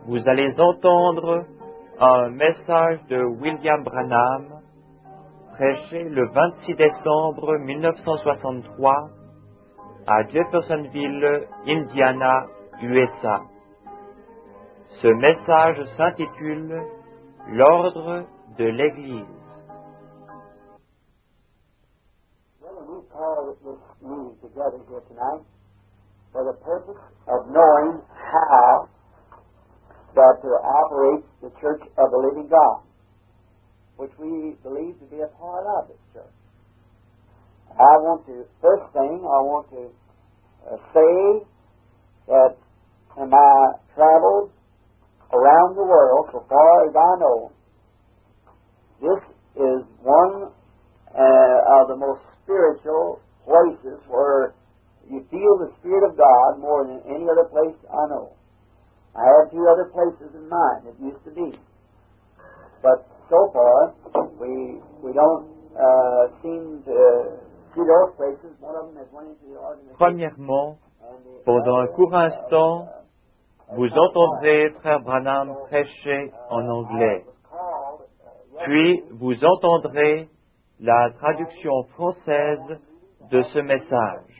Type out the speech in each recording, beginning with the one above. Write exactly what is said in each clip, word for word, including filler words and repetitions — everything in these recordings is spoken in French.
vous allez entendre un message de William Branham prêché le vingt-six décembre mille neuf cent soixante-trois à Jeffersonville, Indiana, U S A. Ce message s'intitule « L'ordre de l'Église ». We call this meeting together here tonight for the purpose of knowing how that to operate the Church of the Living God, which we believe to be a part of this church. I want to, first thing, I want to uh, say that in my travels around the world, so far as I know, this is one uh, of the most spiritual places where you feel the Spirit of God more than any other place I know. I have two other places in mind it used to be. But so far, we we don't uh, seem to see those places. One of them has went into the organization. Premièrement, pendant un court instant, vous entendrez Frère Branham prêcher en anglais. Puis, vous entendrez la traduction française de ce message.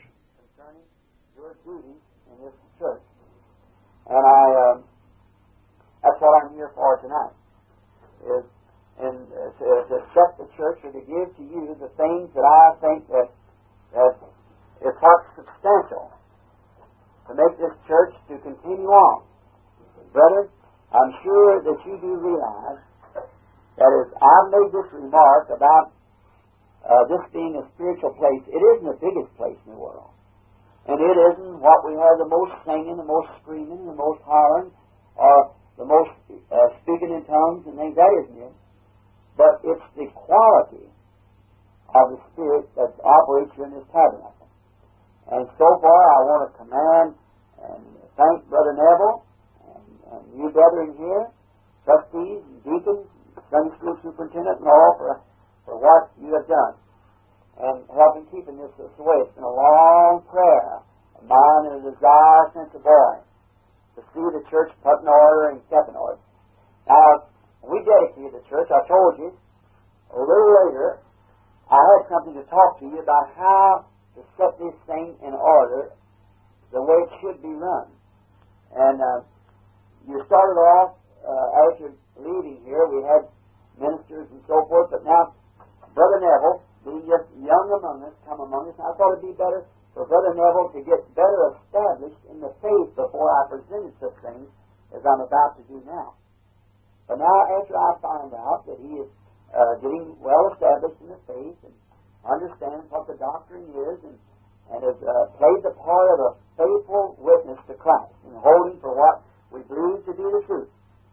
And I, uh, that's what I'm here for tonight, is in, uh, to, to set the church or to give to you the things that I think that, that is what's substantial to make this church to continue on. Brother, I'm sure that you do realize that as I've made this remark about uh, this being a spiritual place, it isn't the biggest place in the world. And it isn't what we have the most singing, the most screaming, the most hollering, or the most uh, speaking in tongues and things. That isn't it. But it's the quality of the Spirit that operates here in this tabernacle. And so far, I want to command and thank Brother Neville and, and you brethren here, trustees and deacons, Sunday school superintendent, and all for, for what you have done and helping keeping this this way. It's been a long prayer of mine and a desire since a boy to see the church put in order and kept in order. Now, when we dedicated the church, I told you, a little later, I had something to talk to you about how to set this thing in order the way it should be run. And uh, you started off, uh, after leaving here, we had ministers and so forth, but now, Brother Neville, being just young among us, come among us, I thought it'd be better for Brother Neville to get better established in the faith before I presented such things as I'm about to do now. But now, after I find out that he is uh, getting well established in the faith and understands what the doctrine is and, and has uh, played the part of a faithful witness to Christ and holding for what we believe to be the truth,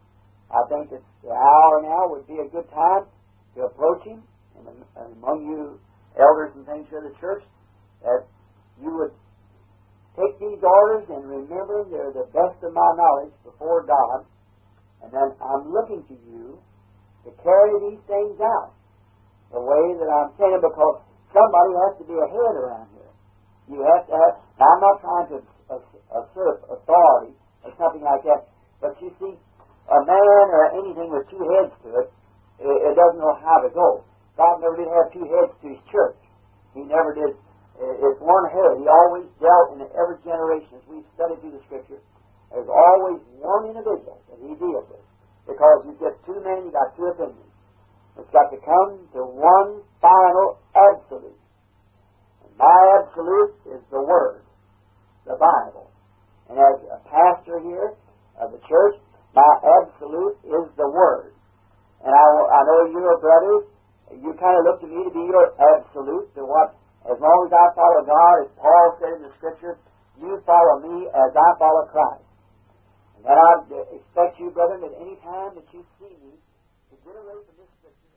I think that the hour now would be a good time to approach him. And among you elders and things of the church, that you would take these orders and remember they're the best of my knowledge before God, and then I'm looking to you to carry these things out the way that I'm saying, because somebody has to be a head around here. You have to have, now I'm not trying to assert authority or something like that, but you see, a man or anything with two heads to it, it, it doesn't know how to go. God never did have two heads to His church. He never did. It's one head. He always dealt in every generation, as we've studied through the Scripture, there's always one individual that He deals with. Because you get two men, you got two opinions. It's got to come to one final absolute. And my absolute is the Word, the Bible. And as a pastor here of the church, my absolute is the Word. And I, I know you're brothers. You kind of look to me to be your absolute, to what, as long as I follow God, as Paul said in the Scripture, you follow me as I follow Christ. And then I expect you, brethren, at any time that you see me, to get away from this Scripture.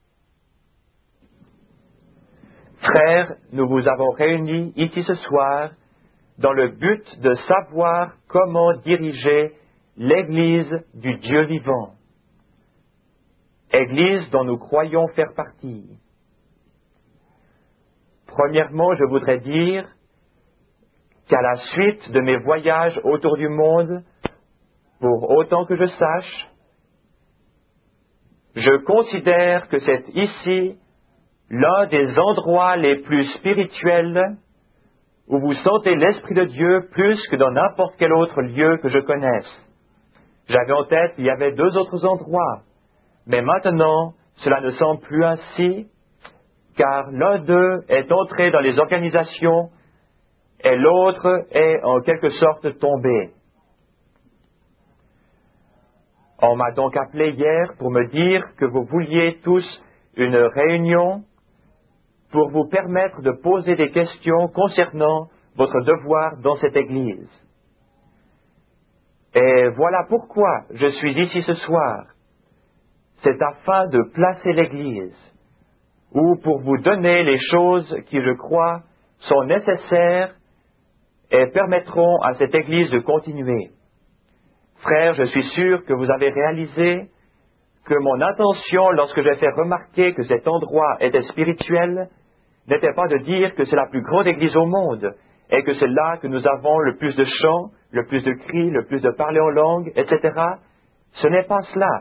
Frères, nous vous avons réunis ici ce soir dans le but de savoir comment diriger l'Église du Dieu vivant. Église dont nous croyons faire partie. Premièrement, je voudrais dire qu'à la suite de mes voyages autour du monde, pour autant que je sache, je considère que c'est ici l'un des endroits les plus spirituels où vous sentez l'Esprit de Dieu plus que dans n'importe quel autre lieu que je connaisse. J'avais en tête qu'il y avait deux autres endroits, mais maintenant, cela ne semble plus ainsi, car l'un d'eux est entré dans les organisations et l'autre est en quelque sorte tombé. On m'a donc appelé hier pour me dire que vous vouliez tous une réunion pour vous permettre de poser des questions concernant votre devoir dans cette Église. Et voilà pourquoi je suis ici ce soir. C'est afin de placer l'Église, ou pour vous donner les choses qui, je crois, sont nécessaires et permettront à cette Église de continuer. Frères, je suis sûr que vous avez réalisé que mon intention, lorsque j'ai fait remarquer que cet endroit était spirituel, n'était pas de dire que c'est la plus grande Église au monde, et que c'est là que nous avons le plus de chants, le plus de cris, le plus de parler en langue, et cetera. Ce n'est pas cela.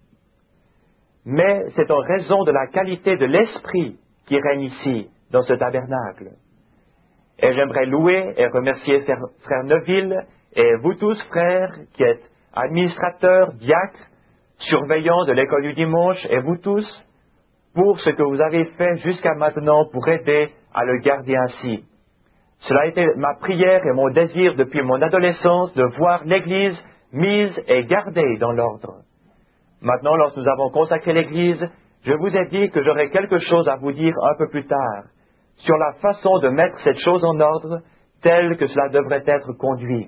Mais c'est en raison de la qualité de l'esprit qui règne ici, dans ce tabernacle. Et j'aimerais louer et remercier frère Neville et vous tous, frères, qui êtes administrateurs, diacres, surveillants de l'école du dimanche, et vous tous, pour ce que vous avez fait jusqu'à maintenant pour aider à le garder ainsi. Cela a été ma prière et mon désir depuis mon adolescence de voir l'Église mise et gardée dans l'ordre. Maintenant, lorsque nous avons consacré l'Église, je vous ai dit que j'aurais quelque chose à vous dire un peu plus tard sur la façon de mettre cette chose en ordre telle que cela devrait être conduit.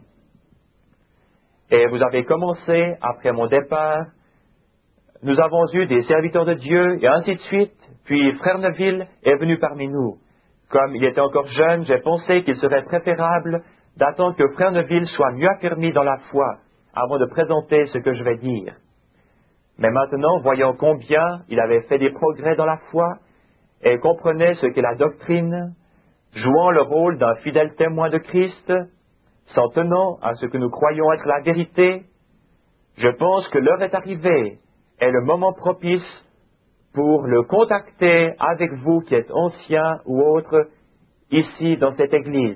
Et vous avez commencé, après mon départ, nous avons eu des serviteurs de Dieu et ainsi de suite, puis Frère Neville est venu parmi nous. Comme il était encore jeune, j'ai pensé qu'il serait préférable d'attendre que Frère Neville soit mieux affermi dans la foi avant de présenter ce que je vais dire. Mais maintenant, voyant combien il avait fait des progrès dans la foi et comprenait ce qu'est la doctrine, jouant le rôle d'un fidèle témoin de Christ, s'en tenant à ce que nous croyons être la vérité, je pense que l'heure est arrivée et le moment propice pour le contacter avec vous qui êtes anciens ou autres ici dans cette Église,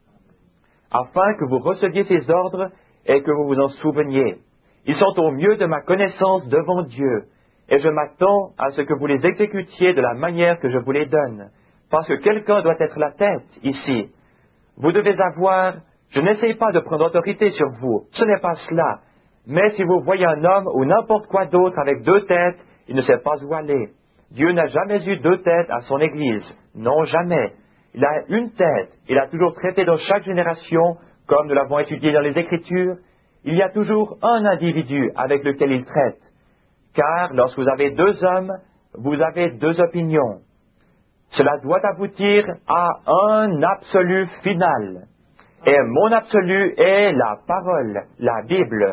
afin que vous receviez ces ordres et que vous vous en souveniez. Ils sont au mieux de ma connaissance devant Dieu, et je m'attends à ce que vous les exécutiez de la manière que je vous les donne, parce que quelqu'un doit être la tête ici. Vous devez avoir, je n'essaye pas de prendre autorité sur vous, ce n'est pas cela, mais si vous voyez un homme ou n'importe quoi d'autre avec deux têtes, il ne sait pas où aller. Dieu n'a jamais eu deux têtes à son Église, non jamais. Il a une tête, il a toujours traité dans chaque génération, comme nous l'avons étudié dans les Écritures, il y a toujours un individu avec lequel il traite, car lorsque vous avez deux hommes, vous avez deux opinions. Cela doit aboutir à un absolu final. Et mon absolu est la parole, la Bible.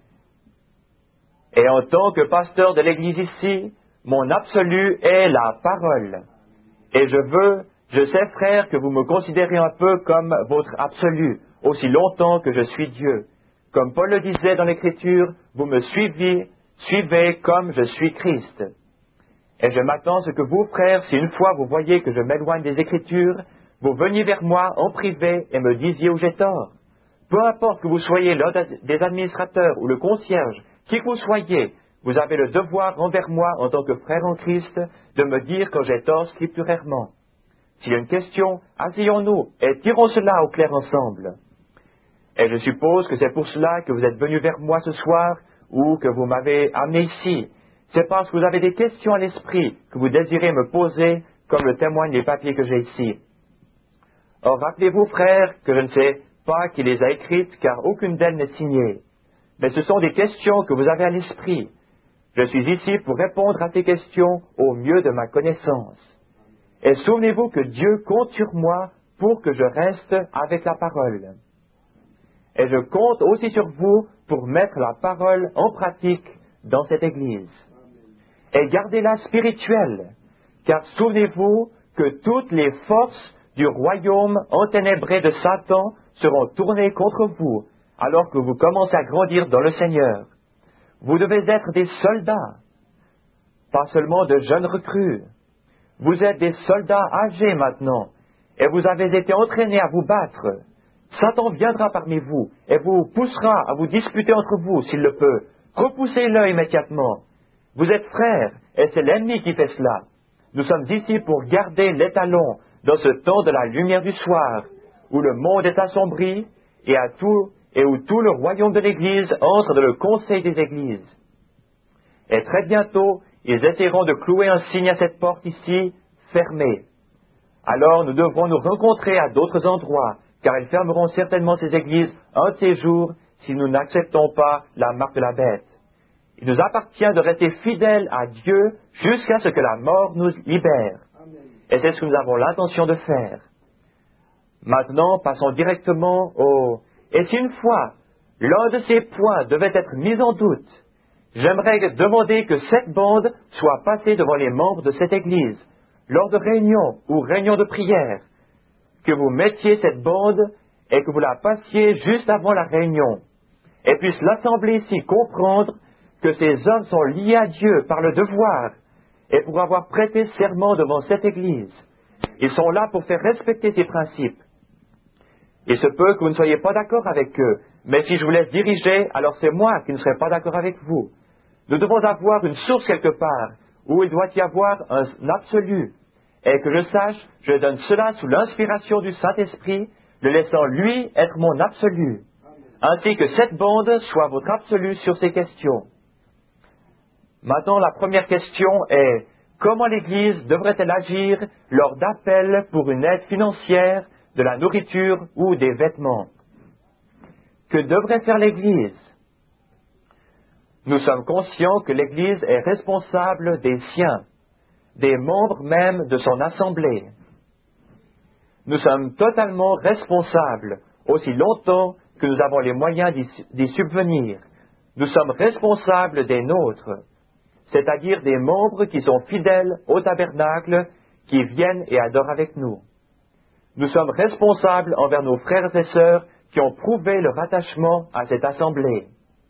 Et en tant que pasteur de l'Église ici, mon absolu est la parole. Et je veux, je sais frère, que vous me considérez un peu comme votre absolu, aussi longtemps que je suis Dieu. Comme Paul le disait dans l'Écriture, vous me suivez, suivez comme je suis Christ. Et je m'attends à ce que vous, frères, si une fois vous voyez que je m'éloigne des Écritures, vous veniez vers moi en privé et me disiez où j'ai tort. Peu importe que vous soyez l'un des administrateurs ou le concierge, qui que vous soyez, vous avez le devoir envers moi en tant que frère en Christ de me dire quand j'ai tort scripturairement. S'il y a une question, asseyons-nous et tirons cela au clair ensemble. Et je suppose que c'est pour cela que vous êtes venu vers moi ce soir ou que vous m'avez amené ici. C'est parce que vous avez des questions à l'esprit que vous désirez me poser, comme le témoignent les papiers que j'ai ici. Or, rappelez-vous, frères, que je ne sais pas qui les a écrites, car aucune d'elles n'est signée. Mais ce sont des questions que vous avez à l'esprit. Je suis ici pour répondre à ces questions au mieux de ma connaissance. Et souvenez-vous que Dieu compte sur moi pour que je reste avec la parole. Et je compte aussi sur vous pour mettre la parole en pratique dans cette Église. Et gardez-la spirituelle, car souvenez-vous que toutes les forces du royaume enténébré de Satan seront tournées contre vous, alors que vous commencez à grandir dans le Seigneur. Vous devez être des soldats, pas seulement de jeunes recrues. Vous êtes des soldats âgés maintenant, et vous avez été entraînés à vous battre. Satan viendra parmi vous, et vous poussera à vous disputer entre vous, s'il le peut. Repoussez-le immédiatement. Vous êtes frères, et c'est l'ennemi qui fait cela. Nous sommes ici pour garder l'étalon dans ce temps de la lumière du soir, où le monde est assombri, et, à tout, et où tout le royaume de l'Église entre dans le conseil des Églises. Et très bientôt, ils essaieront de clouer un signe à cette porte ici, fermée. Alors nous devrons nous rencontrer à d'autres endroits, car ils fermeront certainement ces églises un de ces jours si nous n'acceptons pas la marque de la bête. Il nous appartient de rester fidèles à Dieu jusqu'à ce que la mort nous libère. Et c'est ce que nous avons l'intention de faire. Maintenant, passons directement au... Et si une fois, l'un de ces points devait être mis en doute, j'aimerais demander que cette bande soit passée devant les membres de cette Église, lors de réunions ou réunions de prière, que vous mettiez cette bande et que vous la passiez juste avant la réunion, et puisse l'Assemblée ici comprendre que ces hommes sont liés à Dieu par le devoir et pour avoir prêté serment devant cette Église. Ils sont là pour faire respecter ces principes. Il se peut que vous ne soyez pas d'accord avec eux, mais si je vous laisse diriger, alors c'est moi qui ne serai pas d'accord avec vous. Nous devons avoir une source quelque part, où il doit y avoir un absolu. Et que je sache, je donne cela sous l'inspiration du Saint-Esprit, le laissant lui être mon absolu, ainsi que cette bande soit votre absolu sur ces questions. Maintenant, la première question est, comment l'Église devrait-elle agir lors d'appels pour une aide financière, de la nourriture ou des vêtements? Que devrait faire l'Église? Nous sommes conscients que l'Église est responsable des siens, des membres même de son assemblée. Nous sommes totalement responsables, aussi longtemps que nous avons les moyens d'y subvenir. Nous sommes responsables des nôtres, c'est-à-dire des membres qui sont fidèles au tabernacle, qui viennent et adorent avec nous. Nous sommes responsables envers nos frères et sœurs qui ont prouvé leur attachement à cette assemblée.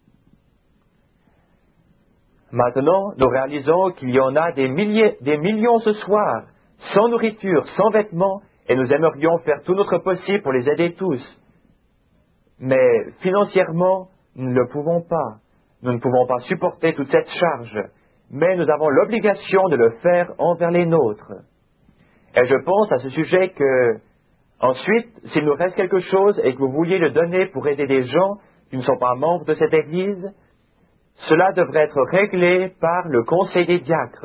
Maintenant, nous réalisons qu'il y en a des milliers, des millions ce soir, sans nourriture, sans vêtements, et nous aimerions faire tout notre possible pour les aider tous. Mais financièrement, nous ne le pouvons pas. Nous ne pouvons pas supporter toute cette charge, mais nous avons l'obligation de le faire envers les nôtres. Et je pense à ce sujet que, ensuite, s'il nous reste quelque chose et que vous vouliez le donner pour aider des gens qui ne sont pas membres de cette Église, cela devrait être réglé par le conseil des diacres.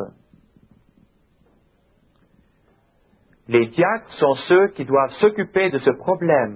Les diacres sont ceux qui doivent s'occuper de ce problème.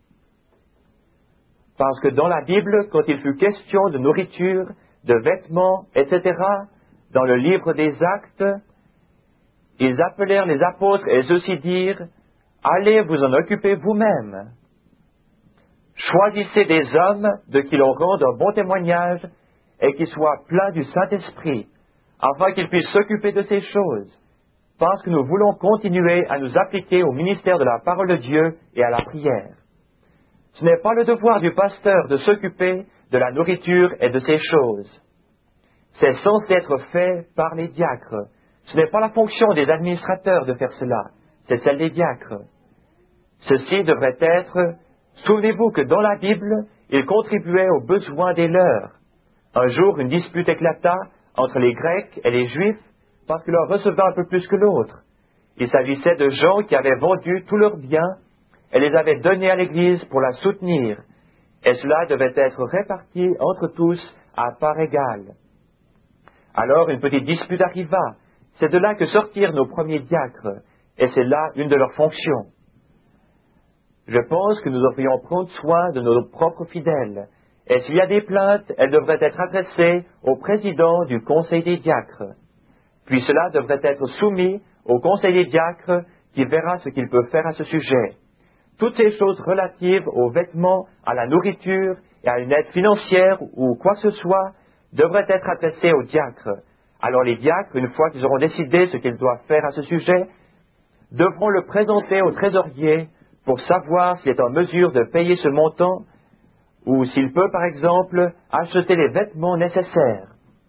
Parce que dans la Bible, quand il fut question de nourriture, de vêtements, et cetera, dans le livre des Actes, ils appelèrent les apôtres et ceux-ci dirent, « Allez vous en occuper vous-même. Choisissez des hommes de qui l'on rende un bon témoignage et qui soient pleins du Saint-Esprit, afin qu'ils puissent s'occuper de ces choses, parce que nous voulons continuer à nous appliquer au ministère de la parole de Dieu et à la prière. Ce n'est pas le devoir du pasteur de s'occuper de la nourriture et de ces choses. C'est censé être fait par les diacres. Ce n'est pas la fonction des administrateurs de faire cela, c'est celle des diacres. Ceci devrait être, souvenez-vous que dans la Bible, ils contribuaient aux besoins des leurs. Un jour, une dispute éclata entre les Grecs et les Juifs parce qu'ils leur recevaient un peu plus que l'autre. Il s'agissait de gens qui avaient vendu tous leurs biens et les avaient donnés à l'Église pour la soutenir, et cela devait être réparti entre tous à part égale. Alors une petite dispute arriva. C'est de là que sortirent nos premiers diacres, et c'est là une de leurs fonctions. Je pense que nous devrions prendre soin de nos propres fidèles, et s'il y a des plaintes, elles devraient être adressées au président du conseil des diacres. Puis cela devrait être soumis au conseil des diacres qui verra ce qu'il peut faire à ce sujet. Toutes ces choses relatives aux vêtements, à la nourriture et à une aide financière ou quoi que ce soit devraient être adressées aux diacres. Alors les diacres, une fois qu'ils auront décidé ce qu'ils doivent faire à ce sujet, devront le présenter au trésorier pour savoir s'il est en mesure de payer ce montant ou s'il peut, par exemple, acheter les vêtements nécessaires.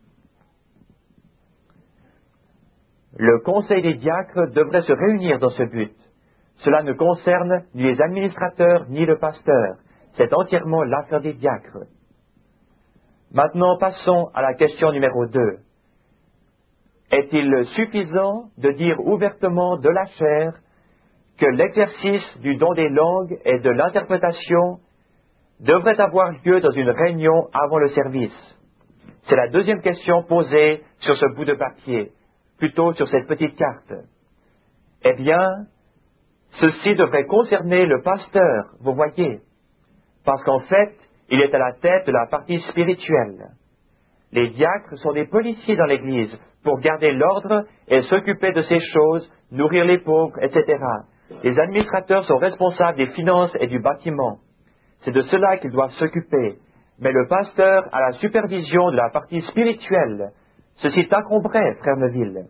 Le conseil des diacres devrait se réunir dans ce but. Cela ne concerne ni les administrateurs ni le pasteur. C'est entièrement l'affaire des diacres. Maintenant, passons à la question numéro deux. Est-il suffisant de dire ouvertement de la chair que l'exercice du don des langues et de l'interprétation devrait avoir lieu dans une réunion avant le service? C'est la deuxième question posée sur ce bout de papier, plutôt sur cette petite carte. Eh bien, ceci devrait concerner le pasteur, vous voyez, parce qu'en fait, il est à la tête de la partie spirituelle. Les diacres sont des policiers dans l'Église pour garder l'ordre et s'occuper de ces choses, nourrir les pauvres, et cetera. Les administrateurs sont responsables des finances et du bâtiment. C'est de cela qu'ils doivent s'occuper. Mais le pasteur a la supervision de la partie spirituelle. Ceci t'encomberait, frère Neville.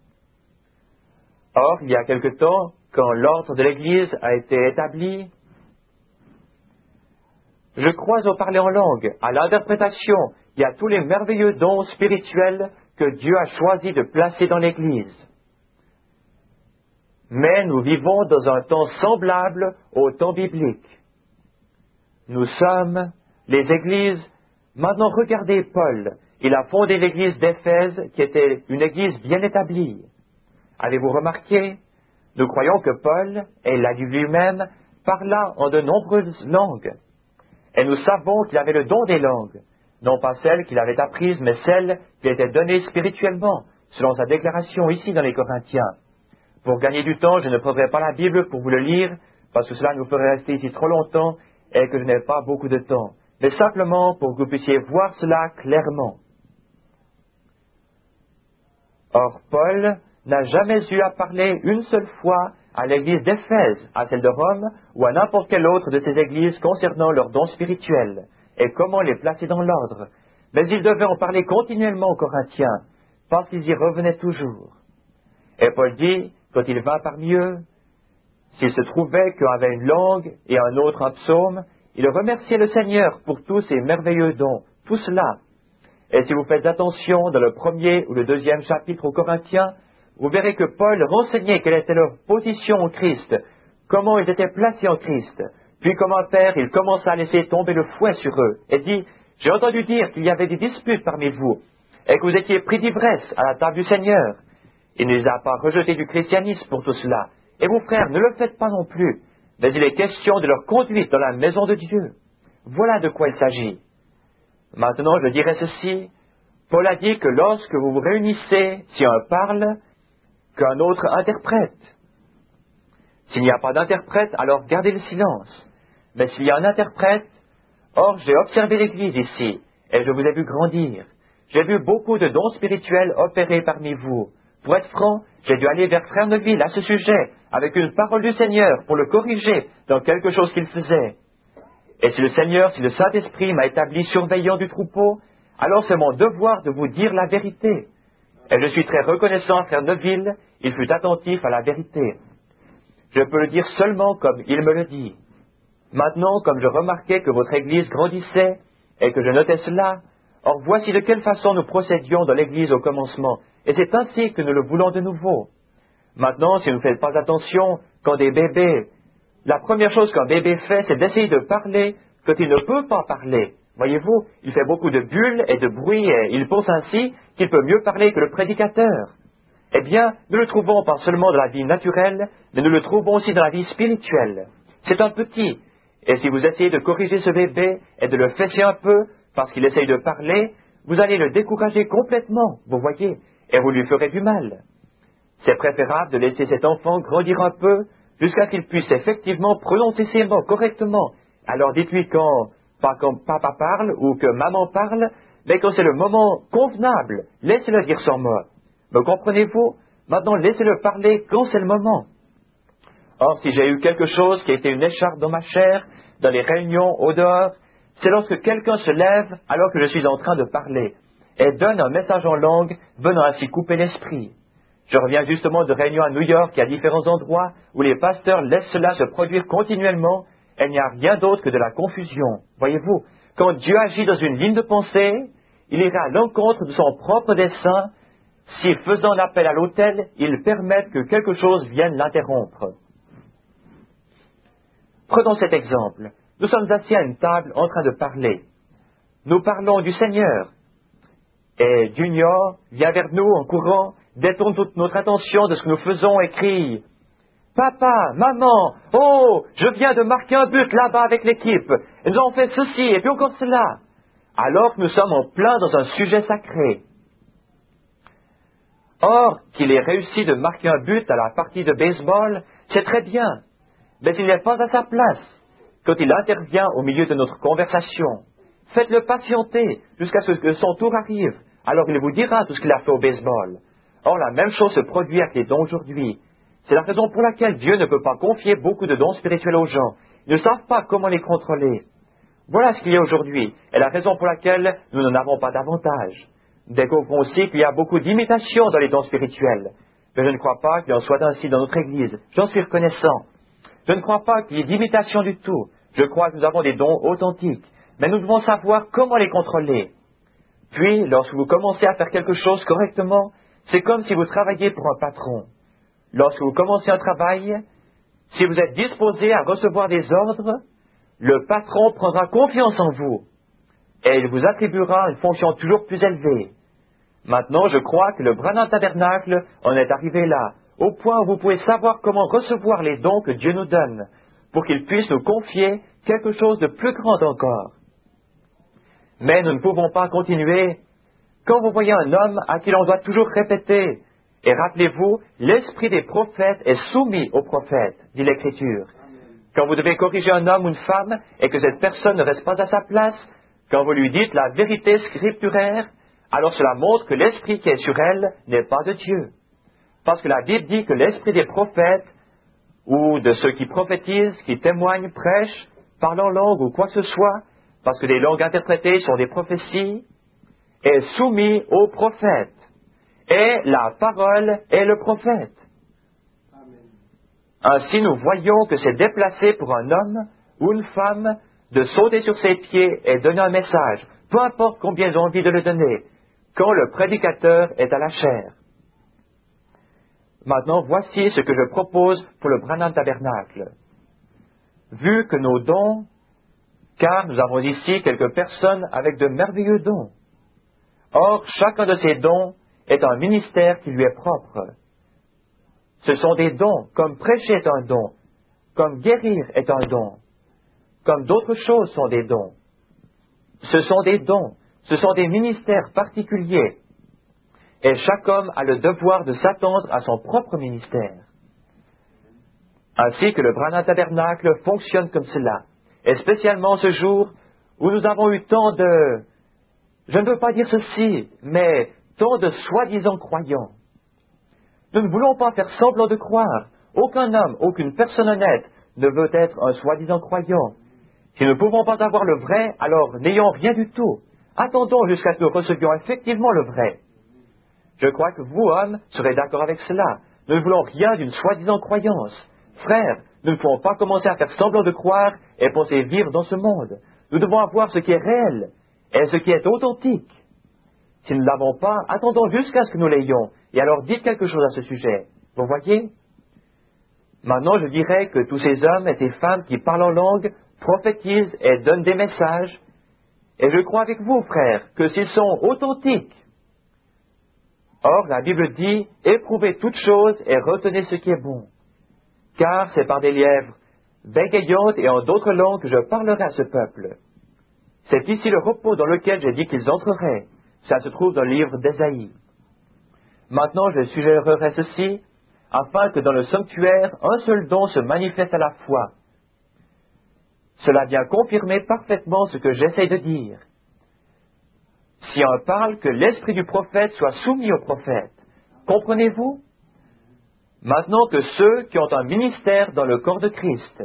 Or, il y a quelque temps, quand l'ordre de l'Église a été établi, je crois au parler en langue, à l'interprétation, et à tous les merveilleux dons spirituels que Dieu a choisi de placer dans l'Église. Mais nous vivons dans un temps semblable au temps biblique. Nous sommes les églises. Maintenant, regardez Paul. Il a fondé l'église d'Éphèse, qui était une église bien établie. Avez-vous remarqué? Nous croyons que Paul, et l'a dit lui-même, parla en de nombreuses langues. Et nous savons qu'il avait le don des langues, non pas celles qu'il avait apprises, mais celles qui étaient données spirituellement, selon sa déclaration ici dans les Corinthiens. Pour gagner du temps, je ne prendrai pas la Bible pour vous le lire, parce que cela nous ferait rester ici trop longtemps et que je n'ai pas beaucoup de temps, mais simplement pour que vous puissiez voir cela clairement. Or, Paul n'a jamais eu à parler une seule fois à l'église d'Éphèse, à celle de Rome, ou à n'importe quelle autre de ces églises concernant leurs dons spirituels, et comment les placer dans l'ordre. Mais il devait en parler continuellement aux Corinthiens, parce qu'ils y revenaient toujours. Et Paul dit, quand il va parmi eux, s'il se trouvait qu'un avait une langue et un autre un psaume, il remerciait le Seigneur pour tous ces merveilleux dons, tout cela. Et si vous faites attention dans le premier ou le deuxième chapitre aux Corinthiens, vous verrez que Paul renseignait quelle était leur position en Christ, comment ils étaient placés en Christ. Puis comme un père, il commença à laisser tomber le fouet sur eux et dit, « J'ai entendu dire qu'il y avait des disputes parmi vous, et que vous étiez pris d'ivresse à la table du Seigneur. » Il ne les a pas rejetés du christianisme pour tout cela. Et vous, frères, ne le faites pas non plus. Mais il est question de leur conduite dans la maison de Dieu. Voilà de quoi il s'agit. Maintenant, je dirais ceci. Paul a dit que lorsque vous vous réunissez, si un parle, qu'un autre interprète. S'il n'y a pas d'interprète, alors gardez le silence. Mais s'il y a un interprète, or j'ai observé l'Église ici, et je vous ai vu grandir. J'ai vu beaucoup de dons spirituels opérer parmi vous. Pour être franc, j'ai dû aller vers Frère Neville à ce sujet, avec une parole du Seigneur, pour le corriger dans quelque chose qu'il faisait. Et si le Seigneur, si le Saint-Esprit m'a établi surveillant du troupeau, alors c'est mon devoir de vous dire la vérité. Et je suis très reconnaissant à Frère Neville, il fut attentif à la vérité. Je peux le dire seulement comme il me le dit. Maintenant, comme je remarquais que votre Église grandissait, et que je notais cela, or voici de quelle façon nous procédions dans l'Église au commencement, et c'est ainsi que nous le voulons de nouveau. Maintenant, si vous ne faites pas attention, quand des bébés, la première chose qu'un bébé fait, c'est d'essayer de parler quand il ne peut pas parler. Voyez-vous, il fait beaucoup de bulles et de bruit, et il pense ainsi qu'il peut mieux parler que le prédicateur. Eh bien, nous le trouvons pas seulement dans la vie naturelle, mais nous le trouvons aussi dans la vie spirituelle. C'est un petit, et si vous essayez de corriger ce bébé et de le fesser un peu, parce qu'il essaye de parler, vous allez le décourager complètement, vous voyez, et vous lui ferez du mal. C'est préférable de laisser cet enfant grandir un peu, jusqu'à ce qu'il puisse effectivement prononcer ses mots correctement. Alors dites-lui quand, pas quand papa parle ou que maman parle, mais quand c'est le moment convenable, laissez-le dire son mot. Me comprenez-vous? Maintenant, laissez-le parler quand c'est le moment. Or, si j'ai eu quelque chose qui a été une écharpe dans ma chair, dans les réunions, au dehors, c'est lorsque quelqu'un se lève alors que je suis en train de parler, et donne un message en langue, venant ainsi couper l'esprit. Je reviens justement de réunions à New York et à différents endroits où les pasteurs laissent cela se produire continuellement, il n'y a rien d'autre que de la confusion. Voyez-vous, quand Dieu agit dans une ligne de pensée, il ira à l'encontre de son propre dessein si, faisant appel à l'autel, il permet que quelque chose vienne l'interrompre. Prenons cet exemple. Nous sommes assis à une table en train de parler. Nous parlons du Seigneur. Et Junior vient vers nous en courant, détourne toute notre attention de ce que nous faisons et crie « Papa, maman, oh, je viens de marquer un but là-bas avec l'équipe. Ils ont fait ceci et puis encore cela. » Alors que nous sommes en plein dans un sujet sacré. Or, qu'il ait réussi de marquer un but à la partie de baseball, c'est très bien. Mais il n'est pas à sa place quand il intervient au milieu de notre conversation. Faites-le patienter jusqu'à ce que son tour arrive. Alors il vous dira tout ce qu'il a fait au baseball. Or, la même chose se produit avec les dons aujourd'hui. C'est la raison pour laquelle Dieu ne peut pas confier beaucoup de dons spirituels aux gens. Ils ne savent pas comment les contrôler. Voilà ce qu'il y a aujourd'hui, et la raison pour laquelle nous n'en avons pas davantage. Découvrons aussi qu'il y a beaucoup d'imitations dans les dons spirituels. Mais je ne crois pas qu'il en soit ainsi dans notre Église. J'en suis reconnaissant. Je ne crois pas qu'il y ait d'imitation du tout. Je crois que nous avons des dons authentiques. Mais nous devons savoir comment les contrôler. Puis, lorsque vous commencez à faire quelque chose correctement, c'est comme si vous travailliez pour un patron. Lorsque vous commencez un travail, si vous êtes disposé à recevoir des ordres, le patron prendra confiance en vous et il vous attribuera une fonction toujours plus élevée. Maintenant, je crois que le Branham Tabernacle en est arrivé là, au point où vous pouvez savoir comment recevoir les dons que Dieu nous donne, pour qu'il puisse nous confier quelque chose de plus grand encore. Mais nous ne pouvons pas continuer. Quand vous voyez un homme à qui l'on doit toujours répéter, et rappelez-vous, l'esprit des prophètes est soumis aux prophètes, dit l'Écriture. Quand vous devez corriger un homme ou une femme, et que cette personne ne reste pas à sa place, quand vous lui dites la vérité scripturaire, alors cela montre que l'esprit qui est sur elle n'est pas de Dieu. Parce que la Bible dit que l'esprit des prophètes, ou de ceux qui prophétisent, qui témoignent, prêchent, parlent en langue ou quoi que ce soit, parce que les langues interprétées sont des prophéties, est soumis au prophète. Et la parole est le prophète. Ainsi, nous voyons que c'est déplacé pour un homme ou une femme de sauter sur ses pieds et donner un message, peu importe combien ils ont envie de le donner, quand le prédicateur est à la chair. Maintenant, voici ce que je propose pour le Branham Tabernacle. Vu que nos dons, car nous avons ici quelques personnes avec de merveilleux dons. Or, chacun de ces dons est un ministère qui lui est propre. Ce sont des dons, comme prêcher est un don, comme guérir est un don, comme d'autres choses sont des dons. Ce sont des dons, ce sont des ministères particuliers, et chaque homme a le devoir de s'attendre à son propre ministère. Ainsi que le Branham Tabernacle fonctionne comme cela, et spécialement ce jour où nous avons eu tant de, je ne veux pas dire ceci, mais tant de soi-disant croyants. Nous ne voulons pas faire semblant de croire. Aucun homme, aucune personne honnête ne veut être un soi-disant croyant. Si nous ne pouvons pas avoir le vrai, alors n'ayons rien du tout. Attendons jusqu'à ce que nous recevions effectivement le vrai. Je crois que vous, hommes, serez d'accord avec cela. Nous ne voulons rien d'une soi-disant croyance. Frères, nous ne pouvons pas commencer à faire semblant de croire et penser vivre dans ce monde. Nous devons avoir ce qui est réel et ce qui est authentique. Si nous ne l'avons pas, attendons jusqu'à ce que nous l'ayons, et alors dites quelque chose à ce sujet. Vous voyez? Maintenant, je dirais que tous ces hommes et ces femmes qui parlent en langue, prophétisent et donnent des messages, et je crois avec vous, frères, que s'ils sont authentiques. Or, la Bible dit, éprouvez toutes choses et retenez ce qui est bon. Car c'est par des lièvres bégayantes et en d'autres langues que je parlerai à ce peuple. C'est ici le repos dans lequel j'ai dit qu'ils entreraient. Ça se trouve dans le livre d'Ésaïe. Maintenant, je suggérerai ceci, afin que dans le sanctuaire, un seul don se manifeste à la fois. Cela vient confirmer parfaitement ce que j'essaie de dire. Si on parle que l'esprit du prophète soit soumis au prophète, comprenez-vous? Maintenant que ceux qui ont un ministère dans le corps de Christ,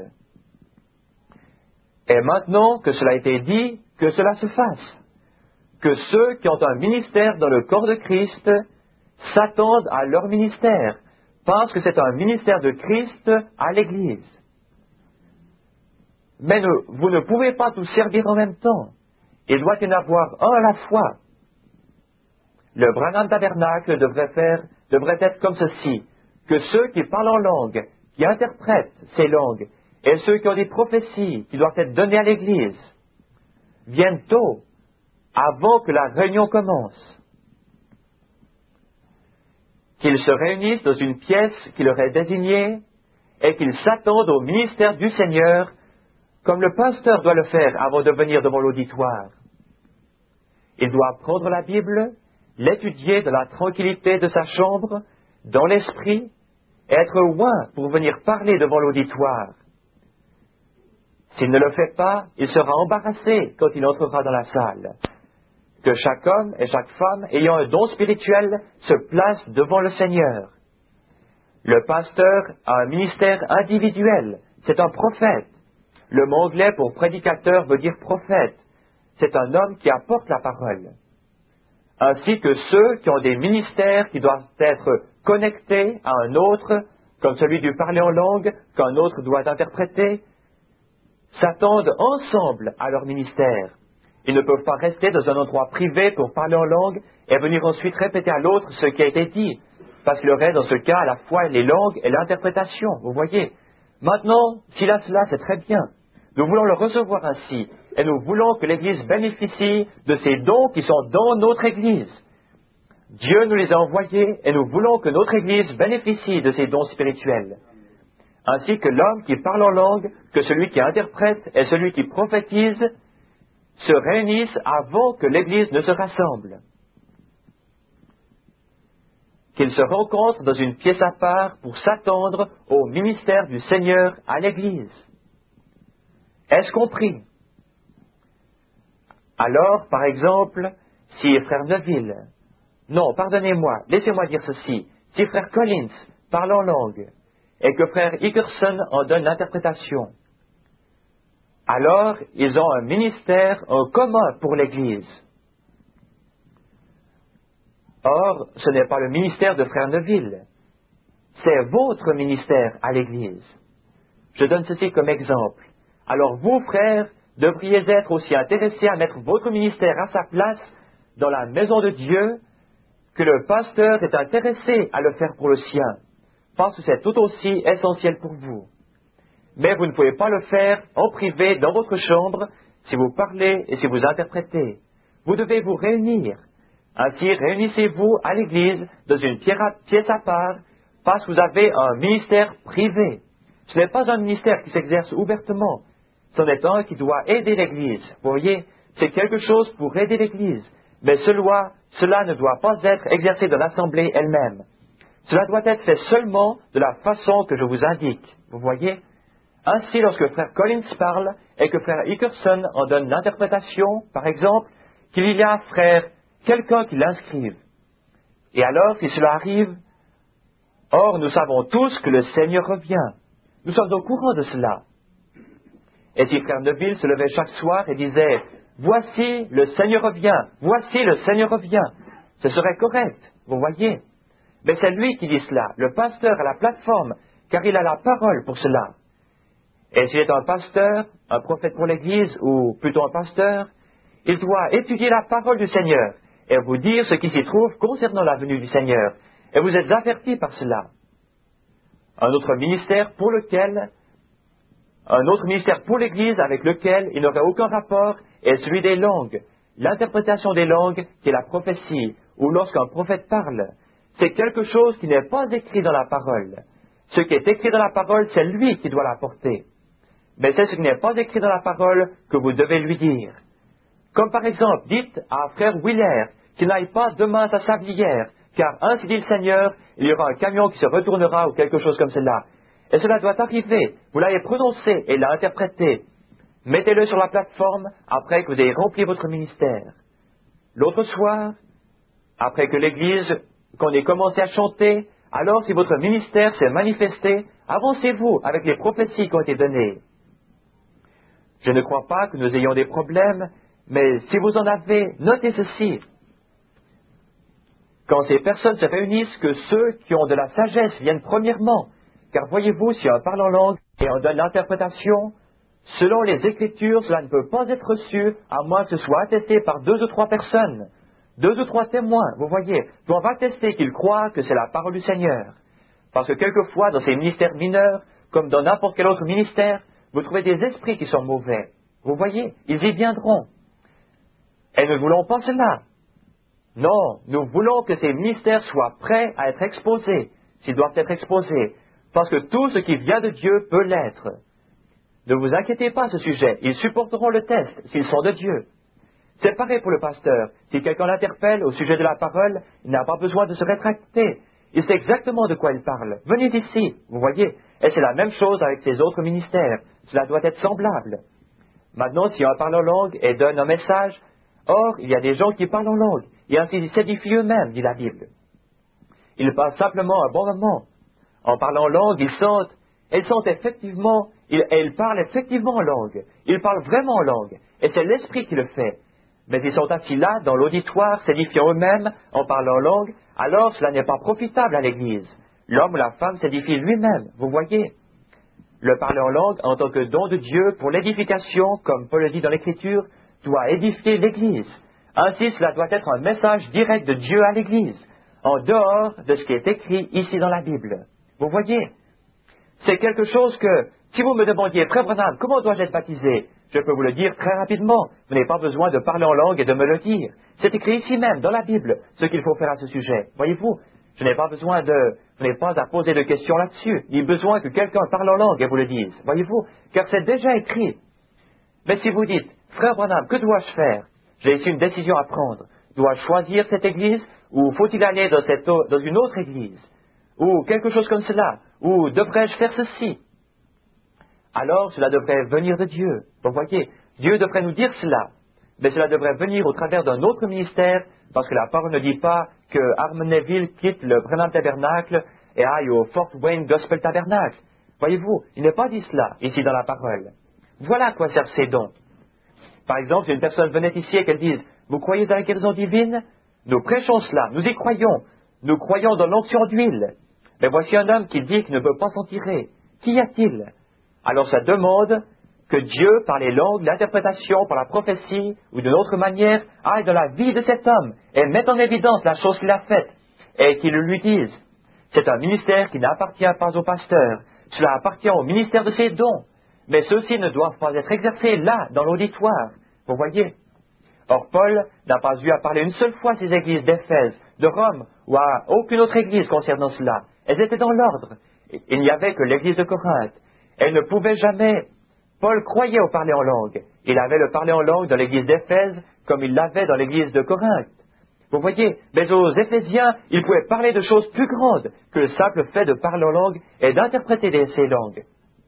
et maintenant que cela a été dit, que cela se fasse. Que ceux qui ont un ministère dans le corps de Christ s'attendent à leur ministère, parce que c'est un ministère de Christ à l'Église. Mais ne, vous ne pouvez pas tous servir en même temps. Il doit y en avoir un à la fois. Le Branham Tabernacle devrait faire, devrait être comme ceci, que ceux qui parlent en langue, qui interprètent ces langues, et ceux qui ont des prophéties qui doivent être données à l'Église, viennent tôt, avant que la réunion commence. Qu'ils se réunissent dans une pièce qui leur est désignée, et qu'ils s'attendent au ministère du Seigneur, comme le pasteur doit le faire avant de venir devant l'auditoire. Il doit prendre la Bible, l'étudier dans la tranquillité de sa chambre, dans l'esprit, et être loin pour venir parler devant l'auditoire. S'il ne le fait pas, il sera embarrassé quand il entrera dans la salle. Que chaque homme et chaque femme ayant un don spirituel se place devant le Seigneur. Le pasteur a un ministère individuel, c'est un prophète. Le mot anglais pour prédicateur veut dire prophète. C'est un homme qui apporte la parole. Ainsi que ceux qui ont des ministères qui doivent être connectés à un autre, comme celui du parler en langue, qu'un autre doit interpréter, s'attendent ensemble à leur ministère. Ils ne peuvent pas rester dans un endroit privé pour parler en langue et venir ensuite répéter à l'autre ce qui a été dit, parce qu'il y aurait dans ce cas à la fois les langues et l'interprétation, vous voyez. Maintenant, s'il a cela, c'est très bien. Nous voulons le recevoir ainsi, et nous voulons que l'Église bénéficie de ces dons qui sont dans notre Église. Dieu nous les a envoyés, et nous voulons que notre Église bénéficie de ces dons spirituels. Ainsi que l'homme qui parle en langue, que celui qui interprète et celui qui prophétise se réunissent avant que l'Église ne se rassemble. Qu'ils se rencontrent dans une pièce à part pour s'attendre au ministère du Seigneur à l'Église. Est-ce compris? Alors, par exemple, si frère Neville, non, pardonnez-moi, laissez-moi dire ceci, si frère Collins parle en langue, et que frère Hickerson en donne l'interprétation, alors ils ont un ministère en commun pour l'Église. Or, ce n'est pas le ministère de frère Neville, c'est votre ministère à l'Église. Je donne ceci comme exemple. Alors vous, frères, devriez être aussi intéressés à mettre votre ministère à sa place dans la maison de Dieu que le pasteur est intéressé à le faire pour le sien, parce que c'est tout aussi essentiel pour vous. Mais vous ne pouvez pas le faire en privé dans votre chambre si vous parlez et si vous interprétez. Vous devez vous réunir. Ainsi, réunissez-vous à l'Église dans une pièce à part parce que vous avez un ministère privé. Ce n'est pas un ministère qui s'exerce ouvertement. C'en est un qui doit aider l'Église. Vous voyez, c'est quelque chose pour aider l'Église. Mais cela, cela ne doit pas être exercé dans l'Assemblée elle-même. Cela doit être fait seulement de la façon que je vous indique. Vous voyez? Ainsi, lorsque frère Collins parle et que frère Hickerson en donne l'interprétation, par exemple, qu'il y a, frère, quelqu'un qui l'inscrive. Et alors, si cela arrive, or nous savons tous que le Seigneur revient. Nous sommes au courant de cela. Et si frère Neville se levait chaque soir et disait, « Voici, le Seigneur revient, voici, le Seigneur revient », ce serait correct, vous voyez. Mais c'est lui qui dit cela, le pasteur à la plateforme, car il a la parole pour cela. Et s'il est un pasteur, un prophète pour l'Église, ou plutôt un pasteur, il doit étudier la parole du Seigneur et vous dire ce qui s'y trouve concernant la venue du Seigneur. Et vous êtes avertis par cela. Un autre ministère pour lequel, un autre ministère pour l'Église avec lequel il n'aurait aucun rapport est celui des langues. L'interprétation des langues qui est la prophétie, ou lorsqu'un prophète parle. C'est quelque chose qui n'est pas écrit dans la parole. Ce qui est écrit dans la parole, c'est lui qui doit l'apporter. Mais c'est ce qui n'est pas écrit dans la parole que vous devez lui dire. Comme par exemple, dites à frère Willer qu'il n'aille pas demain à Sablière, car ainsi dit le Seigneur, il y aura un camion qui se retournera ou quelque chose comme cela. Et cela doit arriver. Vous l'avez prononcé et l'a interprété. Mettez-le sur la plateforme après que vous ayez rempli votre ministère. L'autre soir, après que l'Église, qu'on ait commencé à chanter, alors si votre ministère s'est manifesté, avancez-vous avec les prophéties qui ont été données. Je ne crois pas que nous ayons des problèmes, mais si vous en avez, notez ceci. Quand ces personnes se réunissent, que ceux qui ont de la sagesse viennent premièrement, car voyez-vous, si on parle en langue et on donne l'interprétation, Selon les Écritures, cela ne peut pas être reçu à moins que ce soit attesté par deux ou trois personnes. Deux ou trois témoins, vous voyez, doivent attester qu'ils croient que c'est la parole du Seigneur. Parce que quelquefois, dans ces ministères mineurs, comme dans n'importe quel autre ministère, vous trouvez des esprits qui sont mauvais. Vous voyez, ils y viendront. Et nous ne voulons pas cela. Non, nous voulons que ces ministères soient prêts à être exposés, s'ils doivent être exposés, parce que tout ce qui vient de Dieu peut l'être. Ne vous inquiétez pas à ce sujet, ils supporteront le test s'ils sont de Dieu. C'est pareil pour le pasteur. Si quelqu'un l'interpelle au sujet de la parole, il n'a pas besoin de se rétracter. Il sait exactement de quoi il parle. Venez ici, vous voyez. Et c'est la même chose avec ces autres ministères. Cela doit être semblable. Maintenant, si un parle en langue et donne un message, or, il y a des gens qui parlent en langue, et ainsi ils s'édifient eux-mêmes, dit la Bible. Ils parlent simplement un bon moment. En parlant en langue, ils sentent, ils sentent effectivement, ils, et ils parlent effectivement en langue. Ils parlent vraiment en langue. Et c'est l'Esprit qui le fait. Mais ils sont assis là, dans l'auditoire, s'édifiant eux-mêmes, en parlant en langue, alors cela n'est pas profitable à l'Église. L'homme ou la femme s'édifie lui-même, vous voyez. Le parler en langue, en tant que don de Dieu, pour l'édification, comme Paul le dit dans l'Écriture, doit édifier l'Église. Ainsi, cela doit être un message direct de Dieu à l'Église, en dehors de ce qui est écrit ici dans la Bible. Vous voyez, c'est quelque chose que, si vous me demandiez, Frère Branham, comment dois-je être baptisé? Je peux vous le dire très rapidement. Vous n'avez pas besoin de parler en langue et de me le dire. C'est écrit ici même, dans la Bible, ce qu'il faut faire à ce sujet. Voyez-vous, je n'ai pas besoin de... Vous n'avez pas à poser de questions là-dessus, ni besoin que quelqu'un parle en langue et vous le dise. Voyez-vous, car c'est déjà écrit. Mais si vous dites, Frère Branham, que dois-je faire? J'ai ici une décision à prendre. Dois-je choisir cette église, ou faut-il aller dans, cette, dans une autre église? Ou quelque chose comme cela? Ou devrais-je faire ceci? Alors cela devrait venir de Dieu. Vous voyez, Dieu devrait nous dire cela. Mais cela devrait venir au travers d'un autre ministère, parce que la parole ne dit pas que Harmonneville quitte le Branham Tabernacle et aille au Fort Wayne Gospel Tabernacle. Voyez-vous, il n'est pas dit cela ici dans la parole. Voilà à quoi servent ces dons. Par exemple, si une personne venait ici et qu'elle dise « Vous croyez dans la guérison divine ?» Nous prêchons cela, nous y croyons. Nous croyons dans l'onction d'huile. Mais voici un homme qui dit qu'il ne peut pas s'en tirer. Qu'y a-t-il? Alors ça demande que Dieu, par les langues, l'interprétation, par la prophétie, ou d'une autre manière, aille dans la vie de cet homme et mette en évidence la chose qu'il a faite, et qu'il lui dise. C'est un ministère qui n'appartient pas au pasteur, cela appartient au ministère de ses dons, mais ceux-ci ne doivent pas être exercés là, dans l'auditoire, vous voyez. Or Paul n'a pas eu à parler une seule fois à ces églises d'Éphèse, de Rome, ou à aucune autre église concernant cela. Elles étaient dans l'ordre. Il n'y avait que l'église de Corinthe. Elle ne pouvait jamais... Paul croyait au parler en langue. Il avait le parler en langue dans l'église d'Éphèse comme il l'avait dans l'église de Corinthe. Vous voyez, mais aux Éphésiens, il pouvait parler de choses plus grandes que le simple fait de parler en langue et d'interpréter ces langues.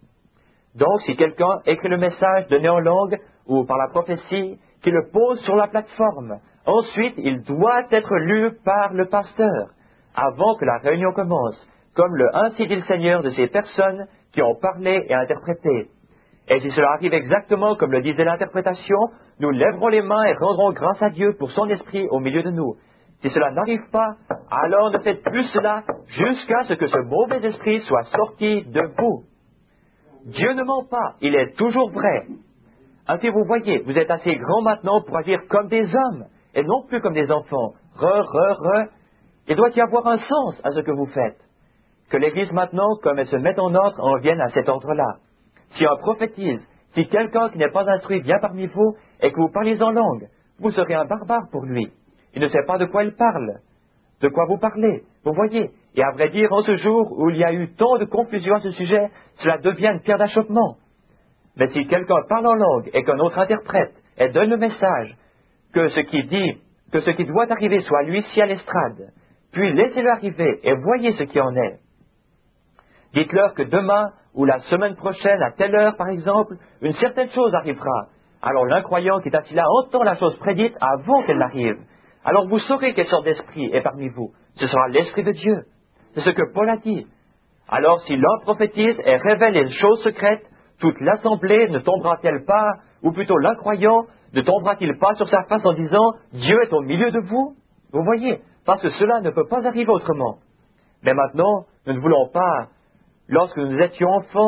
Donc, si quelqu'un écrit le message donné en langue ou par la prophétie, qu'il le pose sur la plateforme, ensuite il doit être lu par le pasteur avant que la réunion commence, comme le ainsi dit le Seigneur de ces personnes qui ont parlé et interprété. Et si cela arrive exactement comme le disait l'interprétation, nous lèverons les mains et rendrons grâce à Dieu pour son esprit au milieu de nous. Si cela n'arrive pas, alors ne faites plus cela jusqu'à ce que ce mauvais esprit soit sorti de vous. Dieu ne ment pas, il est toujours vrai. Ainsi vous voyez, vous êtes assez grand maintenant pour agir comme des hommes, et non plus comme des enfants. Re, re, re. Il doit y avoir un sens à ce que vous faites. Que l'Église maintenant, comme elle se met en ordre, en vienne à cet ordre-là. Si un prophétise, si quelqu'un qui n'est pas instruit vient parmi vous et que vous parlez en langue, vous serez un barbare pour lui. Il ne sait pas de quoi il parle, de quoi vous parlez, vous voyez. Et à vrai dire, en ce jour où il y a eu tant de confusion à ce sujet, cela devient une pierre d'achoppement. Mais si quelqu'un parle en langue et qu'un autre interprète et donne le message, que ce qui dit, que ce qui doit arriver soit lui ici à l'estrade, puis laissez-le arriver et voyez ce qui en est. Dites-leur que demain ou la semaine prochaine, à telle heure par exemple, une certaine chose arrivera. Alors l'incroyant qui est assis là entend la chose prédite avant qu'elle n'arrive. Alors vous saurez quelle sorte d'esprit est parmi vous. Ce sera l'Esprit de Dieu. C'est ce que Paul a dit. Alors si l'un prophétise et révèle les choses secrètes, toute l'assemblée ne tombera-t-elle pas, ou plutôt l'incroyant, ne tombera-t-il pas sur sa face en disant « Dieu est au milieu de vous ?» Vous voyez, parce que cela ne peut pas arriver autrement. Mais maintenant, nous ne voulons pas, lorsque nous étions enfants,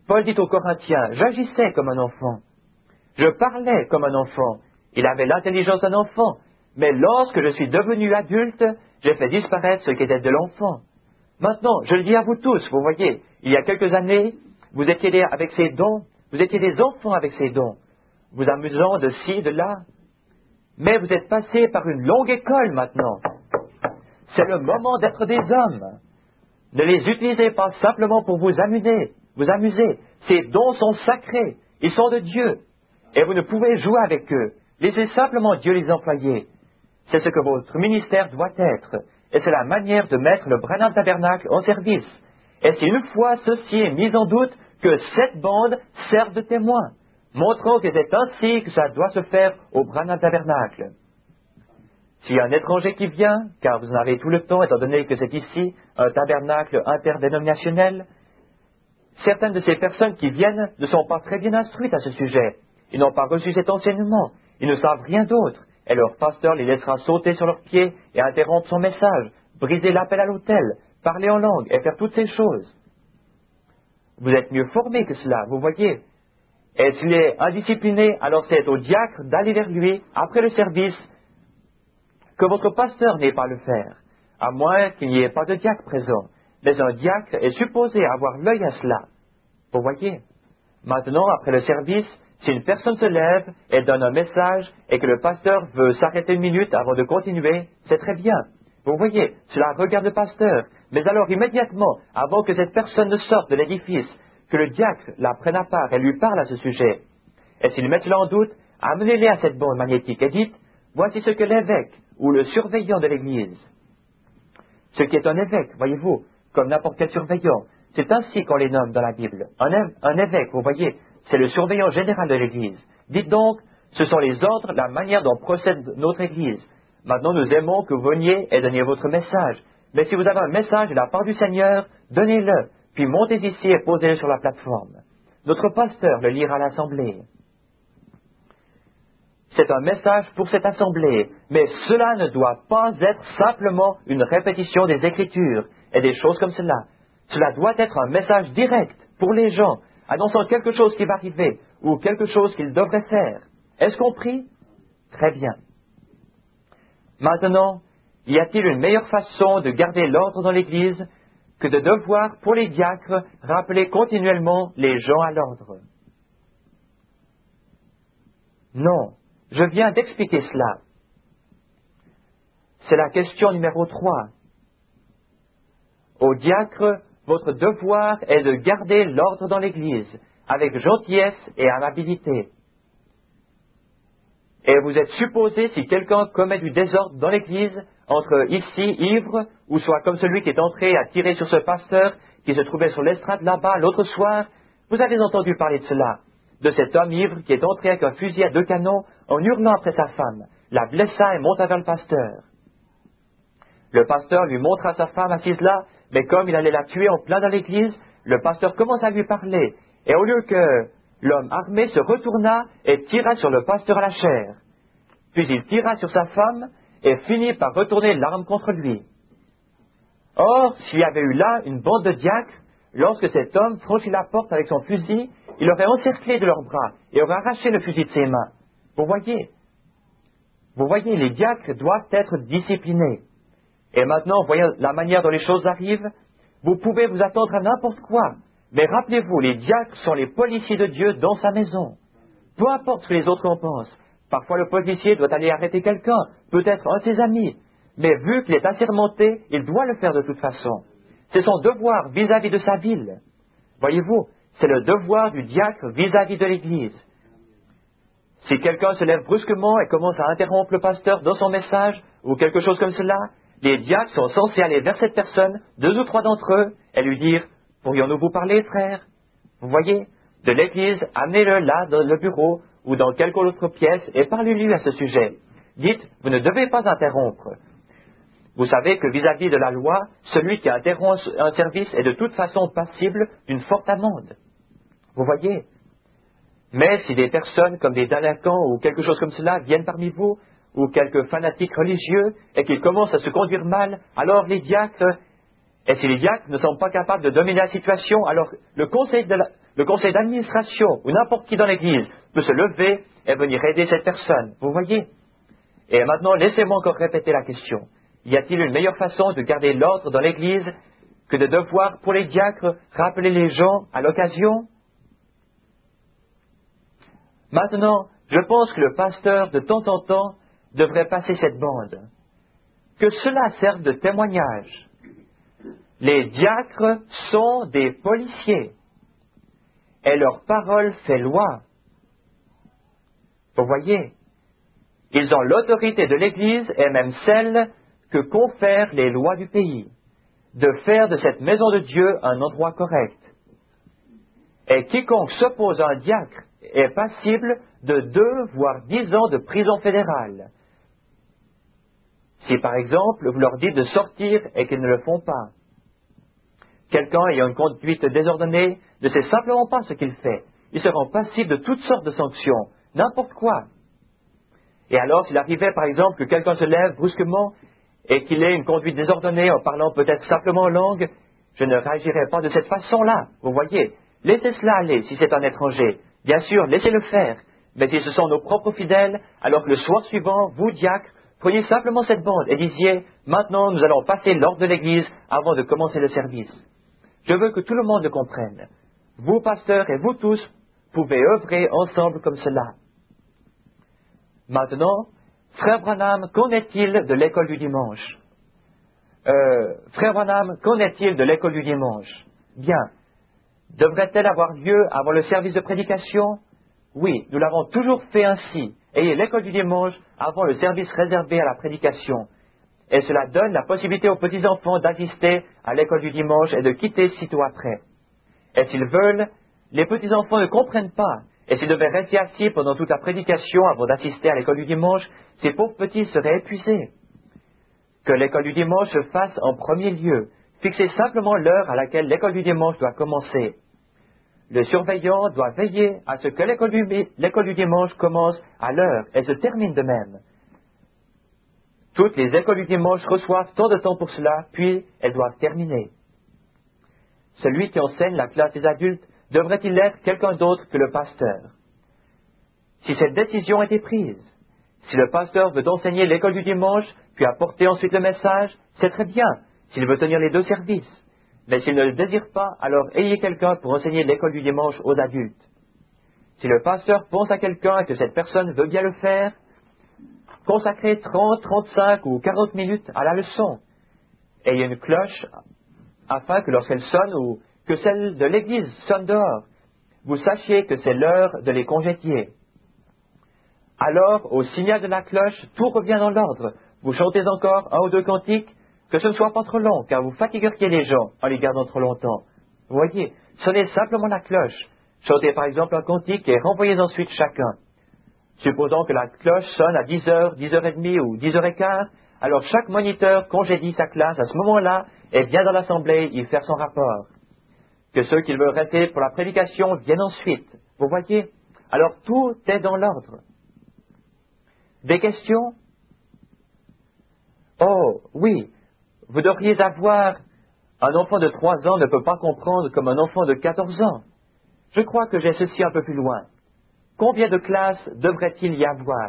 Paul dit aux Corinthiens, j'agissais comme un enfant. Je parlais comme un enfant. Il avait l'intelligence d'un enfant. Mais lorsque je suis devenu adulte, j'ai fait disparaître ce qui était de l'enfant. Maintenant, je le dis à vous tous, vous voyez, il y a quelques années, vous étiez des, avec ces dons, vous étiez des enfants avec ces dons, vous amusant de ci, de là. Mais vous êtes passés par une longue école maintenant. C'est le moment d'être des hommes. Ne les utilisez pas simplement pour vous amuser, vous amuser. Ces dons sont sacrés, ils sont de Dieu. Et vous ne pouvez jouer avec eux. Laissez simplement Dieu les employer. C'est ce que votre ministère doit être. Et c'est la manière de mettre le Branham Tabernacle en service. Et c'est une fois ceci est mis en doute que cette bande serve de témoin, montrant que c'est ainsi que ça doit se faire au Branham Tabernacle. S'il y a un étranger qui vient, car vous en avez tout le temps, étant donné que c'est ici un tabernacle interdénominationnel, certaines de ces personnes qui viennent ne sont pas très bien instruites à ce sujet. Ils n'ont pas reçu cet enseignement. Ils ne savent rien d'autre. Et leur pasteur les laissera sauter sur leurs pieds et interrompre son message, briser l'appel à l'autel, parler en langue et faire toutes ces choses. Vous êtes mieux formés que cela, vous voyez. Et s'il est indiscipliné, alors c'est au diacre d'aller vers lui, après le service, que votre pasteur n'ait pas à le faire, à moins qu'il n'y ait pas de diacre présent. Mais un diacre est supposé avoir l'œil à cela. Vous voyez. Maintenant, après le service, si une personne se lève et donne un message et que le pasteur veut s'arrêter une minute avant de continuer, c'est très bien. Vous voyez, cela regarde le pasteur. Mais alors immédiatement, avant que cette personne ne sorte de l'édifice, que le diacre la prenne à part et lui parle à ce sujet. Et s'il met cela en doute, amenez-les à cette bande magnétique et dites, voici ce que l'évêque ou le surveillant de l'Église, ce qui est un évêque, voyez-vous, comme n'importe quel surveillant, c'est ainsi qu'on les nomme dans la Bible. Un, é- un évêque, vous voyez, c'est le surveillant général de l'Église. Dites donc, ce sont les ordres, la manière dont procède notre Église. Maintenant, nous aimons que vous veniez et donniez votre message. Mais si vous avez un message de la part du Seigneur, donnez-le, puis montez ici et posez-le sur la plateforme. Notre pasteur le lira à l'Assemblée. C'est un message pour cette Assemblée, mais cela ne doit pas être simplement une répétition des Écritures et des choses comme cela. Cela doit être un message direct pour les gens, annonçant quelque chose qui va arriver ou quelque chose qu'ils devraient faire. Est-ce compris? Très bien. Maintenant, y a-t-il une meilleure façon de garder l'ordre dans l'Église que de devoir, pour les diacres, rappeler continuellement les gens à l'ordre? Non, je viens d'expliquer cela. C'est la question numéro trois. Au diacre, votre devoir est de garder l'ordre dans l'Église, avec gentillesse et amabilité. Et vous êtes supposé, si quelqu'un commet du désordre dans l'Église, entre ici, ivre, ou soit comme celui qui est entré à tirer sur ce pasteur qui se trouvait sur l'estrade là-bas l'autre soir, vous avez entendu parler de cela, de cet homme ivre qui est entré avec un fusil à deux canons en hurlant après sa femme, la blessa et monta vers le pasteur. Le pasteur lui montra sa femme assise là, mais comme il allait la tuer en plein dans l'église, le pasteur commença à lui parler, et au lieu que l'homme armé se retourna et tira sur le pasteur à la chair. Puis il tira sur sa femme et finit par retourner l'arme contre lui. Or, s'il y avait eu là une bande de diacres, lorsque cet homme franchit la porte avec son fusil, il aurait encerclé de leurs bras et aurait arraché le fusil de ses mains. Vous voyez, vous voyez, les diacres doivent être disciplinés. Et maintenant, voyez la manière dont les choses arrivent, vous pouvez vous attendre à n'importe quoi. Mais rappelez-vous, les diacres sont les policiers de Dieu dans sa maison. Peu importe ce que les autres en pensent. Parfois, le policier doit aller arrêter quelqu'un, peut-être un de ses amis. Mais vu qu'il est assermenté, il doit le faire de toute façon. C'est son devoir vis-à-vis de sa ville. Voyez-vous, c'est le devoir du diacre vis-à-vis de l'Église. Si quelqu'un se lève brusquement et commence à interrompre le pasteur dans son message, ou quelque chose comme cela, les diacres sont censés aller vers cette personne, deux ou trois d'entre eux, et lui dire « Pourrions-nous vous parler, frère ?» Vous voyez, de l'Église, amenez-le là, dans le bureau, ou dans quelque autre pièce, et parlez-lui à ce sujet. Dites « Vous ne devez pas interrompre. » Vous savez que vis-à-vis de la loi, celui qui interrompt un service est de toute façon passible d'une forte amende. Vous voyez? Mais si des personnes comme des délinquants ou quelque chose comme cela viennent parmi vous, ou quelques fanatiques religieux, et qu'ils commencent à se conduire mal, alors les diacres, et si les diacres ne sont pas capables de dominer la situation, alors le conseil de la, le conseil d'administration ou n'importe qui dans l'Église peut se lever et venir aider cette personne. Vous voyez? Et maintenant, laissez-moi encore répéter la question. Y a-t-il une meilleure façon de garder l'ordre dans l'Église que de devoir, pour les diacres, rappeler les gens à l'occasion? Maintenant, je pense que le pasteur, de temps en temps, devrait passer cette bande. Que cela serve de témoignage. Les diacres sont des policiers, et leur parole fait loi. Vous voyez, ils ont l'autorité de l'Église et même celle que confèrent les lois du pays, de faire de cette maison de Dieu un endroit correct. Et quiconque s'oppose à un diacre est passible de deux voire dix ans de prison fédérale. Si par exemple vous leur dites de sortir et qu'ils ne le font pas, quelqu'un ayant une conduite désordonnée ne sait simplement pas ce qu'il fait. Ils seront passibles de toutes sortes de sanctions, n'importe quoi. Et alors, s'il arrivait, par exemple, que quelqu'un se lève brusquement et qu'il ait une conduite désordonnée en parlant peut-être simplement en langue, je ne réagirais pas de cette façon-là. Vous voyez, laissez cela aller si c'est un étranger. Bien sûr, laissez-le faire. Mais si ce sont nos propres fidèles, alors que le soir suivant, vous, diacres, preniez simplement cette bande et disiez, maintenant nous allons passer l'ordre de l'Église avant de commencer le service. Je veux que tout le monde le comprenne. Vous, pasteurs, et vous tous, pouvez œuvrer ensemble comme cela. Maintenant, Frère Branham, qu'en est-il de l'école du dimanche? euh, Frère Branham, qu'en est-il de l'école du dimanche? Bien. Devrait-elle avoir lieu avant le service de prédication? Oui, nous l'avons toujours fait ainsi. Ayez l'école du dimanche avant le service réservé à la prédication. Et cela donne la possibilité aux petits-enfants d'assister à l'école du dimanche et de quitter sitôt après. Et s'ils veulent, les petits-enfants ne comprennent pas. Et s'ils devaient rester assis pendant toute la prédication avant d'assister à l'école du dimanche, ces pauvres petits seraient épuisés. Que l'école du dimanche se fasse en premier lieu. Fixez simplement l'heure à laquelle l'école du dimanche doit commencer. Le surveillant doit veiller à ce que l'école du, l'école du dimanche commence à l'heure et se termine de même. Toutes les écoles du dimanche reçoivent tant de temps pour cela, puis elles doivent terminer. Celui qui enseigne la classe des adultes devrait-il être quelqu'un d'autre que le pasteur? Si cette décision était prise, si le pasteur veut enseigner l'école du dimanche, puis apporter ensuite le message, c'est très bien, s'il veut tenir les deux services. Mais s'il ne le désire pas, alors ayez quelqu'un pour enseigner l'école du dimanche aux adultes. Si le pasteur pense à quelqu'un et que cette personne veut bien le faire, consacrez trente, trente-cinq ou quarante minutes à la leçon. Ayez une cloche afin que lorsqu'elle sonne ou que celle de l'église sonne dehors, vous sachiez que c'est l'heure de les congédier. Alors, au signal de la cloche, tout revient dans l'ordre. Vous chantez encore un ou deux cantiques, que ce ne soit pas trop long, car vous fatigueriez les gens en les gardant trop longtemps. Vous voyez, sonnez simplement la cloche. Chantez par exemple un cantique et renvoyez ensuite chacun. Supposons que la cloche sonne à dix heures, dix heures trente ou dix heures quinze, alors chaque moniteur congédie sa classe à ce moment-là et vient dans l'assemblée y faire son rapport. Que ceux qui veulent rester pour la prédication viennent ensuite. Vous voyez? Alors tout est dans l'ordre. Des questions? Oh, oui. Vous devriez avoir... Un enfant de trois ans ne peut pas comprendre comme un enfant de quatorze ans. Je crois que j'ai ceci un peu plus loin. Combien de classes devrait-il y avoir?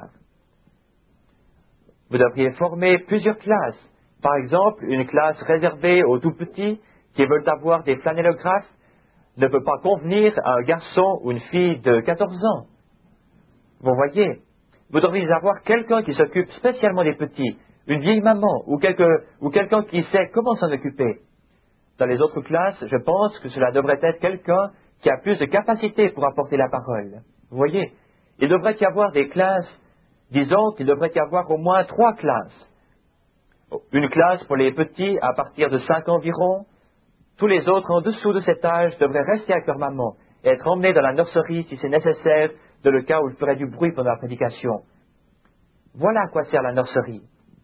Vous devriez former plusieurs classes. Par exemple, une classe réservée aux tout petits qui veulent avoir des flanellographes ne peut pas convenir à un garçon ou une fille de quatorze ans. Vous voyez, vous devriez avoir quelqu'un qui s'occupe spécialement des petits, une vieille maman ou, quelque, ou quelqu'un qui sait comment s'en occuper. Dans les autres classes, je pense que cela devrait être quelqu'un qui a plus de capacité pour apporter la parole. Vous voyez, il devrait y avoir des classes, disons qu'il devrait y avoir au moins trois classes. Une classe pour les petits à partir de cinq ans environ. Tous les autres en dessous de cet âge devraient rester avec leur maman et être emmenés dans la nurserie si c'est nécessaire, dans le cas où il ferait du bruit pendant la prédication. Voilà à quoi sert la nurserie.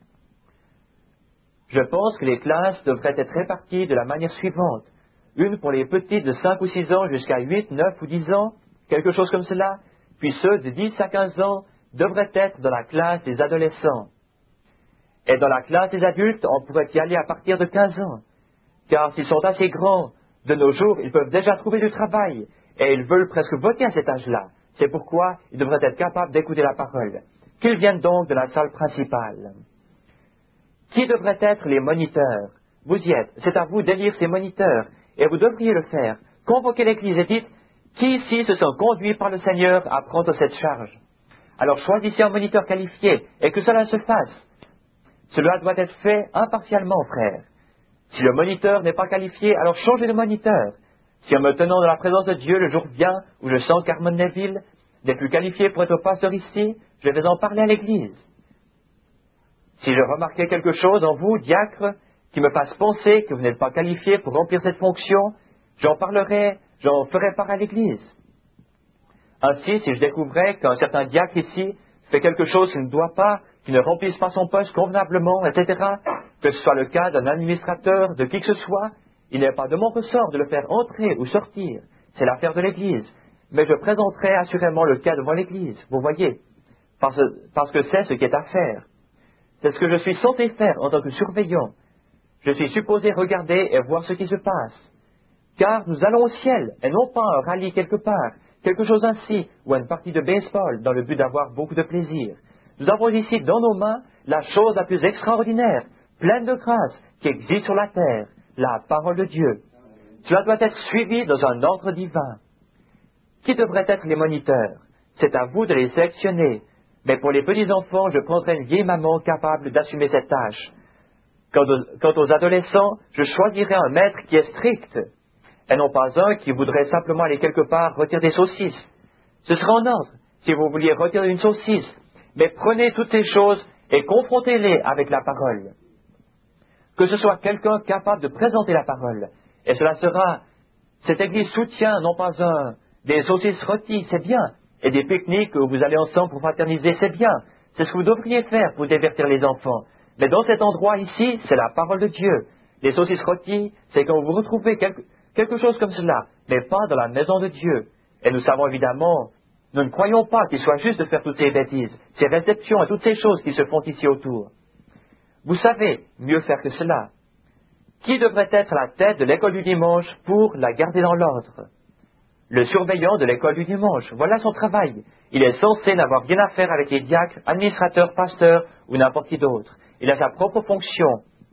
Je pense que les classes devraient être réparties de la manière suivante. Une pour les petits de cinq ou six ans jusqu'à huit, neuf ou dix ans, quelque chose comme cela, puis ceux de dix à quinze ans devraient être dans la classe des adolescents. Et dans la classe des adultes, on pourrait y aller à partir de quinze ans. Car s'ils sont assez grands, de nos jours, ils peuvent déjà trouver du travail, et ils veulent presque voter à cet âge-là. C'est pourquoi ils devraient être capables d'écouter la parole. Qu'ils viennent donc de la salle principale. Qui devraient être les moniteurs? Vous y êtes. C'est à vous d'élire ces moniteurs, et vous devriez le faire. Convoquez l'Église et dites, qui ici se sont conduits par le Seigneur à prendre cette charge? Alors choisissez un moniteur qualifié, et que cela se fasse. Cela doit être fait impartialement, frère. Si le moniteur n'est pas qualifié, alors changez de moniteur. Si en me tenant dans la présence de Dieu, le jour vient où je sens qu'Armand Neville n'est plus qualifié pour être pasteur ici, je vais en parler à l'Église. Si je remarquais quelque chose en vous, diacre, qui me fasse penser que vous n'êtes pas qualifié pour remplir cette fonction, j'en parlerai, j'en ferai part à l'Église. Ainsi, si je découvrais qu'un certain diacre ici fait quelque chose qu'il ne doit pas, qu'il ne remplisse pas son poste convenablement, et cetera, que ce soit le cas d'un administrateur, de qui que ce soit, il n'est pas de mon ressort de le faire entrer ou sortir. C'est l'affaire de l'Église. Mais je présenterai assurément le cas devant l'Église, vous voyez, parce, parce que c'est ce qui est à faire. C'est ce que je suis censé faire en tant que surveillant. Je suis supposé regarder et voir ce qui se passe. Car nous allons au ciel, et non pas un rallye quelque part, quelque chose ainsi, ou une partie de baseball, dans le but d'avoir beaucoup de plaisir. Nous avons ici dans nos mains la chose la plus extraordinaire, pleine de grâce, qui existe sur la terre, la parole de Dieu. Cela doit être suivi dans un ordre divin. Qui devraient être les moniteurs? C'est à vous de les sélectionner. Mais pour les petits enfants, je prendrai une vieille maman capable d'assumer cette tâche. Quant aux, quant aux adolescents, je choisirai un maître qui est strict, et non pas un qui voudrait simplement aller quelque part retirer des saucisses. Ce sera en ordre, si vous vouliez retirer une saucisse, mais prenez toutes ces choses et confrontez-les avec la parole. Que ce soit quelqu'un capable de présenter la parole, et cela sera, cette Église soutient non pas un, des saucisses rôties, c'est bien, et des pique-niques où vous allez ensemble pour fraterniser, c'est bien, c'est ce que vous devriez faire pour divertir les enfants. Mais dans cet endroit ici, c'est la parole de Dieu. Les saucisses rôties, c'est quand vous retrouvez quelque, quelque chose comme cela, mais pas dans la maison de Dieu. Et nous savons évidemment, nous ne croyons pas qu'il soit juste de faire toutes ces bêtises, ces réceptions et toutes ces choses qui se font ici autour. Vous savez mieux faire que cela. Qui devrait être la tête de l'école du dimanche pour la garder dans l'ordre? Le surveillant de l'école du dimanche, voilà son travail. Il est censé n'avoir rien à faire avec les diacres, administrateurs, pasteurs ou n'importe qui d'autre. Il a sa propre fonction.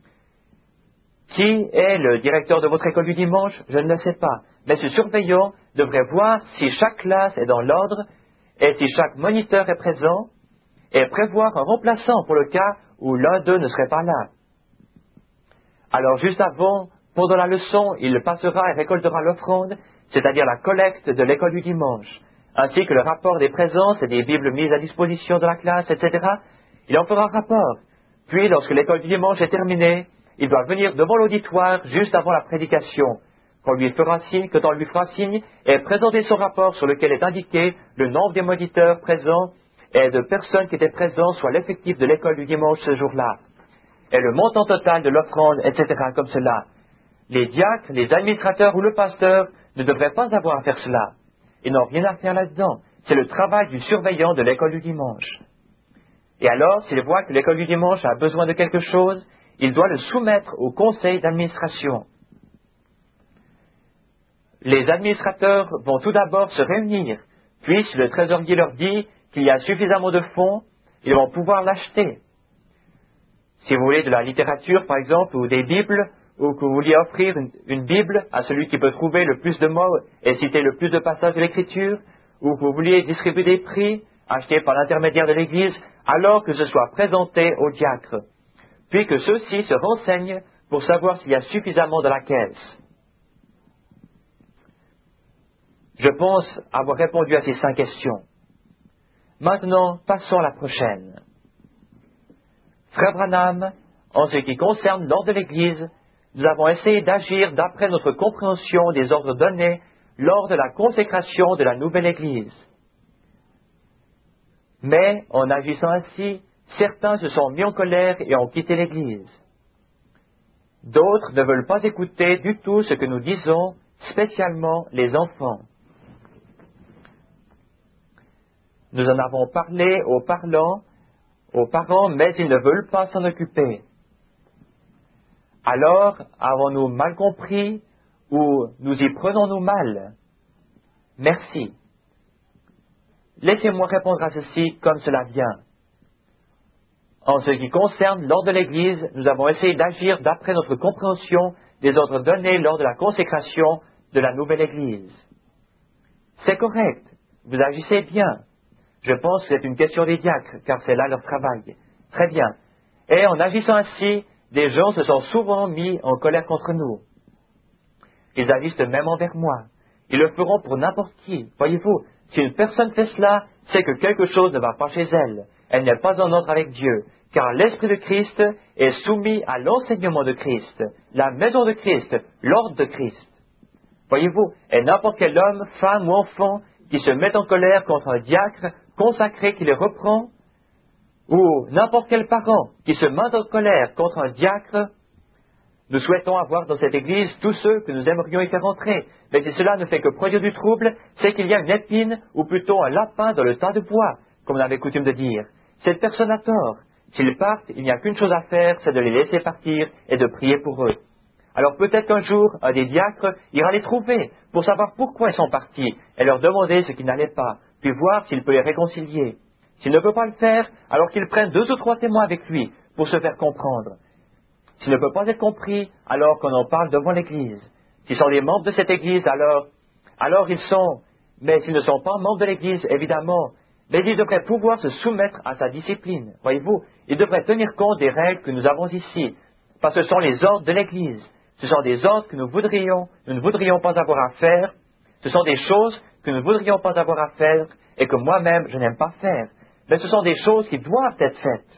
Qui est le directeur de votre école du dimanche? Je ne le sais pas. Mais ce surveillant devrait voir si chaque classe est dans l'ordre et si chaque moniteur est présent et prévoir un remplaçant pour le cas où l'un d'eux ne serait pas là. Alors juste avant, pendant la leçon, il passera et récoltera l'offrande, c'est-à-dire la collecte de l'école du dimanche, ainsi que le rapport des présences et des Bibles mises à disposition de la classe, et cetera. Il en fera rapport. Puis, lorsque l'école du dimanche est terminée, il doit venir devant l'auditoire juste avant la prédication, qu'on lui fera signe, que l'on lui fera signe, et présenter son rapport sur lequel est indiqué le nombre des moniteurs présents et de personnes qui étaient présentes, soit l'effectif de l'école du dimanche ce jour-là, et le montant total de l'offrande, et cetera, comme cela. Les diacres, les administrateurs ou le pasteur ne devraient pas avoir à faire cela. Ils n'ont rien à faire là-dedans. C'est le travail du surveillant de l'école du dimanche. Et alors, s'il voit que l'école du dimanche a besoin de quelque chose, il doit le soumettre au conseil d'administration. Les administrateurs vont tout d'abord se réunir, puis si le trésorier leur dit qu'il y a suffisamment de fonds, ils vont pouvoir l'acheter. Si vous voulez de la littérature, par exemple, ou des Bibles, ou que vous vouliez offrir une, une Bible à celui qui peut trouver le plus de mots et citer le plus de passages de l'Écriture, ou que vous vouliez distribuer des prix achetés par l'intermédiaire de l'Église, alors que ce soit présenté aux diacres, puis que ceux-ci se renseignent pour savoir s'il y a suffisamment dans la caisse. Je pense avoir répondu à ces cinq questions. Maintenant, passons à la prochaine. Frère Branham, en ce qui concerne l'ordre de l'Église, nous avons essayé d'agir d'après notre compréhension des ordres donnés lors de la consécration de la nouvelle Église. Mais, en agissant ainsi, certains se sont mis en colère et ont quitté l'Église. D'autres ne veulent pas écouter du tout ce que nous disons, spécialement les enfants. Nous en avons parlé aux parlants, aux parents, mais ils ne veulent pas s'en occuper. Alors, avons-nous mal compris ou nous y prenons-nous mal? Merci. Laissez-moi répondre à ceci comme cela vient. En ce qui concerne l'ordre de l'Église, nous avons essayé d'agir d'après notre compréhension des ordres donnés lors de la consécration de la nouvelle Église. C'est correct. Vous agissez bien. Je pense que c'est une question des diacres, car c'est là leur travail. Très bien. Et en agissant ainsi, des gens se sont souvent mis en colère contre nous. Ils agissent même envers moi. Ils le feront pour n'importe qui. Voyez-vous, si une personne fait cela, c'est que quelque chose ne va pas chez elle. Elle n'est pas en ordre avec Dieu, car l'Esprit de Christ est soumis à l'enseignement de Christ, la maison de Christ, l'ordre de Christ. Voyez-vous, et n'importe quel homme, femme ou enfant qui se met en colère contre un diacre consacré qui les reprend, ou n'importe quel parent qui se met en colère contre un diacre, nous souhaitons avoir dans cette Église tous ceux que nous aimerions y faire entrer. Mais si cela ne fait que produire du trouble, c'est qu'il y a une épine, ou plutôt un lapin dans le tas de bois, comme on avait coutume de dire. Cette personne a tort. S'ils partent, il n'y a qu'une chose à faire, c'est de les laisser partir et de prier pour eux. Alors peut-être qu'un jour, un des diacres ira les trouver pour savoir pourquoi ils sont partis et leur demander ce qui n'allait pas, puis voir s'il peut les réconcilier. S'il ne peut pas le faire, alors qu'il prenne deux ou trois témoins avec lui pour se faire comprendre. S'il ne peut pas être compris, alors qu'on en parle devant l'Église. S'ils sont les membres de cette Église, alors, alors ils sont, mais s'ils ne sont pas membres de l'Église, évidemment, mais ils devraient pouvoir se soumettre à sa discipline. Voyez-vous, ils devraient tenir compte des règles que nous avons ici, parce que ce sont les ordres de l'Église. Ce sont des ordres que nous voudrions, nous ne voudrions pas avoir à faire. Ce sont des choses que nous ne voudrions pas avoir à faire et que moi-même je n'aime pas faire. Mais ce sont des choses qui doivent être faites.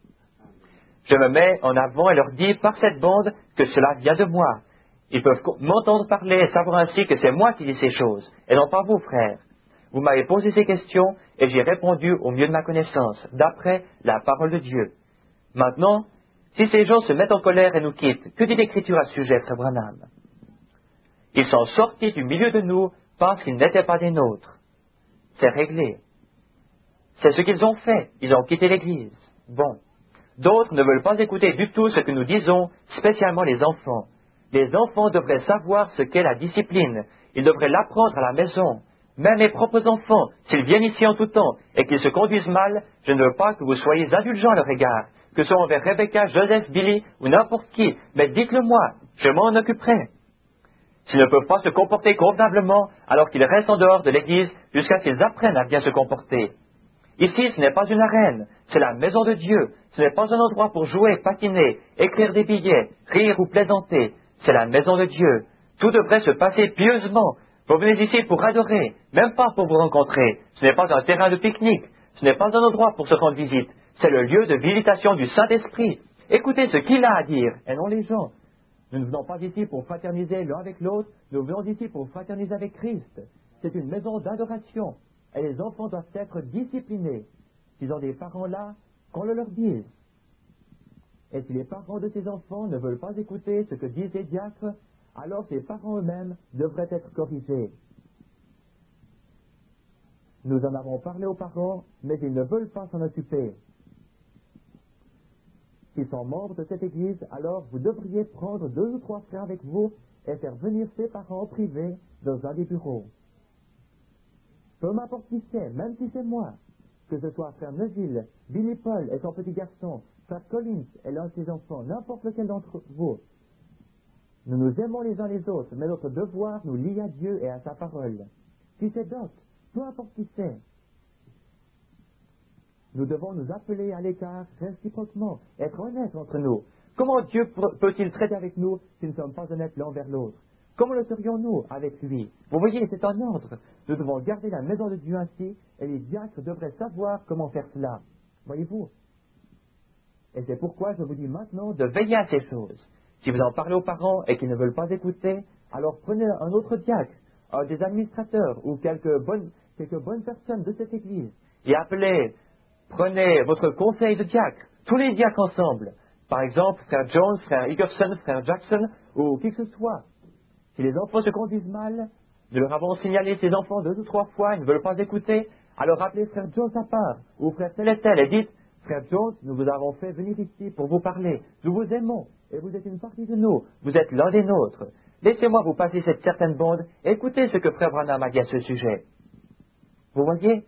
Je me mets en avant et leur dis par cette bande que cela vient de moi. Ils peuvent m'entendre parler et savoir ainsi que c'est moi qui dis ces choses, et non pas vous, frères. Vous m'avez posé ces questions et j'ai répondu au mieux de ma connaissance, d'après la parole de Dieu. Maintenant, si ces gens se mettent en colère et nous quittent, que dit l'Écriture à ce sujet, frère Branham? Ils sont sortis du milieu de nous parce qu'ils n'étaient pas des nôtres. C'est réglé. C'est ce qu'ils ont fait. Ils ont quitté l'Église. Bon. D'autres ne veulent pas écouter du tout ce que nous disons, spécialement les enfants. Les enfants devraient savoir ce qu'est la discipline. Ils devraient l'apprendre à la maison. Même mes propres enfants, s'ils viennent ici en tout temps et qu'ils se conduisent mal, je ne veux pas que vous soyez indulgents à leur égard, que ce soit envers Rebecca, Joseph, Billy ou n'importe qui, mais dites-le moi, je m'en occuperai. S'ils ne peuvent pas se comporter convenablement, alors qu'ils restent en dehors de l'Église jusqu'à ce qu'ils apprennent à bien se comporter. Ici, ce n'est pas une arène, c'est la maison de Dieu. Ce n'est pas un endroit pour jouer, patiner, écrire des billets, rire ou plaisanter. C'est la maison de Dieu. Tout devrait se passer pieusement. Vous venez ici pour adorer, même pas pour vous rencontrer. Ce n'est pas un terrain de pique-nique. Ce n'est pas un endroit pour se rendre visite. C'est le lieu de visitation du Saint-Esprit. Écoutez ce qu'il a à dire, et non les gens. Nous ne venons pas ici pour fraterniser l'un avec l'autre, nous venons ici pour fraterniser avec Christ. C'est une maison d'adoration. Et les enfants doivent être disciplinés. S'ils ont des parents là, qu'on le leur dise. Et si les parents de ces enfants ne veulent pas écouter ce que disent les diacres, alors ces parents eux-mêmes devraient être corrigés. Nous en avons parlé aux parents, mais ils ne veulent pas s'en occuper. S'ils sont membres de cette Église, alors vous devriez prendre deux ou trois frères avec vous et faire venir ces parents en privé dans un des bureaux. Peu m'importe qui c'est, même si c'est moi, que ce soit frère Neville, Billy Paul et son petit garçon, frère Collins et l'un de ses enfants, n'importe lequel d'entre vous. Nous nous aimons les uns les autres, mais notre devoir nous lie à Dieu et à sa parole. Si c'est Doc, peu importe qui c'est. Nous devons nous appeler à l'écart réciproquement, être honnêtes entre nous. Comment Dieu peut-il traiter avec nous si nous ne sommes pas honnêtes l'un vers l'autre? Comment le serions-nous avec lui? Vous voyez, c'est un ordre. Nous devons garder la maison de Dieu ainsi, et les diacres devraient savoir comment faire cela. Voyez-vous? Et c'est pourquoi je vous dis maintenant de veiller à ces choses. Si vous en parlez aux parents et qu'ils ne veulent pas écouter, alors prenez un autre diacre, un des administrateurs ou quelques bonnes, quelques bonnes personnes de cette église, et appelez, prenez votre conseil de diacre, tous les diacres ensemble. Par exemple, frère Jones, frère Higgerson, frère Jackson, ou qui que ce soit. Si les enfants se conduisent mal, nous leur avons signalé ces enfants deux ou trois fois, ils ne veulent pas écouter, alors appelez frère Jones à part, ou frère tel et tel, et dites, frère Jones, nous vous avons fait venir ici pour vous parler. Nous vous aimons, et vous êtes une partie de nous. Vous êtes l'un des nôtres. Laissez-moi vous passer cette certaine bande. Écoutez ce que Frère Branham a dit à ce sujet. Vous voyez?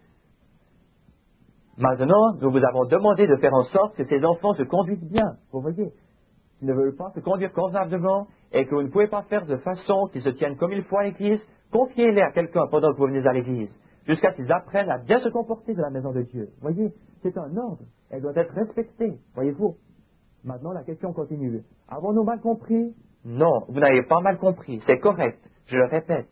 Maintenant, nous vous avons demandé de faire en sorte que ces enfants se conduisent bien. Vous voyez? S'ils ne veulent pas se conduire convenablement et que vous ne pouvez pas faire de façon qu'ils se tiennent comme il faut à l'église, confiez-les à quelqu'un pendant que vous venez à l'église, jusqu'à ce qu'ils apprennent à bien se comporter de la maison de Dieu. Vous voyez? C'est un ordre. Elle doit être respectée. Voyez-vous? Maintenant, la question continue. Avons-nous mal compris? Non, vous n'avez pas mal compris. C'est correct. Je le répète.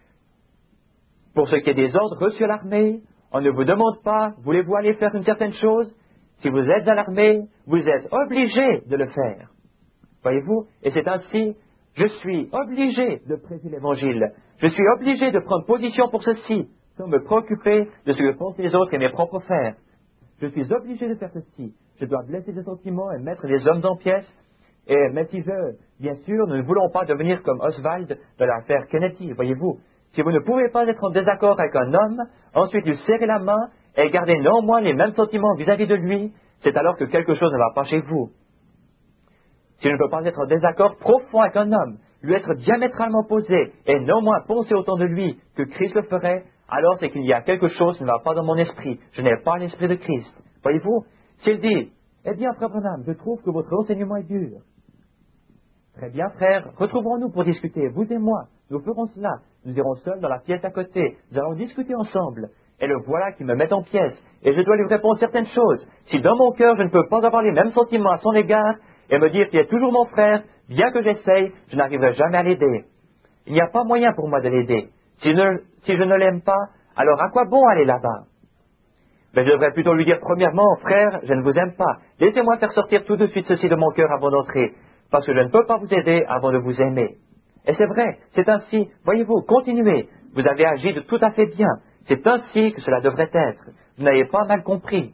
Pour ce qui est des ordres reçus à l'armée, on ne vous demande pas, voulez-vous aller faire une certaine chose? Si vous êtes à l'armée, vous êtes obligé de le faire. Voyez-vous? Et c'est ainsi, je suis obligé de prêcher l'Évangile. Je suis obligé de prendre position pour ceci, sans me préoccuper de ce que pensent les autres et mes propres frères. Je suis obligé de faire ceci. Je dois blesser des sentiments et mettre les hommes en pièces. Et, mais si je, bien sûr, nous ne voulons pas devenir comme Oswald de l'affaire Kennedy, voyez-vous. Si vous ne pouvez pas être en désaccord avec un homme, ensuite lui serrer la main et garder néanmoins les mêmes sentiments vis-à-vis de lui, c'est alors que quelque chose ne va pas chez vous. Si je ne peux pas être en désaccord profond avec un homme, lui être diamétralement opposé et néanmoins penser autant de lui que Christ le ferait, alors c'est qu'il y a quelque chose qui ne va pas dans mon esprit. Je n'ai pas l'esprit de Christ. Voyez-vous? S'il dit, eh bien, frère Branham, je trouve que votre enseignement est dur. Très bien, frère, retrouvons-nous pour discuter, vous et moi. Nous ferons cela. Nous irons seuls dans la pièce à côté. Nous allons discuter ensemble. Et le voilà qui me met en pièce. Et je dois lui répondre certaines choses. Si dans mon cœur je ne peux pas avoir les mêmes sentiments à son égard, et me dire qu'il est toujours mon frère, bien que j'essaye, je n'arriverai jamais à l'aider. Il n'y a pas moyen pour moi de l'aider. Si, si je ne l'aime pas, alors à quoi bon aller là-bas? Mais je devrais plutôt lui dire premièrement, frère, je ne vous aime pas. Laissez-moi faire sortir tout de suite ceci de mon cœur avant d'entrer, parce que je ne peux pas vous aider avant de vous aimer. Et c'est vrai, c'est ainsi. Voyez-vous, continuez. Vous avez agi de tout à fait bien. C'est ainsi que cela devrait être. Vous n'avez pas mal compris.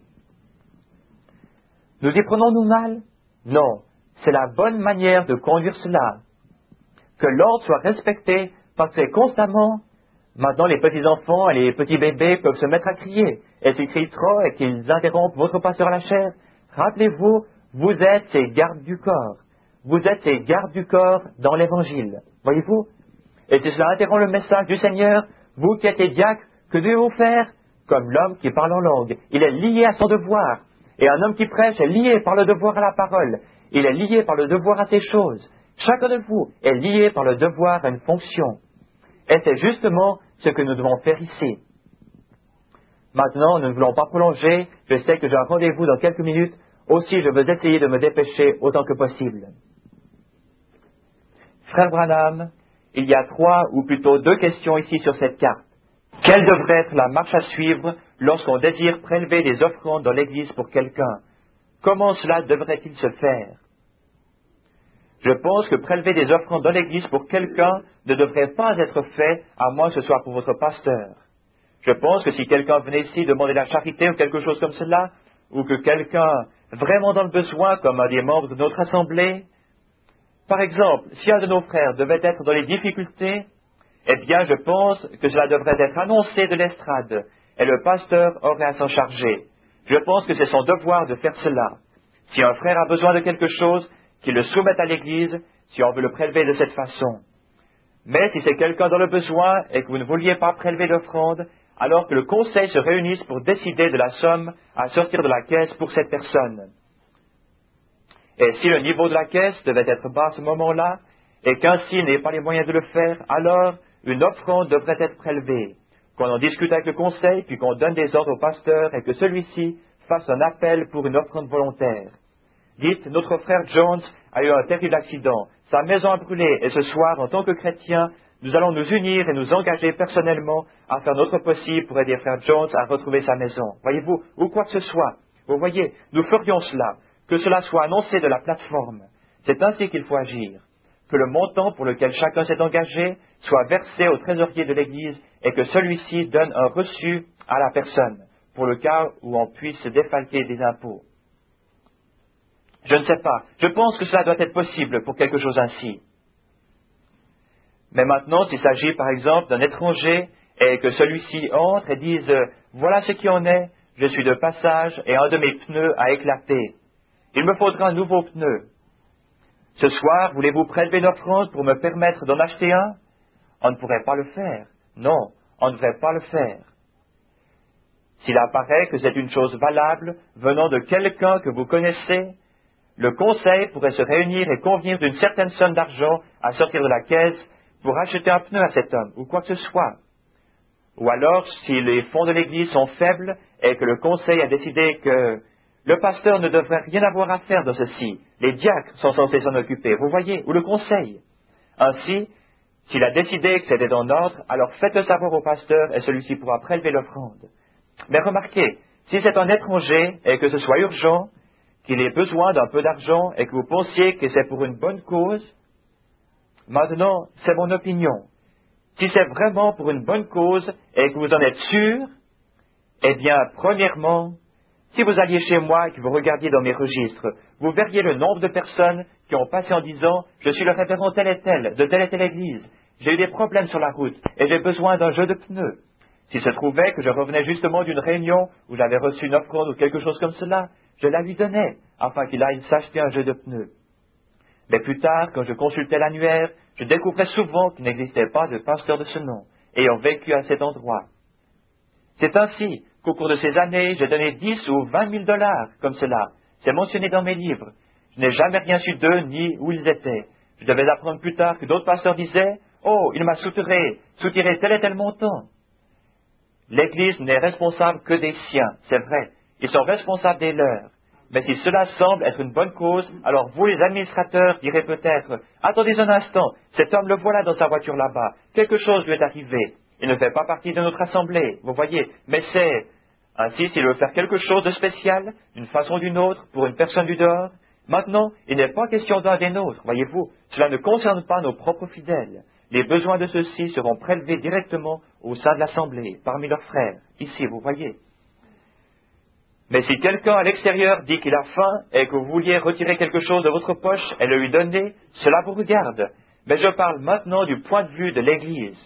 Nous y prenons-nous mal? Non. C'est la bonne manière de conduire cela. Que l'ordre soit respecté, parce que constamment, maintenant les petits-enfants et les petits bébés peuvent se mettre à crier. Et s'ils crient trop et qu'ils interrompent votre pasteur à la chair, rappelez-vous, vous êtes ces gardes du corps. Vous êtes ces gardes du corps dans l'Évangile. Voyez-vous? Et si cela interrompt le message du Seigneur, vous qui êtes les diacres, que devez-vous faire? Comme l'homme qui parle en langue. Il est lié à son devoir. Et un homme qui prêche est lié par le devoir à la parole. Il est lié par le devoir à ces choses. Chacun de vous est lié par le devoir à une fonction. Et c'est justement ce que nous devons faire ici. Maintenant, nous ne voulons pas prolonger. Je sais que j'ai un rendez-vous dans quelques minutes. Aussi, je veux essayer de me dépêcher autant que possible. Frère Branham, il y a trois, ou plutôt deux questions ici sur cette carte. Quelle devrait être la marche à suivre lorsqu'on désire prélever des offrandes dans l'Église pour quelqu'un? Comment cela devrait-il se faire? Je pense que prélever des offrandes dans l'Église pour quelqu'un ne devrait pas être fait, à moins que ce soit pour votre pasteur. Je pense que si quelqu'un venait ici demander la charité ou quelque chose comme cela, ou que quelqu'un vraiment dans le besoin, comme un des membres de notre assemblée, par exemple, si un de nos frères devait être dans les difficultés, eh bien, je pense que cela devrait être annoncé de l'estrade, et le pasteur aurait à s'en charger. Je pense que c'est son devoir de faire cela. Si un frère a besoin de quelque chose, qu'il le soumette à l'Église, si on veut le prélever de cette façon. Mais si c'est quelqu'un dans le besoin et que vous ne vouliez pas prélever l'offrande, alors que le conseil se réunisse pour décider de la somme à sortir de la caisse pour cette personne. Et si le niveau de la caisse devait être bas à ce moment-là, et qu'ainsi n'ait pas les moyens de le faire, alors une offrande devrait être prélevée, qu'on en discute avec le conseil, puis qu'on donne des ordres au pasteur et que celui-ci fasse un appel pour une offrande volontaire. Dites, notre frère Jones a eu un terrible accident, sa maison a brûlé, et ce soir, en tant que chrétiens, nous allons nous unir et nous engager personnellement à faire notre possible pour aider frère Jones à retrouver sa maison. Voyez-vous, ou quoi que ce soit. Vous voyez, nous ferions cela, que cela soit annoncé de la plateforme. C'est ainsi qu'il faut agir. Que le montant pour lequel chacun s'est engagé soit versé au trésorier de l'Église et que celui-ci donne un reçu à la personne, pour le cas où on puisse se défalquer des impôts. Je ne sais pas. Je pense que cela doit être possible pour quelque chose ainsi. Mais maintenant, s'il s'agit par exemple d'un étranger et que celui-ci entre et dise « Voilà ce qui en est, je suis de passage et un de mes pneus a éclaté. Il me faudra un nouveau pneu. » Ce soir, voulez-vous prélever une offrande pour me permettre d'en acheter un? On ne pourrait pas le faire. Non, on ne devrait pas le faire. S'il apparaît que c'est une chose valable venant de quelqu'un que vous connaissez, le conseil pourrait se réunir et convenir d'une certaine somme d'argent à sortir de la caisse pour acheter un pneu à cet homme, ou quoi que ce soit. Ou alors, si les fonds de l'Église sont faibles et que le conseil a décidé que le pasteur ne devrait rien avoir à faire de ceci, les diacres sont censés s'en occuper, vous voyez, ou le conseil. Ainsi, s'il a décidé que c'était en ordre, alors faites-le savoir au pasteur et celui-ci pourra prélever l'offrande. Mais remarquez, si c'est un étranger et que ce soit urgent, qu'il ait besoin d'un peu d'argent et que vous pensiez que c'est pour une bonne cause, maintenant, c'est mon opinion. Si c'est vraiment pour une bonne cause et que vous en êtes sûr, eh bien, premièrement, si vous alliez chez moi et que vous regardiez dans mes registres, vous verriez le nombre de personnes qui ont passé en disant « Je suis le révérend tel et tel, de telle et telle église. J'ai eu des problèmes sur la route et j'ai besoin d'un jeu de pneus. » S'il se trouvait que je revenais justement d'une réunion où j'avais reçu une offrande ou quelque chose comme cela, je la lui donnais afin qu'il aille s'acheter un jeu de pneus. Mais plus tard, quand je consultais l'annuaire, je découvrais souvent qu'il n'existait pas de pasteur de ce nom, ayant vécu à cet endroit. C'est ainsi qu'au cours de ces années, j'ai donné dix ou vingt mille dollars, comme cela. C'est mentionné dans mes livres. Je n'ai jamais rien su d'eux, ni où ils étaient. Je devais apprendre plus tard que d'autres pasteurs disaient « Oh, il m'a soutiré, soutiré tel et tel montant. » L'Église n'est responsable que des siens, c'est vrai. Ils sont responsables des leurs. Mais si cela semble être une bonne cause, alors vous, les administrateurs, direz peut-être « Attendez un instant, cet homme le voilà dans sa voiture là-bas. Quelque chose lui est arrivé. Il ne fait pas partie de notre assemblée, vous voyez. Mais c'est... Ainsi, s'il veut faire quelque chose de spécial, d'une façon ou d'une autre, pour une personne du dehors, maintenant, il n'est pas question d'un des nôtres, voyez-vous. Cela ne concerne pas nos propres fidèles. Les besoins de ceux-ci seront prélevés directement au sein de l'assemblée, parmi leurs frères. Ici, vous voyez. Mais si quelqu'un à l'extérieur dit qu'il a faim et que vous vouliez retirer quelque chose de votre poche et le lui donner, cela vous regarde. Mais je parle maintenant du point de vue de l'Église.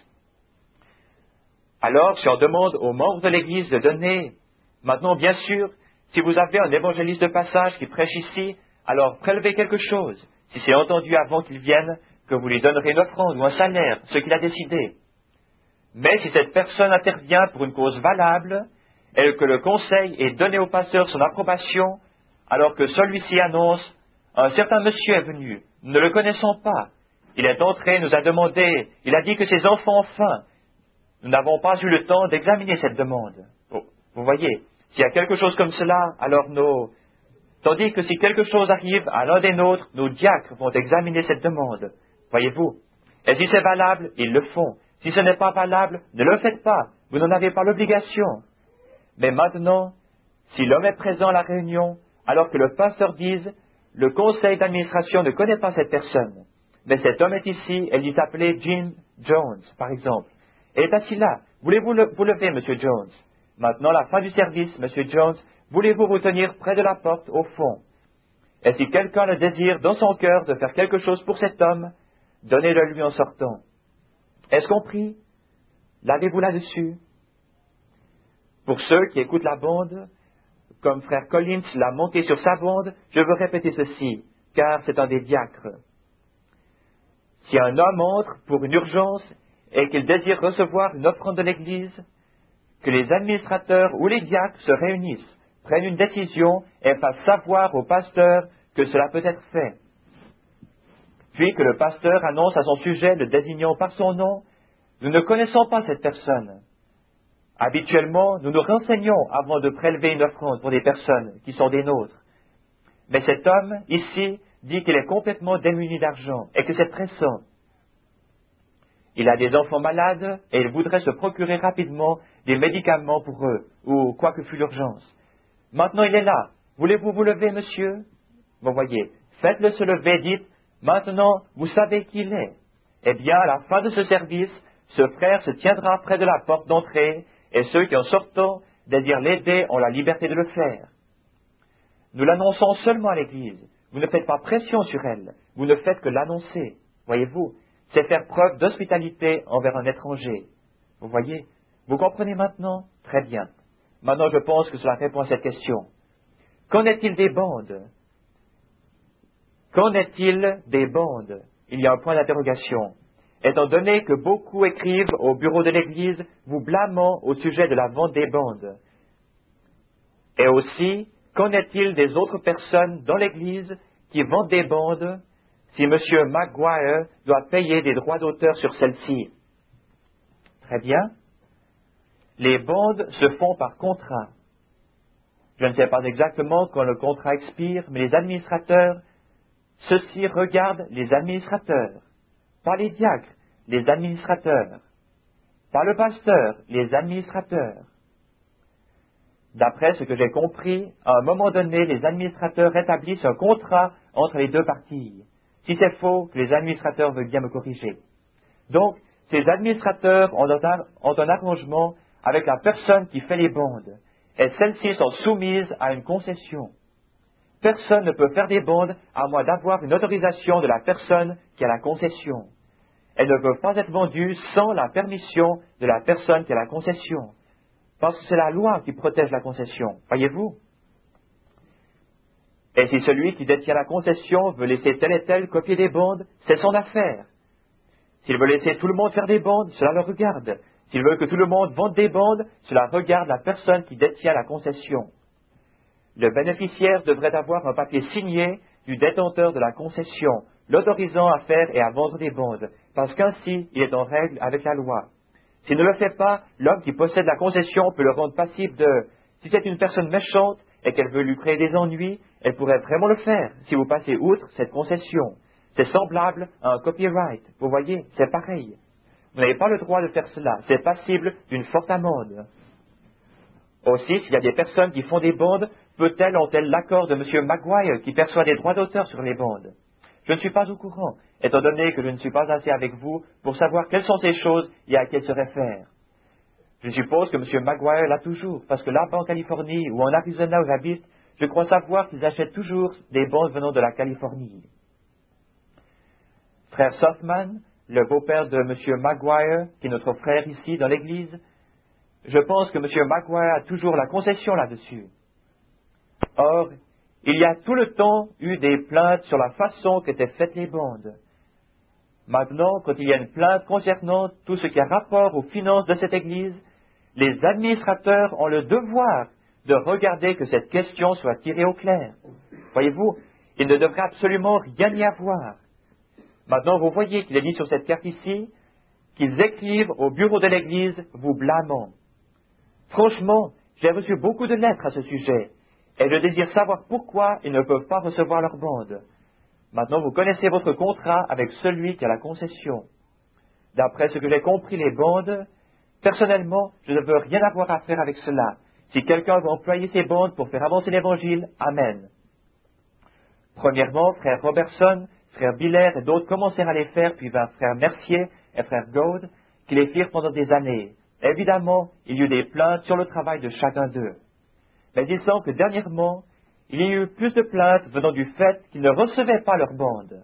Alors, si on demande aux membres de l'Église de donner, maintenant, bien sûr, si vous avez un évangéliste de passage qui prêche ici, alors prélevez quelque chose. Si c'est entendu avant qu'il vienne, que vous lui donnerez une offrande ou un salaire, ce qu'il a décidé. Mais si cette personne intervient pour une cause valable, et que le conseil ait donné au pasteur son approbation, alors que celui-ci annonce « Un certain monsieur est venu, nous ne le connaissons pas. Il est entré, nous a demandé, il a dit que ses enfants ont faim. Nous n'avons pas eu le temps d'examiner cette demande. Oh, vous voyez, s'il y a quelque chose comme cela, alors nos... Tandis que si quelque chose arrive à l'un des nôtres, nos diacres vont examiner cette demande. Voyez-vous? Et si c'est valable, ils le font. Si ce n'est pas valable, ne le faites pas. Vous n'en avez pas l'obligation. Mais maintenant, si l'homme est présent à la réunion, alors que le pasteur dise, le conseil d'administration ne connaît pas cette personne, mais cet homme est ici, et il est appelé Jim Jones, par exemple, et est assis là. Voulez-vous le, vous lever, Monsieur Jones? Maintenant, la fin du service, Monsieur Jones, voulez-vous vous tenir près de la porte, au fond? Et si quelqu'un le désire dans son cœur de faire quelque chose pour cet homme, donnez-le lui en sortant. Est-ce compris? L'avez-vous là-dessus? Pour ceux qui écoutent la bande, comme frère Collins l'a monté sur sa bande, je veux répéter ceci, car c'est un des diacres. Si un homme entre pour une urgence et qu'il désire recevoir une offrande de l'Église, que les administrateurs ou les diacres se réunissent, prennent une décision et fassent savoir au pasteur que cela peut être fait. Puis que le pasteur annonce à son sujet, le désignant par son nom, « Nous ne connaissons pas cette personne. » Habituellement, nous nous renseignons avant de prélever une offrande pour des personnes qui sont des nôtres. Mais cet homme, ici, dit qu'il est complètement démuni d'argent et que c'est pressant. Il a des enfants malades et il voudrait se procurer rapidement des médicaments pour eux, ou quoi que fût l'urgence. Maintenant il est là. Voulez-vous vous lever, monsieur? Vous voyez, faites-le se lever, dites, maintenant vous savez qui il est. Eh bien, à la fin de ce service, ce frère se tiendra près de la porte d'entrée, et ceux qui en sortant désirent l'aider ont la liberté de le faire. Nous l'annonçons seulement à l'Église. Vous ne faites pas pression sur elle, vous ne faites que l'annoncer. Voyez-vous, c'est faire preuve d'hospitalité envers un étranger. Vous voyez, vous comprenez maintenant? Très bien. Maintenant, je pense que cela répond à cette question. Qu'en est-il des bandes? Qu'en est-il des bondes? Il y a un point d'interrogation. Étant donné que beaucoup écrivent au bureau de l'Église, vous blâmant au sujet de la vente des bondes. Et aussi, qu'en est-il des autres personnes dans l'Église qui vendent des bondes si M. Maguire doit payer des droits d'auteur sur celles-ci? Très bien. Les bondes se font par contrat. Je ne sais pas exactement quand le contrat expire, mais les administrateurs, ceux-ci regardent les administrateurs, pas les diacres, les administrateurs, pas le pasteur, les administrateurs. D'après ce que j'ai compris, à un moment donné, les administrateurs établissent un contrat entre les deux parties. Si c'est faux, que les administrateurs veulent bien me corriger. Donc, ces administrateurs ont un, ont un arrangement avec la personne qui fait les bondes, et celles-ci sont soumises à une concession. Personne ne peut faire des bondes à moins d'avoir une autorisation de la personne qui a la concession. Elles ne peuvent pas être vendues sans la permission de la personne qui a la concession, parce que c'est la loi qui protège la concession, voyez-vous? Et si celui qui détient la concession veut laisser tel et tel copier des bondes, c'est son affaire. S'il veut laisser tout le monde faire des bondes, cela le regarde. S'il veut que tout le monde vende des bondes, cela regarde la personne qui détient la concession. Le bénéficiaire devrait avoir un papier signé du détenteur de la concession, l'autorisant à faire et à vendre des bondes, parce qu'ainsi il est en règle avec la loi. S'il ne le fait pas, l'homme qui possède la concession peut le rendre passible de... Si c'est une personne méchante et qu'elle veut lui créer des ennuis, elle pourrait vraiment le faire si vous passez outre cette concession. C'est semblable à un copyright. Vous voyez, c'est pareil. Vous n'avez pas le droit de faire cela. C'est passible d'une forte amende. Aussi, s'il y a des personnes qui font des bondes, peut-elles ont-elles l'accord de M. Maguire qui perçoit des droits d'auteur sur les bondes? Je ne suis pas au courant, étant donné que je ne suis pas assez avec vous pour savoir quelles sont ces choses et à qui elles se réfèrent. Je suppose que M. Maguire l'a toujours, parce que là-bas en Californie ou en Arizona où j'habite, je crois savoir qu'ils achètent toujours des bondes venant de la Californie. Frère Softman, le beau-père de M. Maguire, qui est notre frère ici dans l'Église, je pense que M. Maguire a toujours la concession là-dessus. Or, il y a tout le temps eu des plaintes sur la façon qu'étaient faites les bondes. Maintenant, quand il y a une plainte concernant tout ce qui a rapport aux finances de cette Église, les administrateurs ont le devoir de regarder que cette question soit tirée au clair. Voyez-vous, il ne devrait absolument rien y avoir. Maintenant, vous voyez qu'il est dit sur cette carte ici qu'ils écrivent au bureau de l'Église vous blâmant. Franchement, j'ai reçu beaucoup de lettres à ce sujet, et je désire savoir pourquoi ils ne peuvent pas recevoir leur bande. Maintenant, vous connaissez votre contrat avec celui qui a la concession. D'après ce que j'ai compris les bandes, personnellement, je ne veux rien avoir à faire avec cela. Si quelqu'un veut employer ces bandes pour faire avancer l'Évangile, Amen. Premièrement, frère Robertson, frère Biller et d'autres commencèrent à les faire, puis vinrent frère Mercier et frère Gaude, qui les firent pendant des années. Évidemment, il y eut des plaintes sur le travail de chacun d'eux. Mais il semble que dernièrement, il y a eu plus de plaintes venant du fait qu'ils ne recevaient pas leur bande.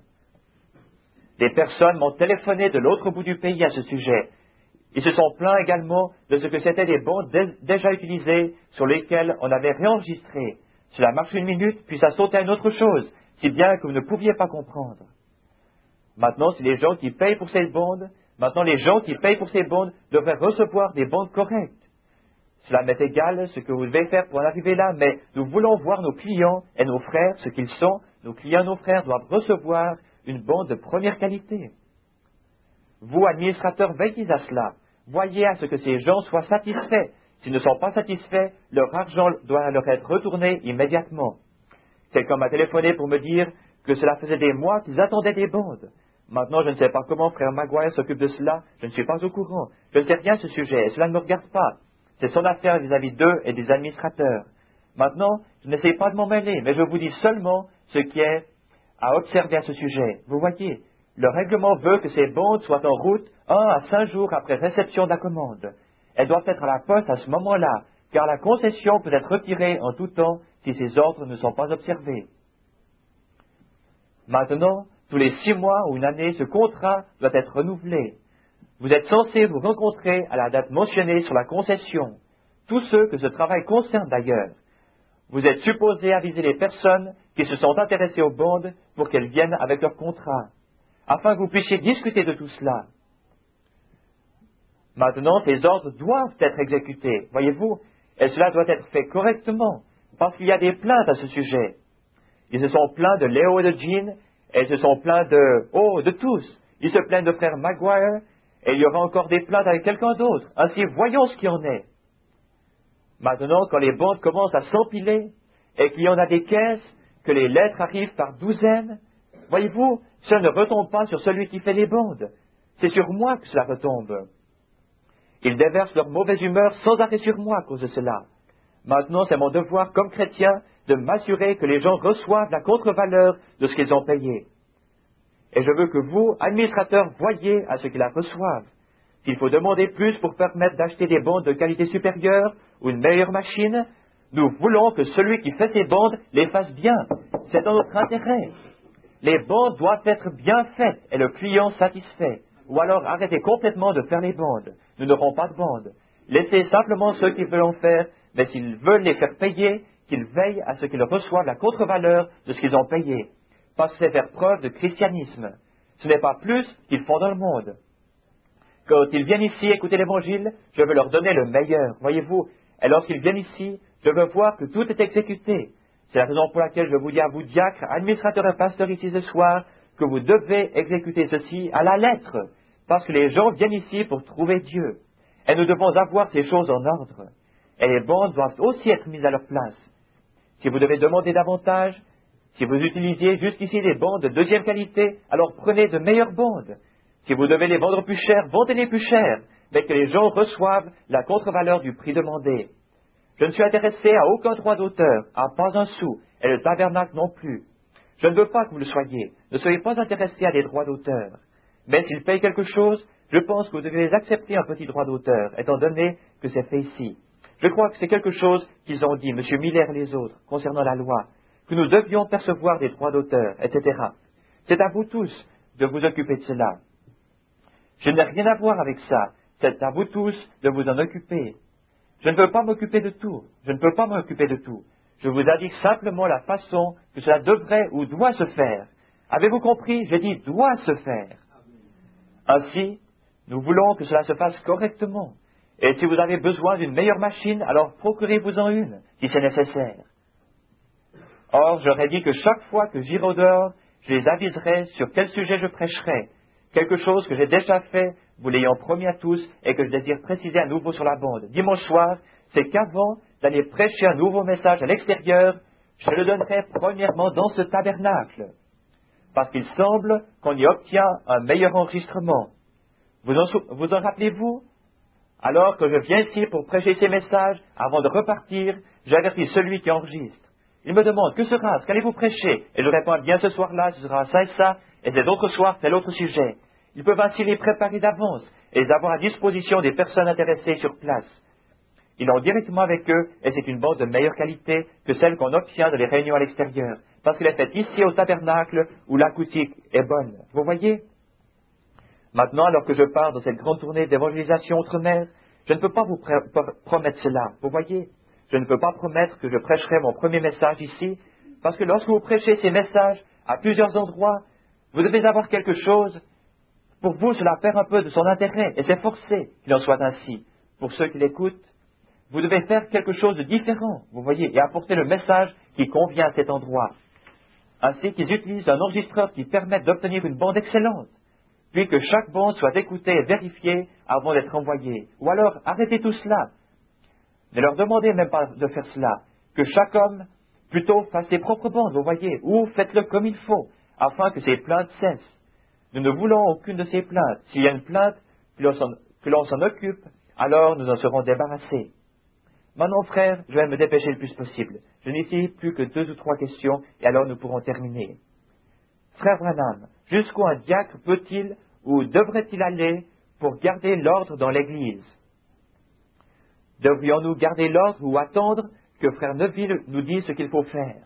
Des personnes m'ont téléphoné de l'autre bout du pays à ce sujet. Ils se sont plaints également de ce que c'étaient des bandes dé- déjà utilisées sur lesquelles on avait réenregistré. Cela marche une minute, puis ça saute à une autre chose, si bien que vous ne pouviez pas comprendre. Maintenant, c'est les gens qui payent pour ces bandes. Maintenant, les gens qui payent pour ces bandes devraient recevoir des bandes correctes. Cela m'est égal ce que vous devez faire pour en arriver là, mais nous voulons voir nos clients et nos frères, ce qu'ils sont. Nos clients et nos frères doivent recevoir une bande de première qualité. Vous, administrateurs, veillez à cela. Voyez à ce que ces gens soient satisfaits. S'ils ne sont pas satisfaits, leur argent doit leur être retourné immédiatement. Quelqu'un m'a téléphoné pour me dire que cela faisait des mois qu'ils attendaient des bandes. Maintenant, je ne sais pas comment frère Maguire s'occupe de cela. Je ne suis pas au courant. Je ne sais rien de ce sujet et cela ne me regarde pas. C'est son affaire vis-à-vis d'eux et des administrateurs. Maintenant, je n'essaie pas de m'en mêler, mais je vous dis seulement ce qui est à observer à ce sujet. Vous voyez, le règlement veut que ces bandes soient en route un à cinq jours après réception de la commande. Elles doivent être à la poste à ce moment-là, car la concession peut être retirée en tout temps si ces ordres ne sont pas observés. Maintenant, tous les six mois ou une année, ce contrat doit être renouvelé. Vous êtes censés vous rencontrer à la date mentionnée sur la concession, tous ceux que ce travail concerne d'ailleurs. Vous êtes supposés aviser les personnes qui se sont intéressées aux bandes pour qu'elles viennent avec leur contrat, afin que vous puissiez discuter de tout cela. Maintenant, ces ordres doivent être exécutés, voyez-vous, et cela doit être fait correctement, parce qu'il y a des plaintes à ce sujet. Ils se sont plaints de Léo et de Jean, et ils se sont plaints de, oh, de tous. Ils se plaignent de frère Maguire, et il y aura encore des plaintes avec quelqu'un d'autre. Ainsi, voyons ce qu'il en est. Maintenant, quand les bandes commencent à s'empiler, et qu'il y en a des caisses, que les lettres arrivent par douzaines, voyez-vous, cela ne retombe pas sur celui qui fait les bandes. C'est sur moi que cela retombe. Ils déversent leur mauvaise humeur sans arrêt sur moi à cause de cela. Maintenant, c'est mon devoir comme chrétien de m'assurer que les gens reçoivent la contre-valeur de ce qu'ils ont payé. Et je veux que vous, administrateurs, voyiez à ce qu'ils la reçoivent. S'il faut demander plus pour permettre d'acheter des bandes de qualité supérieure ou une meilleure machine, nous voulons que celui qui fait ces bandes les fasse bien. C'est dans notre intérêt. Les bandes doivent être bien faites et le client satisfait. Ou alors arrêtez complètement de faire les bandes. Nous n'aurons pas de bandes. Laissez simplement ceux qui veulent en faire, mais s'ils veulent les faire payer, qu'ils veillent à ce qu'ils reçoivent la contre-valeur de ce qu'ils ont payé. Parce que c'est faire preuve de christianisme. Ce n'est pas plus qu'ils font dans le monde. Quand ils viennent ici écouter l'Évangile, je veux leur donner le meilleur, voyez-vous. Et lorsqu'ils viennent ici, je veux voir que tout est exécuté. C'est la raison pour laquelle je vous dis à vous, diacres, administrateurs et pasteurs ici ce soir, que vous devez exécuter ceci à la lettre, parce que les gens viennent ici pour trouver Dieu. Et nous devons avoir ces choses en ordre. Et les bandes doivent aussi être mises à leur place. Si vous devez demander davantage, si vous utilisiez jusqu'ici des bandes de deuxième qualité, alors prenez de meilleures bandes. Si vous devez les vendre plus cher, vendez-les plus cher, mais que les gens reçoivent la contre-valeur du prix demandé. Je ne suis intéressé à aucun droit d'auteur, à pas un sou, et le tabernacle non plus. Je ne veux pas que vous le soyez. Ne soyez pas intéressé à des droits d'auteur. Mais s'ils payent quelque chose, je pense que vous devez accepter un petit droit d'auteur, étant donné que c'est fait ici. Je crois que c'est quelque chose qu'ils ont dit, M. Miller et les autres, concernant la loi, que nous devions percevoir des droits d'auteur, et cetera. C'est à vous tous de vous occuper de cela. Je n'ai rien à voir avec ça. C'est à vous tous de vous en occuper. Je ne veux pas m'occuper de tout. Je ne peux pas m'occuper de tout. Je vous indique simplement la façon que cela devrait ou doit se faire. Avez-vous compris? J'ai dit doit se faire. Ainsi, nous voulons que cela se fasse correctement. Et si vous avez besoin d'une meilleure machine, alors procurez-vous-en une, si c'est nécessaire. Or, j'aurais dit que chaque fois que j'irai au dehors, je les aviserai sur quel sujet je prêcherai. Quelque chose que j'ai déjà fait, vous l'ayant promis à tous, et que je désire préciser à nouveau sur la bande. Dimanche soir, c'est qu'avant d'aller prêcher un nouveau message à l'extérieur, je le donnerai premièrement dans ce tabernacle. Parce qu'il semble qu'on y obtient un meilleur enregistrement. Vous en, vous en rappelez-vous? Alors que je viens ici pour prêcher ces messages, avant de repartir, j'avertis celui qui enregistre. Il me demande, que sera-ce? Qu'allez-vous prêcher? Et je réponds, bien ce soir-là, ce sera ça et ça, et cet autre soir, tel autre sujet. Ils peuvent ainsi les préparer d'avance, et les avoir à disposition des personnes intéressées sur place. Ils ont directement avec eux, et c'est une bande de meilleure qualité que celle qu'on obtient dans les réunions à l'extérieur, parce qu'elle est faite ici au tabernacle, où l'acoustique est bonne. Vous voyez? Maintenant, alors que je pars dans cette grande tournée d'évangélisation outre-mer, je ne peux pas vous promettre cela. Vous voyez? Je ne peux pas promettre que je prêcherai mon premier message ici, parce que lorsque vous prêchez ces messages à plusieurs endroits, vous devez avoir quelque chose. Pour vous, cela perd un peu de son intérêt, et c'est forcé qu'il en soit ainsi. Pour ceux qui l'écoutent, vous devez faire quelque chose de différent, vous voyez, et apporter le message qui convient à cet endroit. Ainsi qu'ils utilisent un enregistreur qui permette d'obtenir une bande excellente, puis que chaque bande soit écoutée et vérifiée avant d'être envoyée. Ou alors, arrêtez tout cela. Ne leur demandez même pas de faire cela. Que chaque homme, plutôt, fasse ses propres bandes, vous voyez, ou faites-le comme il faut, afin que ces plaintes cessent. Nous ne voulons aucune de ces plaintes. S'il y a une plainte, que l'on s'en occupe, alors nous en serons débarrassés. Maintenant, frère, je vais me dépêcher le plus possible. Je n'ai ici plus que deux ou trois questions, et alors nous pourrons terminer. Frère Branham, jusqu'où un diacre peut-il ou devrait-il aller pour garder l'ordre dans l'Église? Devrions-nous garder l'ordre ou attendre que frère Neville nous dise ce qu'il faut faire?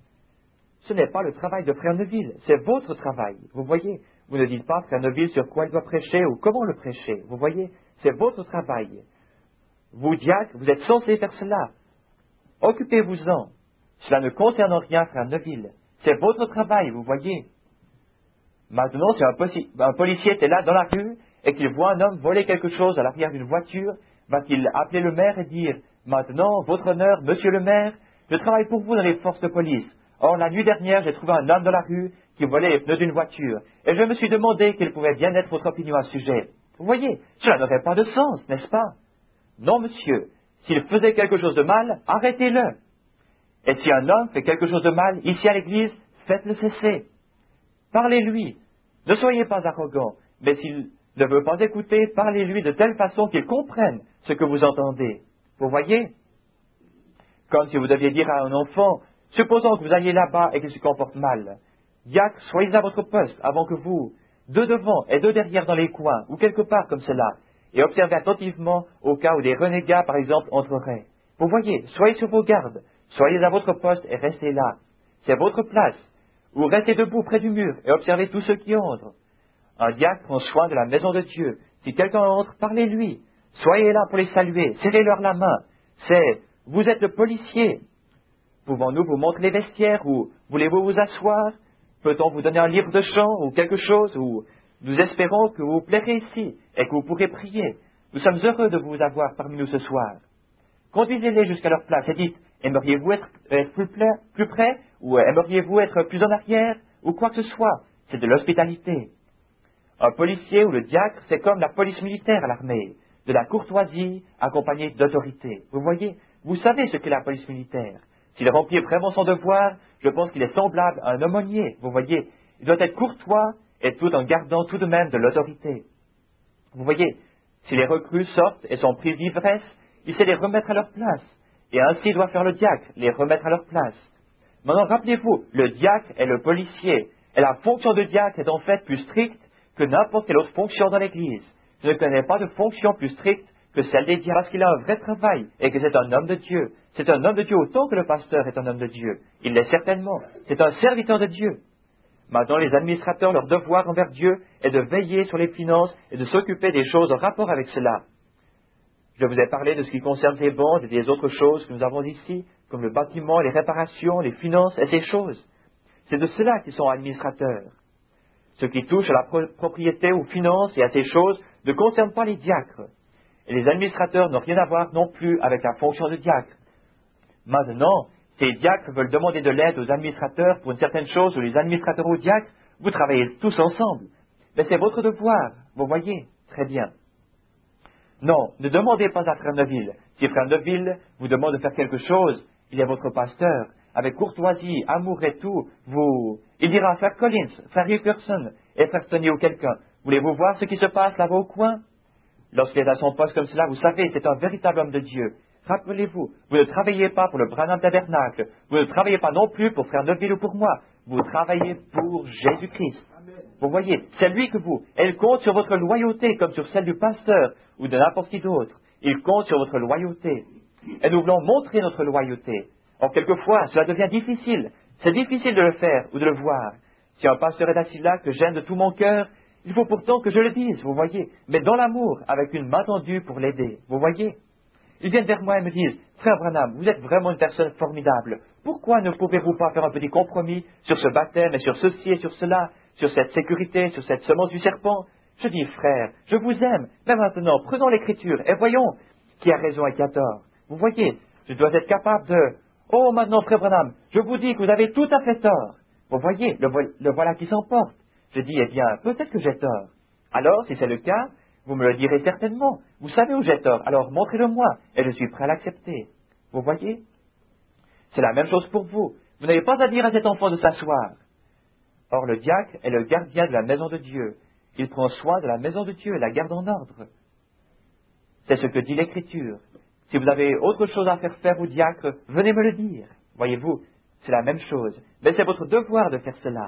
Ce n'est pas le travail de frère Neville, c'est votre travail. Vous voyez, vous ne dites pas frère Neville sur quoi il doit prêcher ou comment le prêcher. Vous voyez, c'est votre travail. Vous, diacres, vous êtes censés faire cela. Occupez-vous-en. Cela ne concerne rien frère Neville. C'est votre travail, vous voyez. Maintenant, si un, posi- un policier était là dans la rue et qu'il voit un homme voler quelque chose à l'arrière d'une voiture, va-t-il appeler le maire et dire « Maintenant, votre honneur, monsieur le maire, je travaille pour vous dans les forces de police. Or, la nuit dernière, j'ai trouvé un homme dans la rue qui volait les pneus d'une voiture, et je me suis demandé quelle pouvait bien être votre opinion à ce sujet. » Vous voyez, cela n'aurait pas de sens, n'est-ce pas? Non, monsieur. S'il faisait quelque chose de mal, arrêtez-le. Et si un homme fait quelque chose de mal ici à l'église, faites-le cesser. Parlez-lui. Ne soyez pas arrogant, mais s'il ne veut pas écouter, parlez-lui de telle façon qu'il comprenne ce que vous entendez. Vous voyez? Comme si vous deviez dire à un enfant, supposons que vous alliez là-bas et qu'il se comporte mal. Diacre, soyez à votre poste avant que vous, deux devant et deux derrière dans les coins, ou quelque part comme cela, et observez attentivement au cas où des renégats, par exemple, entreraient. Vous voyez, soyez sur vos gardes, soyez à votre poste et restez là. C'est votre place. Ou restez debout près du mur et observez tous ceux qui entrent. Un diacre prend soin de la maison de Dieu. Si quelqu'un entre, parlez-lui. Soyez là pour les saluer, serrez-leur la main. C'est, vous êtes le policier. Pouvons-nous vous montrer les vestiaires ou voulez-vous vous asseoir? Peut-on vous donner un livre de chant ou quelque chose ou nous espérons que vous vous plairez ici et que vous pourrez prier. Nous sommes heureux de vous avoir parmi nous ce soir. Conduisez-les jusqu'à leur place et dites, aimeriez-vous être, être plus, pla- plus près ou aimeriez-vous être plus en arrière ou quoi que ce soit? C'est de l'hospitalité. Un policier ou le diacre, c'est comme la police militaire à l'armée, de la courtoisie accompagnée d'autorité. Vous voyez, vous savez ce qu'est la police militaire. S'il remplit vraiment son devoir, je pense qu'il est semblable à un aumônier. Vous voyez, il doit être courtois et tout en gardant tout de même de l'autorité. Vous voyez, si les recrues sortent et sont pris d'ivresse, il sait les remettre à leur place. Et ainsi doit faire le diacre, les remettre à leur place. Maintenant, rappelez-vous, le diacre est le policier, et la fonction de diacre est en fait plus stricte que n'importe quelle autre fonction dans l'Église. Je ne connais pas de fonction plus stricte que celle des diacres, parce qu'il a un vrai travail, et que c'est un homme de Dieu. C'est un homme de Dieu autant que le pasteur est un homme de Dieu. Il l'est certainement. C'est un serviteur de Dieu. Maintenant, les administrateurs, leur devoir envers Dieu est de veiller sur les finances et de s'occuper des choses en rapport avec cela. Je vous ai parlé de ce qui concerne ces bandes et des autres choses que nous avons ici, comme le bâtiment, les réparations, les finances et ces choses. C'est de cela qu'ils sont administrateurs. Ce qui touche à la pro- propriété, aux finances et à ces choses ne concerne pas les diacres. Et les administrateurs n'ont rien à voir non plus avec la fonction de diacre. Maintenant, ces diacres veulent demander de l'aide aux administrateurs pour une certaine chose, ou les administrateurs aux diacres, vous travaillez tous ensemble. Mais c'est votre devoir, vous voyez, très bien. Non, ne demandez pas à Frère Neville. Si Frère Neville vous demande de faire quelque chose, il est votre pasteur. Avec courtoisie, amour et tout, vous... Il dira à Frère Collins, Frère Hickerson et Frère Tony ou quelqu'un, voulez-vous voir ce qui se passe là-bas au coin? Lorsqu'il est à son poste comme cela, vous savez, c'est un véritable homme de Dieu. Rappelez-vous, vous ne travaillez pas pour le Branham Tabernacle, vous ne travaillez pas non plus pour Frère Neville ou pour moi, vous travaillez pour Jésus-Christ. Vous voyez, c'est lui que vous, elle compte sur votre loyauté comme sur celle du pasteur ou de n'importe qui d'autre. Il compte sur votre loyauté. Et nous voulons montrer notre loyauté. Or, quelquefois, cela devient difficile. C'est difficile de le faire ou de le voir. Si un pasteur est assis là, que j'aime de tout mon cœur, il faut pourtant que je le dise, vous voyez, mais dans l'amour, avec une main tendue pour l'aider, vous voyez. Ils viennent vers moi et me disent, Frère Branham, vous êtes vraiment une personne formidable. Pourquoi ne pouvez-vous pas faire un petit compromis sur ce baptême et sur ceci et sur cela, sur cette sécurité, sur cette semence du serpent? Je dis, frère, je vous aime, mais maintenant, prenons l'Écriture et voyons qui a raison et qui a tort. Vous voyez, je dois être capable de... Oh, maintenant, Frère Branham, je vous dis que vous avez tout à fait tort. Vous voyez, le, vo- le voilà qui s'emporte. Je dis, eh bien, peut-être que j'ai tort. Alors, si c'est le cas, vous me le direz certainement. Vous savez où j'ai tort, alors montrez-le-moi, et je suis prêt à l'accepter. Vous voyez? C'est la même chose pour vous. Vous n'avez pas à dire à cet enfant de s'asseoir. Or, le diacre est le gardien de la maison de Dieu. Il prend soin de la maison de Dieu et la garde en ordre. C'est ce que dit l'Écriture. Si vous avez autre chose à faire faire au diacre, venez me le dire. Voyez-vous, c'est la même chose. Mais c'est votre devoir de faire cela.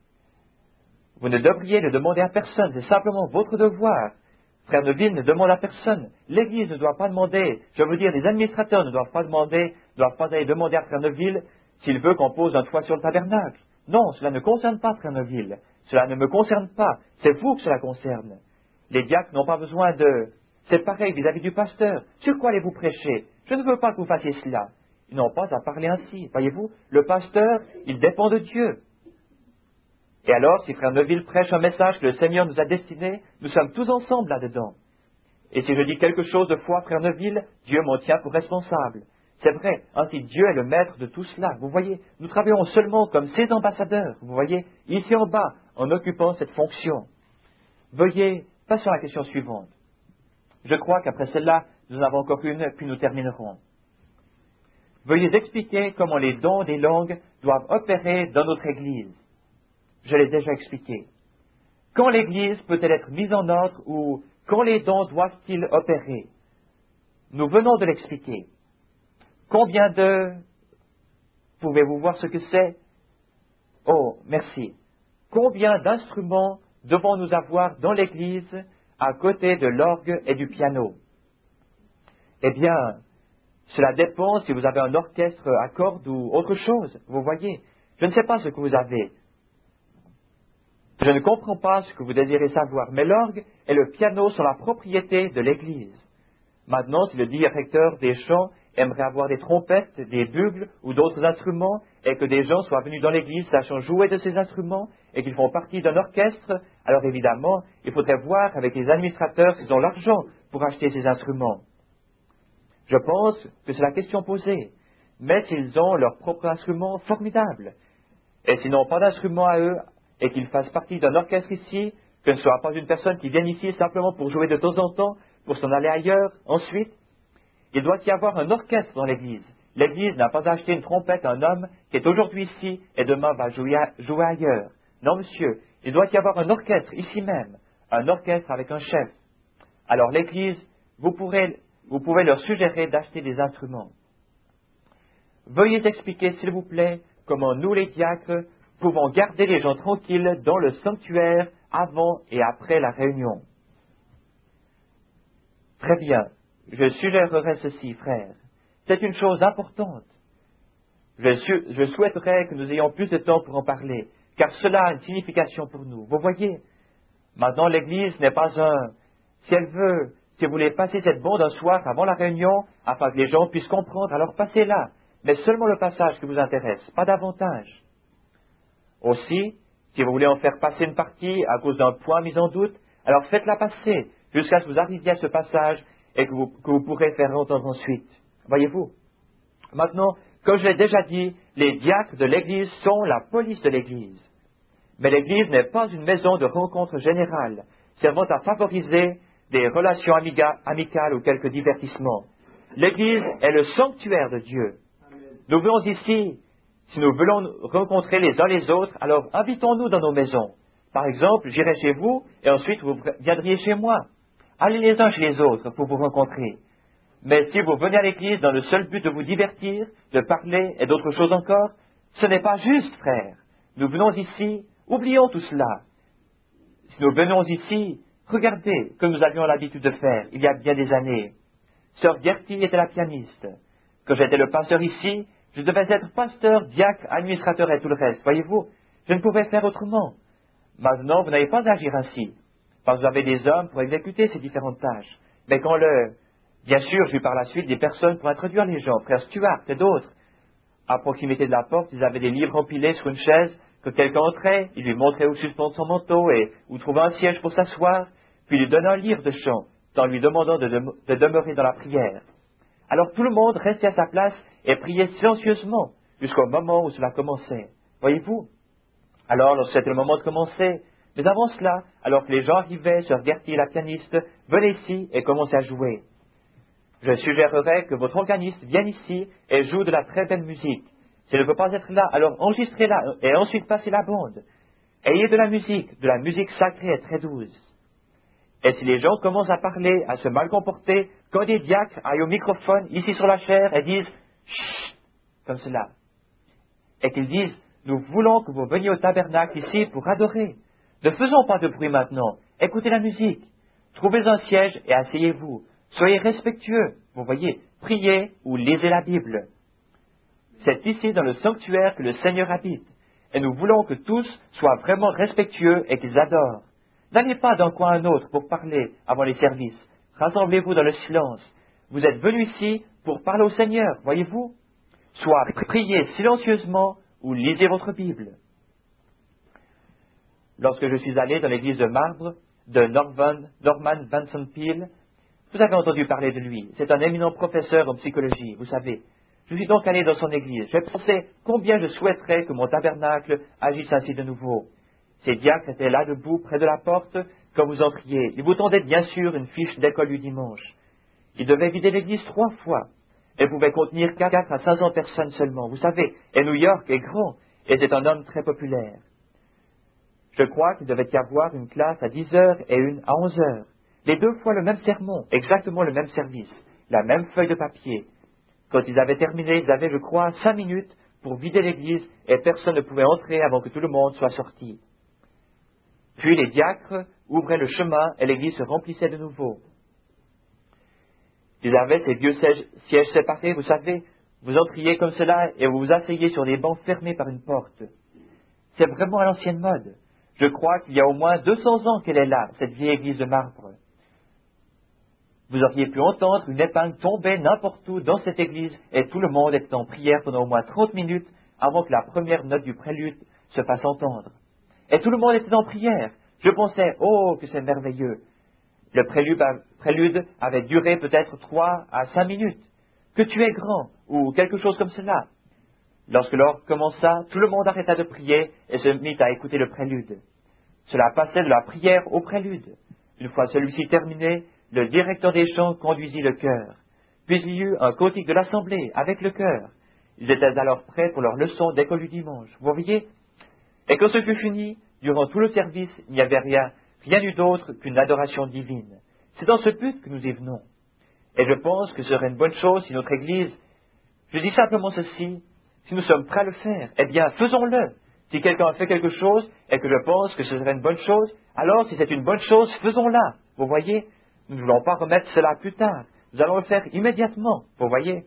Vous ne devriez le demander à personne, c'est simplement votre devoir. Frère Neville ne demande à personne. L'Église ne doit pas demander, je veux dire, les administrateurs ne doivent pas demander, ne doivent pas aller demander à Frère Neville s'il veut qu'on pose un toit sur le tabernacle. Non, cela ne concerne pas Frère Neville. Cela ne me concerne pas. C'est vous que cela concerne. Les diacres n'ont pas besoin de... C'est pareil vis-à-vis du pasteur. Sur quoi allez-vous prêcher? Je ne veux pas que vous fassiez cela. Ils n'ont pas à parler ainsi. Voyez-vous, le pasteur, il dépend de Dieu. Et alors, si Frère Neville prêche un message que le Seigneur nous a destiné, nous sommes tous ensemble là-dedans. Et si je dis quelque chose de foi, Frère Neville, Dieu m'en tient pour responsable. C'est vrai, ainsi Dieu est le maître de tout cela. Vous voyez, nous travaillons seulement comme ses ambassadeurs, vous voyez, ici en bas, en occupant cette fonction. Veuillez, passons à la question suivante. Je crois qu'après celle-là, nous en avons encore une, puis nous terminerons. Veuillez expliquer comment les dons des langues doivent opérer dans notre Église. Je l'ai déjà expliqué. Quand l'Église peut-elle être mise en ordre ou quand les dons doivent-ils opérer? Nous venons de l'expliquer. Combien de... Pouvez-vous voir ce que c'est? Oh, merci. Combien d'instruments devons-nous avoir dans l'Église à côté de l'orgue et du piano? Eh bien, cela dépend si vous avez un orchestre à cordes ou autre chose. Vous voyez, je ne sais pas ce que vous avez. Je ne comprends pas ce que vous désirez savoir, mais l'orgue et le piano sont la propriété de l'Église. Maintenant, si le directeur des chants aimerait avoir des trompettes, des bugles ou d'autres instruments, et que des gens soient venus dans l'Église sachant jouer de ces instruments, et qu'ils font partie d'un orchestre, alors évidemment, il faudrait voir avec les administrateurs s'ils ont l'argent pour acheter ces instruments. Je pense que c'est la question posée. Mais s'ils ont leur propre instrument, formidable. Et s'ils n'ont pas d'instrument à eux, et qu'ils fassent partie d'un orchestre ici, que ce ne soit pas une personne qui vienne ici simplement pour jouer de temps en temps, pour s'en aller ailleurs, ensuite, il doit y avoir un orchestre dans l'Église. L'Église n'a pas acheté une trompette à un homme qui est aujourd'hui ici et demain va jouer, à, jouer ailleurs. Non, monsieur, il doit y avoir un orchestre ici même, un orchestre avec un chef. Alors l'Église, vous, pourrez, vous pouvez leur suggérer d'acheter des instruments. Veuillez expliquer, s'il vous plaît, comment nous, les diacres, pouvons garder les gens tranquilles dans le sanctuaire avant et après la réunion. Très bien. Je suggérerais ceci, frère. C'est une chose importante. Je, su- je souhaiterais que nous ayons plus de temps pour en parler, car cela a une signification pour nous. Vous voyez, maintenant l'Église n'est pas un... Si elle veut, si vous voulez passer cette bande un soir avant la réunion, afin que les gens puissent comprendre, alors passez-la. Mais seulement le passage qui vous intéresse, pas davantage. Aussi, si vous voulez en faire passer une partie à cause d'un point mis en doute, alors faites-la passer jusqu'à ce que vous arriviez à ce passage et que vous, que vous pourrez faire entendre ensuite. Voyez-vous? Maintenant, comme je l'ai déjà dit, les diacres de l'Église sont la police de l'Église. Mais l'Église n'est pas une maison de rencontre générale, servant à favoriser des relations amiga- amicales ou quelques divertissements. L'Église est le sanctuaire de Dieu. Nous venons ici, si nous voulons rencontrer les uns les autres, alors invitons-nous dans nos maisons. Par exemple, j'irai chez vous et ensuite vous viendriez chez moi. Allez les uns chez les autres pour vous rencontrer. Mais si vous venez à l'Église dans le seul but de vous divertir, de parler et d'autres choses encore, ce n'est pas juste, frère. Nous venons ici, oublions tout cela. Si nous venons ici, regardez comme nous avions l'habitude de faire il y a bien des années. Sœur Gertie était la pianiste. Quand j'étais le pasteur ici, je devais être pasteur, diacre, administrateur et tout le reste. Voyez-vous, je ne pouvais faire autrement. Maintenant, vous n'avez pas à agir ainsi, parce que vous avez des hommes pour exécuter ces différentes tâches. Mais quand le... Bien sûr, j'ai eu par la suite des personnes pour introduire les gens, frère Stuart et d'autres. À proximité de la porte, ils avaient des livres empilés sur une chaise. Quand quelqu'un entrait, il lui montrait où suspendre son manteau et où trouver un siège pour s'asseoir, puis il lui donnait un livre de chant, en lui demandant de, de, de demeurer dans la prière. Alors tout le monde restait à sa place et priait silencieusement jusqu'au moment où cela commençait. Voyez-vous? Alors, lorsque c'était le moment de commencer, mais avant cela, alors que les gens arrivaient, sœur Gertie, la pianiste, venez ici et commencez à jouer. Je suggérerais que votre organiste vienne ici et joue de la très belle musique. S'il ne peut pas être là, alors enregistrez-la et ensuite passez la bande. Ayez de la musique, de la musique sacrée et très douce. Et si les gens commencent à parler, à se mal comporter, quand des diacres aillent au microphone, ici sur la chaire, et disent « Chut » comme cela, et qu'ils disent « Nous voulons que vous veniez au tabernacle ici pour adorer. Ne faisons pas de bruit maintenant. Écoutez la musique. Trouvez un siège et asseyez-vous. Soyez respectueux. Vous voyez, priez ou lisez la Bible. C'est ici dans le sanctuaire que le Seigneur habite. Et nous voulons que tous soient vraiment respectueux et qu'ils adorent. N'allez pas d'un coin à un autre pour parler avant les services. Rassemblez-vous dans le silence. Vous êtes venus ici pour parler au Seigneur, voyez-vous? soit priez silencieusement ou lisez votre Bible. Lorsque je suis allé dans l'église de marbre de Norman, Norman Vincent Peale, vous avez entendu parler de lui. C'est un éminent professeur en psychologie, vous savez. Je suis donc allé dans son église. J'ai pensé combien je souhaiterais que mon tabernacle agisse ainsi de nouveau. Ces diacres étaient là debout près de la porte quand vous entriez. Ils vous tendaient bien sûr une fiche d'école du dimanche. Ils devaient vider l'église trois fois. Elle pouvait contenir quatre à cinq cents personnes seulement. Vous savez, et New York est grand, et c'est un homme très populaire. Je crois qu'il devait y avoir une classe à dix heures et une à onze heures. Les deux fois le même sermon, exactement le même service, la même feuille de papier. Quand ils avaient terminé, ils avaient, je crois, cinq minutes pour vider l'église et personne ne pouvait entrer avant que tout le monde soit sorti. Puis les diacres ouvraient le chemin et l'église se remplissait de nouveau. Ils avaient ces vieux sièges séparés, vous savez, vous entriez comme cela et vous vous asseyez sur des bancs fermés par une porte. C'est vraiment à l'ancienne mode. Je crois qu'il y a au moins deux cents ans qu'elle est là, cette vieille église de marbre. Vous auriez pu entendre une épingle tomber n'importe où dans cette église et tout le monde était en prière pendant au moins trente minutes avant que la première note du prélude se fasse entendre. Et tout le monde était en prière. Je pensais, oh, que c'est merveilleux. Le prélude, prélude avait duré peut-être trois à cinq minutes. Que tu es grand, ou quelque chose comme cela. Lorsque l'orgue commença, tout le monde arrêta de prier et se mit à écouter le prélude. Cela passait de la prière au prélude. Une fois celui-ci terminé, le directeur des chants conduisit le chœur. Puis il y eut un cantique de l'assemblée avec le chœur. Ils étaient alors prêts pour leur leçon d'école du dimanche. Vous voyez? Et quand ce fut fini, durant tout le service, il n'y avait rien, rien eu d'autre qu'une adoration divine. C'est dans ce but que nous y venons. Et je pense que ce serait une bonne chose si notre Église, je dis simplement ceci, si nous sommes prêts à le faire, eh bien, faisons-le. Si quelqu'un a fait quelque chose et que je pense que ce serait une bonne chose, alors si c'est une bonne chose, faisons-la. Vous voyez? Nous ne voulons pas remettre cela plus tard. Nous allons le faire immédiatement. Vous voyez?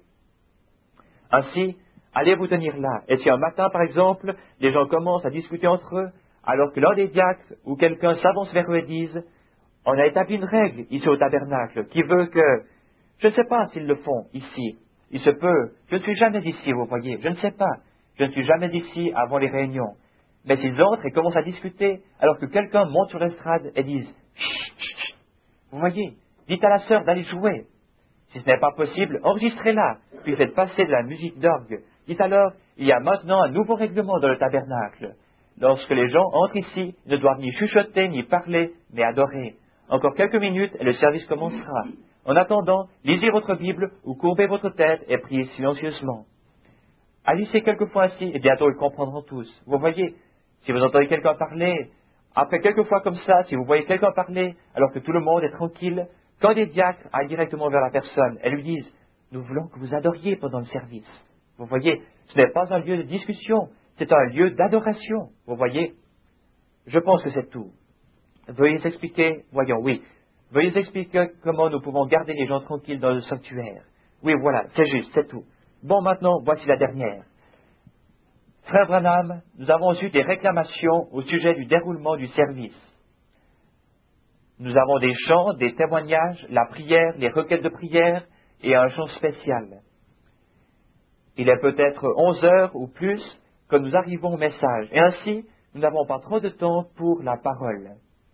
Ainsi, allez vous tenir là. Et si un matin, par exemple, les gens commencent à discuter entre eux, alors que l'un des diacres ou quelqu'un s'avance vers eux et dise, on a établi une règle ici au tabernacle qui veut que, je ne sais pas s'ils le font ici, il se peut, je ne suis jamais ici, vous voyez, je ne sais pas, je ne suis jamais ici avant les réunions. Mais s'ils entrent et commencent à discuter, alors que quelqu'un monte sur l'estrade et dise, chut, chut, chut, vous voyez, dites à la sœur d'aller jouer. Si ce n'est pas possible, enregistrez-la, puis faites passer de la musique d'orgue. Dites alors, il y a maintenant un nouveau règlement dans le tabernacle. Lorsque les gens entrent ici, ils ne doivent ni chuchoter, ni parler, mais adorer. Encore quelques minutes et le service commencera. En attendant, lisez votre Bible ou courbez votre tête et priez silencieusement. Agissez quelquefois ainsi et bientôt ils comprendront tous. Vous voyez, si vous entendez quelqu'un parler, après quelques fois comme ça, si vous voyez quelqu'un parler alors que tout le monde est tranquille, quand des diacres aillent directement vers la personne et lui disent « Nous voulons que vous adoriez pendant le service. » Vous voyez, ce n'est pas un lieu de discussion, c'est un lieu d'adoration. Vous voyez, je pense que c'est tout. Veuillez expliquer, voyons, oui, veuillez expliquer comment nous pouvons garder les gens tranquilles dans le sanctuaire. Oui, voilà, c'est juste, c'est tout. Bon, maintenant, voici la dernière. Frère Branham, nous avons eu des réclamations au sujet du déroulement du service. Nous avons des chants, des témoignages, la prière, les requêtes de prière et un chant spécial. Il est peut-être onze heures ou plus que nous arrivons au message, et ainsi, nous n'avons pas trop de temps pour la parole.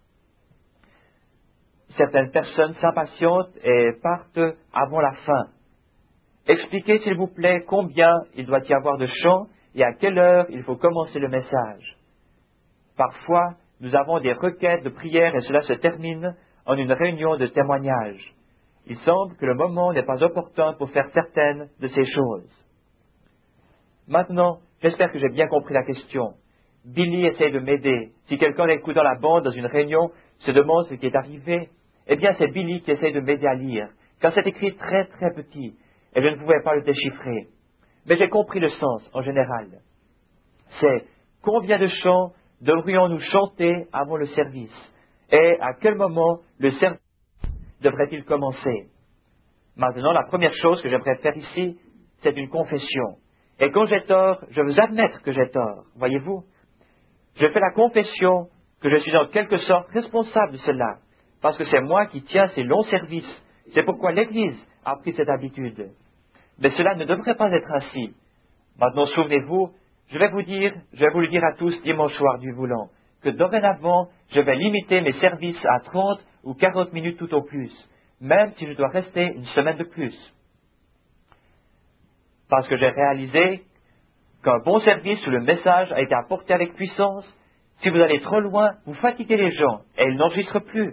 Certaines personnes s'impatientent et partent avant la fin. Expliquez, s'il vous plaît, combien il doit y avoir de chants et à quelle heure il faut commencer le message. Parfois, nous avons des requêtes de prière et cela se termine en une réunion de témoignage. Il semble que le moment n'est pas opportun pour faire certaines de ces choses. Maintenant, j'espère que j'ai bien compris la question. Billy essaie de m'aider. Si quelqu'un écoutant la bande dans une réunion se demande ce qui est arrivé, eh bien c'est Billy qui essaie de m'aider à lire, car c'est écrit très très petit, et je ne pouvais pas le déchiffrer. Mais j'ai compris le sens en général. C'est combien de chants devrions-nous chanter avant le service, et à quel moment le service devrait-il commencer. Maintenant, la première chose que j'aimerais faire ici, c'est une confession. Et quand j'ai tort, je veux admettre que j'ai tort, voyez-vous. Je fais la confession que je suis en quelque sorte responsable de cela, parce que c'est moi qui tiens ces longs services. C'est pourquoi l'Église a pris cette habitude. Mais cela ne devrait pas être ainsi. Maintenant, souvenez-vous, je vais vous dire, je vais vous le dire à tous dimanche soir du voulant, que dorénavant, je vais limiter mes services à trente ou quarante minutes tout au plus, même si je dois rester une semaine de plus. Parce que j'ai réalisé qu'un bon service où le message a été apporté avec puissance, si vous allez trop loin, vous fatiguez les gens et ils n'enregistrent plus.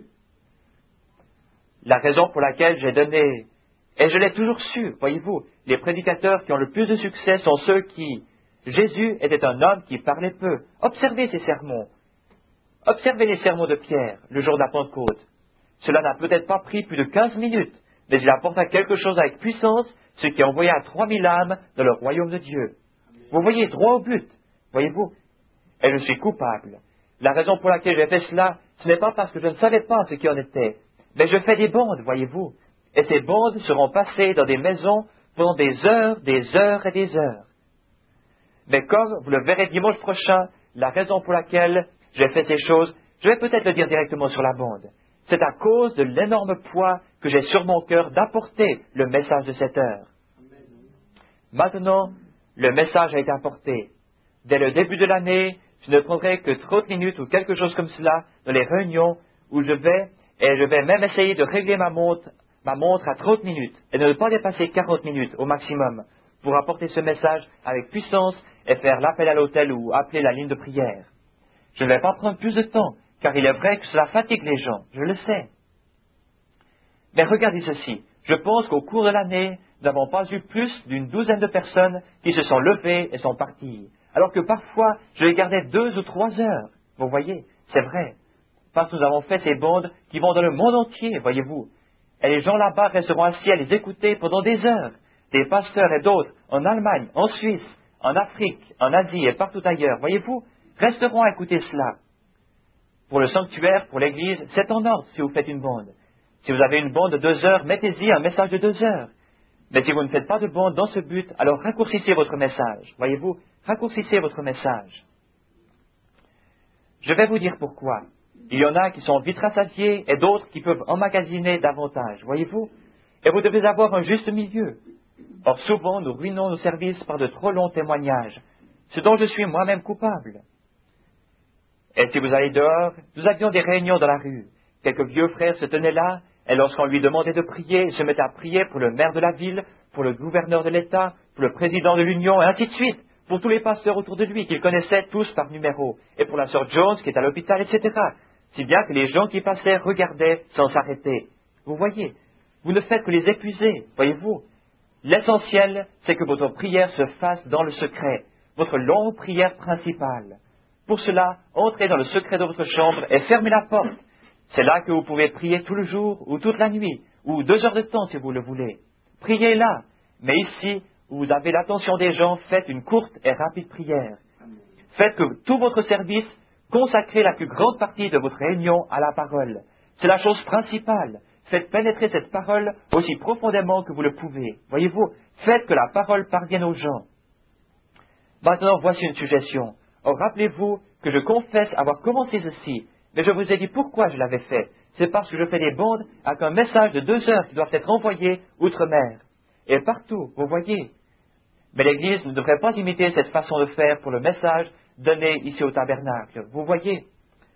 La raison pour laquelle j'ai donné, et je l'ai toujours su, voyez-vous, les prédicateurs qui ont le plus de succès sont ceux qui... Jésus était un homme qui parlait peu. Observez ses sermons. Observez les sermons de Pierre, le jour de la Pentecôte. Cela n'a peut-être pas pris plus de quinze minutes, mais il apporta quelque chose avec puissance, ce qui envoya trois mille âmes dans le royaume de Dieu. Vous voyez, droit au but, voyez-vous. Et je suis coupable. La raison pour laquelle j'ai fait cela, ce n'est pas parce que je ne savais pas ce qui en était, mais je fais des bandes, voyez-vous. Et ces bandes seront passées dans des maisons pendant des heures, des heures et des heures. Mais comme vous le verrez dimanche prochain, la raison pour laquelle j'ai fait ces choses, je vais peut-être le dire directement sur la bande. C'est à cause de l'énorme poids que j'ai sur mon cœur d'apporter le message de cette heure. Maintenant, le message a été apporté. Dès le début de l'année, je ne prendrai que trente minutes ou quelque chose comme cela dans les réunions où je vais, et je vais même essayer de régler ma montre, ma montre à trente minutes et de ne pas dépasser quarante minutes au maximum pour apporter ce message avec puissance et faire l'appel à l'autel ou appeler la ligne de prière. Je ne vais pas prendre plus de temps, car il est vrai que cela fatigue les gens, je le sais. Mais regardez ceci, je pense qu'au cours de l'année, nous n'avons pas eu plus d'une douzaine de personnes qui se sont levées et sont parties, alors que parfois, je les gardais deux ou trois heures. Vous voyez, c'est vrai, parce que nous avons fait ces bandes qui vont dans le monde entier, voyez-vous, et les gens là-bas resteront assis à les écouter pendant des heures, des pasteurs et d'autres, en Allemagne, en Suisse, en Afrique, en Asie et partout ailleurs, voyez-vous, resteront à écouter cela. Pour le sanctuaire, pour l'église, c'est en ordre si vous faites une bande. Si vous avez une bande de deux heures, mettez-y un message de deux heures. Mais si vous ne faites pas de bande dans ce but, alors raccourcissez votre message. Voyez-vous, raccourcissez votre message. Je vais vous dire pourquoi. Il y en a qui sont vite rassasiés et d'autres qui peuvent emmagasiner davantage. Voyez-vous, et vous devez avoir un juste milieu. Or souvent, nous ruinons nos services par de trop longs témoignages, ce dont je suis moi-même coupable. Et si vous allez dehors, nous avions des réunions dans la rue. Quelques vieux frères se tenaient là, et lorsqu'on lui demandait de prier, il se mettait à prier pour le maire de la ville, pour le gouverneur de l'État, pour le président de l'Union, et ainsi de suite, pour tous les pasteurs autour de lui, qu'il connaissait tous par numéro, et pour la sœur Jones qui est à l'hôpital, et cetera. Si bien que les gens qui passaient regardaient sans s'arrêter. Vous voyez, vous ne faites que les épuiser, voyez-vous. L'essentiel, c'est que votre prière se fasse dans le secret, votre longue prière principale. Pour cela, entrez dans le secret de votre chambre et fermez la porte. C'est là que vous pouvez prier tout le jour ou toute la nuit, ou deux heures de temps si vous le voulez. Priez là, mais ici, où vous avez l'attention des gens, faites une courte et rapide prière. Faites que tout votre service, consacrez la plus grande partie de votre réunion à la parole. C'est la chose principale. Faites pénétrer cette parole aussi profondément que vous le pouvez. Voyez-vous, faites que la parole parvienne aux gens. Maintenant, voici une suggestion. Or, rappelez-vous que je confesse avoir commencé ceci, mais je vous ai dit pourquoi je l'avais fait. C'est parce que je fais des bandes avec un message de deux heures qui doivent être envoyés outre-mer. Et partout, vous voyez. Mais l'Église ne devrait pas imiter cette façon de faire pour le message donné ici au tabernacle. Vous voyez.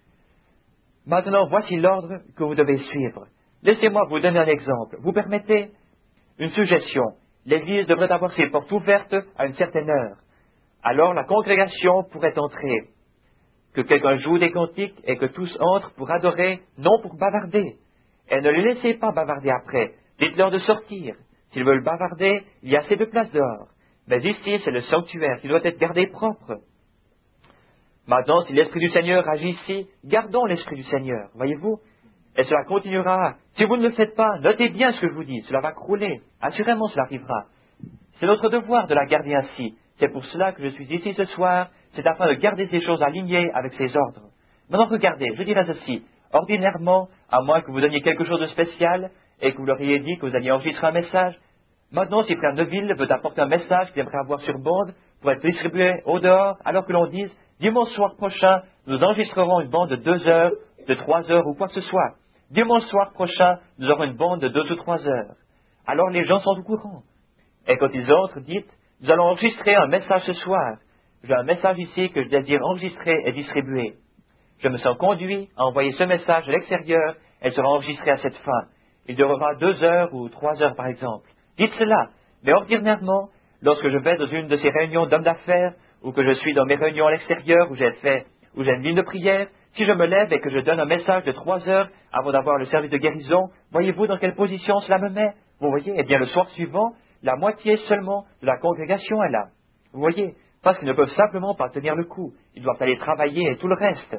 Maintenant, voici l'ordre que vous devez suivre. Laissez-moi vous donner un exemple. Vous permettez une suggestion. L'Église devrait avoir ses portes ouvertes à une certaine heure. Alors la congrégation pourrait entrer. Que quelqu'un joue des cantiques et que tous entrent pour adorer, non pour bavarder. Et ne les laissez pas bavarder après. Dites-leur de sortir. S'ils veulent bavarder, il y a assez de place dehors. Mais ici, c'est le sanctuaire qui doit être gardé propre. Maintenant, si l'Esprit du Seigneur agit ici, gardons l'Esprit du Seigneur, voyez-vous. Et cela continuera. Si vous ne le faites pas, notez bien ce que je vous dis. Cela va crouler. Assurément, cela arrivera. C'est notre devoir de la garder ainsi. C'est pour cela que je suis ici ce soir. C'est afin de garder ces choses alignées avec ces ordres. Maintenant, regardez, je dirais ceci. Ordinairement, à moins que vous donniez quelque chose de spécial et que vous leur ayez dit que vous alliez enregistrer un message, maintenant, si Frère Neville veut apporter un message qu'il aimerait avoir sur bande pour être distribué au dehors, alors que l'on dise, dimanche soir prochain, nous enregistrerons une bande de deux heures, de trois heures ou quoi que ce soit. Dimanche soir prochain, nous aurons une bande de deux ou trois heures. Alors les gens sont au courant. Et quand ils entrent, dites, Nous allons enregistrer un message ce soir. J'ai un message ici que je désire enregistrer et distribuer. Je me sens conduit à envoyer ce message à l'extérieur et sera enregistré à cette fin. Il durera deux heures ou trois heures par exemple. Dites cela, mais ordinairement, lorsque je vais dans une de ces réunions d'hommes d'affaires, ou que je suis dans mes réunions à l'extérieur où j'ai fait, où j'ai une ligne de prière, si je me lève et que je donne un message de trois heures avant d'avoir le service de guérison, voyez-vous dans quelle position cela me met? Vous voyez? Eh bien, le soir suivant, la moitié seulement de la congrégation est là. Vous voyez? Parce qu'ils ne peuvent simplement pas tenir le coup. Ils doivent aller travailler et tout le reste.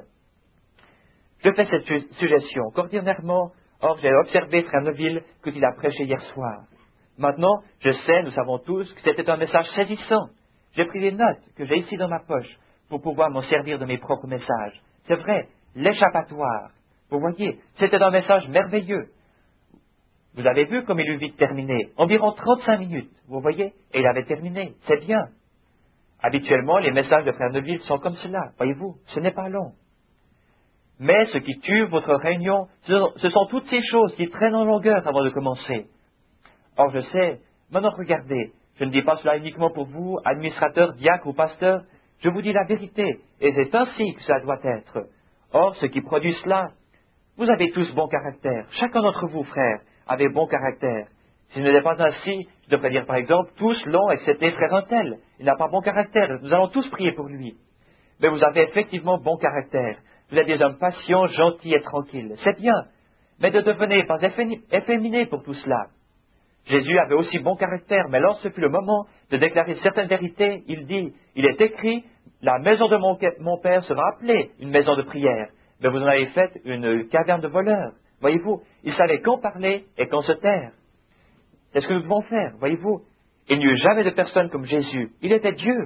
Je fais cette su- suggestion qu'ordinairement, or j'ai observé Frère Neville quand il a prêché hier soir. Maintenant, je sais, nous savons tous, que c'était un message saisissant. J'ai pris des notes que j'ai ici dans ma poche pour pouvoir m'en servir de mes propres messages. C'est vrai, l'échappatoire. Vous voyez, c'était un message merveilleux. Vous avez vu comme il eut vite terminé, environ trente-cinq minutes, vous voyez, et il avait terminé, c'est bien. Habituellement, les messages de Frère Neville sont comme cela, voyez-vous, ce n'est pas long. Mais ce qui tue votre réunion, ce sont, ce sont toutes ces choses qui traînent en longueur avant de commencer. Or, je sais, maintenant regardez, je ne dis pas cela uniquement pour vous, administrateurs, diacres ou pasteurs, je vous dis la vérité, et c'est ainsi que cela doit être. Or, ce qui produit cela, vous avez tous bon caractère, chacun d'entre vous, frères, avait bon caractère. S'il ne l'est pas ainsi, je devrais dire par exemple, tous l'ont, excepté frère Untel, il n'a pas bon caractère, nous allons tous prier pour lui. Mais vous avez effectivement bon caractère, vous êtes des hommes patients, gentils et tranquilles, c'est bien, mais ne devenez pas efféminés pour tout cela. Jésus avait aussi bon caractère, mais lorsque fut le moment de déclarer certaines vérités, il dit, il est écrit, la maison de mon, mon Père sera appelée une maison de prière, mais vous en avez fait une caverne de voleurs. Voyez-vous, il savait quand parler et quand se taire. C'est ce que nous devons faire, voyez-vous. Il n'y eut jamais de personne comme Jésus, il était Dieu.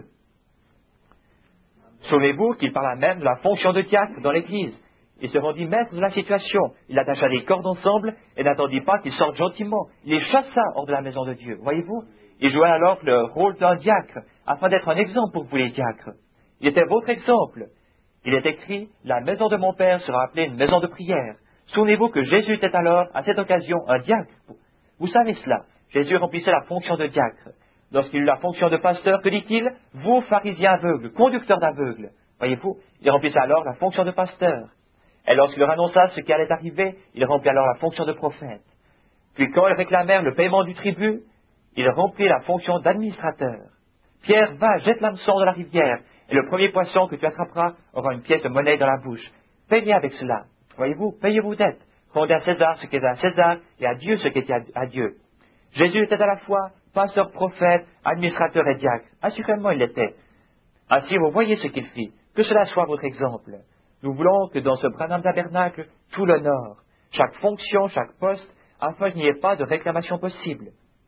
Souvenez-vous qu'il parla même de la fonction de diacre dans l'Église. Il se rendit maître de la situation. Il attacha les cordes ensemble et n'attendit pas qu'ils sortent gentiment. Il les chassa hors de la maison de Dieu. Voyez-vous? Il jouait alors le rôle d'un diacre, afin d'être un exemple pour vous les diacres. Il était votre exemple. Il est écrit, la maison de mon Père sera appelée une maison de prière. Souvenez-vous que Jésus était alors, à cette occasion, un diacre. Vous savez cela. Jésus remplissait la fonction de diacre. Lorsqu'il eut la fonction de pasteur, que dit-il? Vous, pharisiens aveugles, conducteurs d'aveugles. Voyez-vous? Il remplissait alors la fonction de pasteur. Et lorsqu'il leur annonça ce qui allait arriver, il remplit alors la fonction de prophète. Puis quand ils réclamèrent le paiement du tribut, il remplit la fonction d'administrateur. Pierre, va, jette l'hameçon dans la rivière, et le premier poisson que tu attraperas aura une pièce de monnaie dans la bouche. Payez avec cela. Voyez-vous, payez vos dettes. Rendez à César ce qui est à César, et à Dieu ce qui est à Dieu. Jésus était à la fois pasteur, prophète, administrateur et diacre. Assurément, il l'était. Ainsi, vous voyez ce qu'il fit. Que cela soit votre exemple. Nous voulons que dans ce Branham Tabernacle, tout l'honneur, chaque fonction, chaque poste, afin qu'il n'y ait pas de réclamation possible.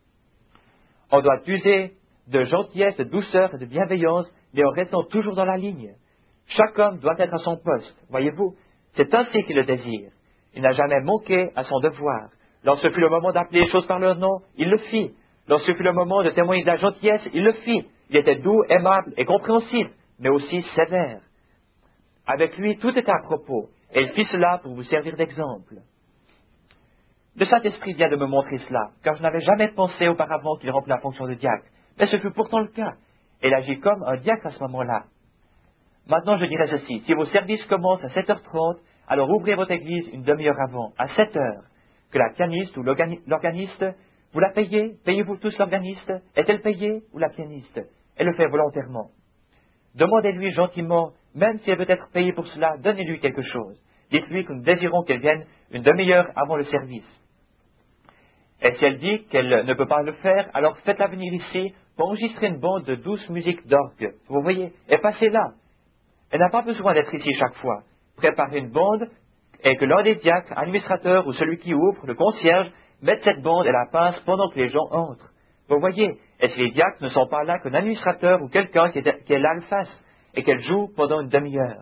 On doit user de gentillesse, de douceur et de bienveillance, mais en restant toujours dans la ligne. Chaque homme doit être à son poste, voyez-vous. C'est ainsi qu'il le désire. Il n'a jamais manqué à son devoir. Lorsque fut le moment d'appeler les choses par leur nom, il le fit. Lorsque fut le moment de témoigner de la gentillesse, il le fit. Il était doux, aimable et compréhensif, mais aussi sévère. Avec lui, tout était à propos, et il fit cela pour vous servir d'exemple. Le Saint-Esprit vient de me montrer cela, car je n'avais jamais pensé auparavant qu'il remplit la fonction de diacre, mais ce fut pourtant le cas. Et il agit comme un diacre à ce moment-là. Maintenant, je dirais ceci, si vos services commencent à sept heures trente, alors ouvrez votre église une demi-heure avant, à sept heures, que la pianiste ou l'organiste, vous la payez, payez-vous tous l'organiste, est-elle payée ou la pianiste? Elle le fait volontairement. Demandez-lui gentiment, même si elle veut être payée pour cela, donnez-lui quelque chose. Dites-lui que nous désirons qu'elle vienne une demi-heure avant le service. Et si elle dit qu'elle ne peut pas le faire, alors faites-la venir ici pour enregistrer une bande de douce musique d'orgue. Vous voyez, et passez-la. Elle n'a pas besoin d'être ici chaque fois. Préparez une bande et que l'un des diacres, administrateurs ou celui qui ouvre, le concierge, mette cette bande et la passe pendant que les gens entrent. Vous voyez, et si les diacres ne sont pas là qu'un administrateur ou quelqu'un qui est, qui est là le fasse, et qu'elle joue pendant une demi-heure.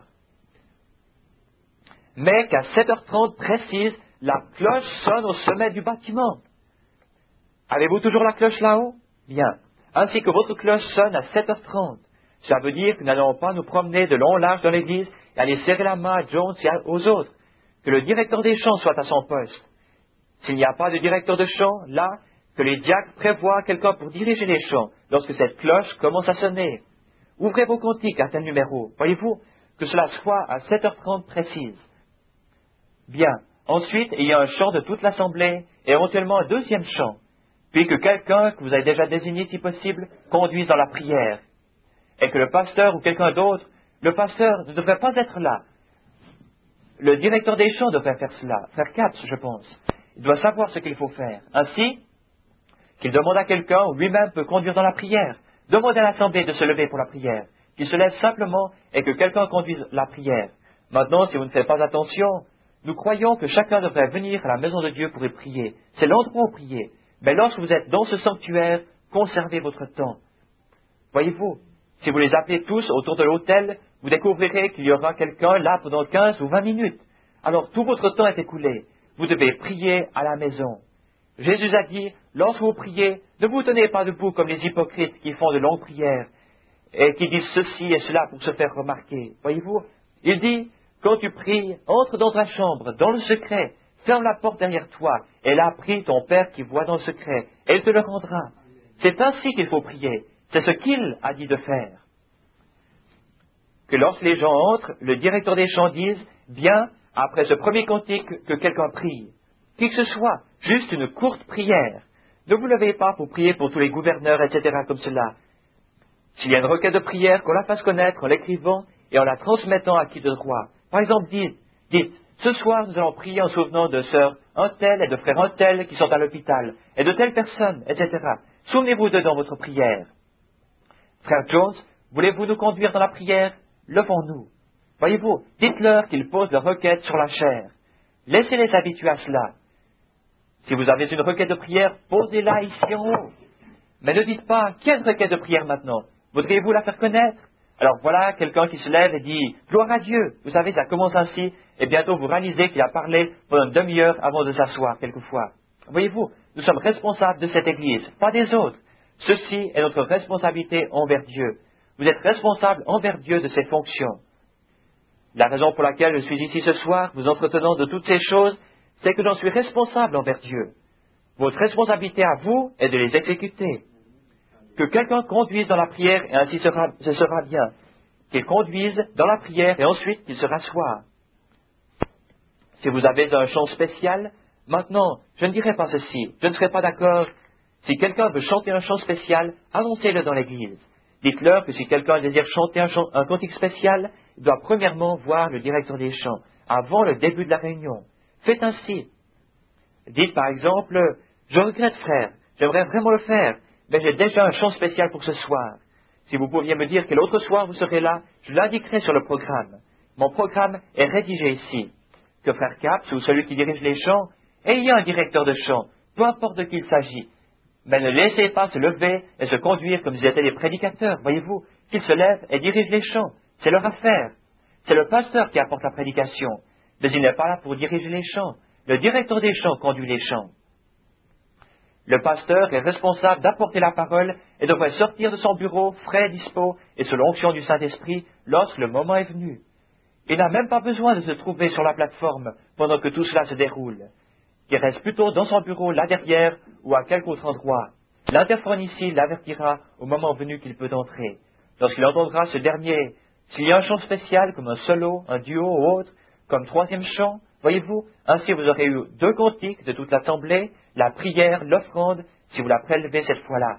Mais qu'à sept heures trente précise, la cloche sonne au sommet du bâtiment. Avez-vous toujours la cloche là-haut? Bien. Ainsi que votre cloche sonne à sept heures trente. Ça veut dire que nous n'allons pas nous promener de long en large dans l'église et aller serrer la main à Jones et aux autres. Que le directeur des chants soit à son poste. S'il n'y a pas de directeur de chant, là, que les diacres prévoient quelqu'un pour diriger les chants lorsque cette cloche commence à sonner. Ouvrez vos cantiques à tel numéro. Voyez-vous, que cela soit à sept heures trente précise. Bien. Ensuite, il y a un chant de toute l'assemblée et éventuellement un deuxième chant. Puis que quelqu'un que vous avez déjà désigné si possible conduise dans la prière. Et que le pasteur ou quelqu'un d'autre, le pasteur ne devrait pas être là. Le directeur des chants devrait faire cela, faire quatre, je pense. Il doit savoir ce qu'il faut faire. Ainsi, qu'il demande à quelqu'un ou lui-même peut conduire dans la prière. Demandez à l'assemblée de se lever pour la prière. Qu'il se lève simplement et que quelqu'un conduise la prière. Maintenant, si vous ne faites pas attention, nous croyons que chacun devrait venir à la maison de Dieu pour y prier. C'est l'endroit où prier. Mais lorsque vous êtes dans ce sanctuaire, conservez votre temps. Voyez-vous, si vous les appelez tous autour de l'autel, vous découvrirez qu'il y aura quelqu'un là pendant quinze ou vingt minutes. Alors tout votre temps est écoulé. Vous devez prier à la maison. Jésus a dit, lorsque vous priez, ne vous tenez pas debout comme les hypocrites qui font de longues prières et qui disent ceci et cela pour se faire remarquer. Voyez-vous, il dit, quand tu pries, entre dans ta chambre, dans le secret, ferme la porte derrière toi, et là prie ton Père qui voit dans le secret, et il te le rendra. C'est ainsi qu'il faut prier. C'est ce qu'il a dit de faire. Que lorsque les gens entrent, le directeur des chants dise, bien, après ce premier cantique, que quelqu'un prie. Qui que ce soit, juste une courte prière. Ne vous levez pas pour prier pour tous les gouverneurs, et cetera comme cela. S'il y a une requête de prière, qu'on la fasse connaître en l'écrivant et en la transmettant à qui de droit. Par exemple, dites, dites, ce soir nous allons prier en souvenant de sœur un tel et de frère un tel qui sont à l'hôpital, et de telles personnes, et cetera. Souvenez-vous d'eux dans votre prière. Frère Jones, voulez-vous nous conduire dans la prière? Levons-nous. Voyez-vous, dites-leur qu'ils posent leur requête sur la chair. Laissez-les habituer à cela. Si vous avez une requête de prière, posez-la ici en haut. Mais ne dites pas, quelle requête de prière maintenant? Voudriez-vous la faire connaître? Alors voilà quelqu'un qui se lève et dit, gloire à Dieu. Vous savez, ça commence ainsi, et bientôt vous réalisez qu'il a parlé pendant une demi-heure avant de s'asseoir quelquefois. Voyez-vous, nous sommes responsables de cette Église, pas des autres. Ceci est notre responsabilité envers Dieu. Vous êtes responsable envers Dieu de ses fonctions. La raison pour laquelle je suis ici ce soir, vous entretenant de toutes ces choses, c'est que j'en suis responsable envers Dieu. Votre responsabilité à vous est de les exécuter. Que quelqu'un conduise dans la prière et ainsi sera, ce sera bien. Qu'il conduise dans la prière et ensuite qu'il se rassoie. Si vous avez un chant spécial, maintenant, je ne dirai pas ceci, je ne serai pas d'accord. Si quelqu'un veut chanter un chant spécial, annoncez-le dans l'Église. Dites-leur que si quelqu'un désire chanter un, chant, un cantique spécial, il doit premièrement voir le directeur des chants, avant le début de la réunion. Faites ainsi. Dites par exemple, je regrette frère, j'aimerais vraiment le faire, mais j'ai déjà un chant spécial pour ce soir. Si vous pouviez me dire quel autre soir vous serez là, je l'indiquerai sur le programme. Mon programme est rédigé ici. Que frère Capps ou celui qui dirige les chants, ayez un directeur de chant, peu importe de qui il s'agit. Mais ne laissez pas se lever et se conduire comme s'ils étaient des prédicateurs, voyez-vous, qu'ils se lèvent et dirigent les chants. C'est leur affaire. C'est le pasteur qui apporte la prédication, mais il n'est pas là pour diriger les chants. Le directeur des chants conduit les chants. Le pasteur est responsable d'apporter la parole et devrait sortir de son bureau frais et dispo et sous l'onction du Saint-Esprit lorsque le moment est venu. Il n'a même pas besoin de se trouver sur la plateforme pendant que tout cela se déroule. Il reste plutôt dans son bureau là derrière ou à quelque autre endroit. L'interphone ici l'avertira au moment venu qu'il peut entrer. Lorsqu'il entendra ce dernier, s'il y a un chant spécial comme un solo, un duo ou autre, comme troisième chant, voyez-vous, ainsi vous aurez eu deux cantiques de toute l'assemblée, la prière, l'offrande, si vous la prélevez cette fois-là.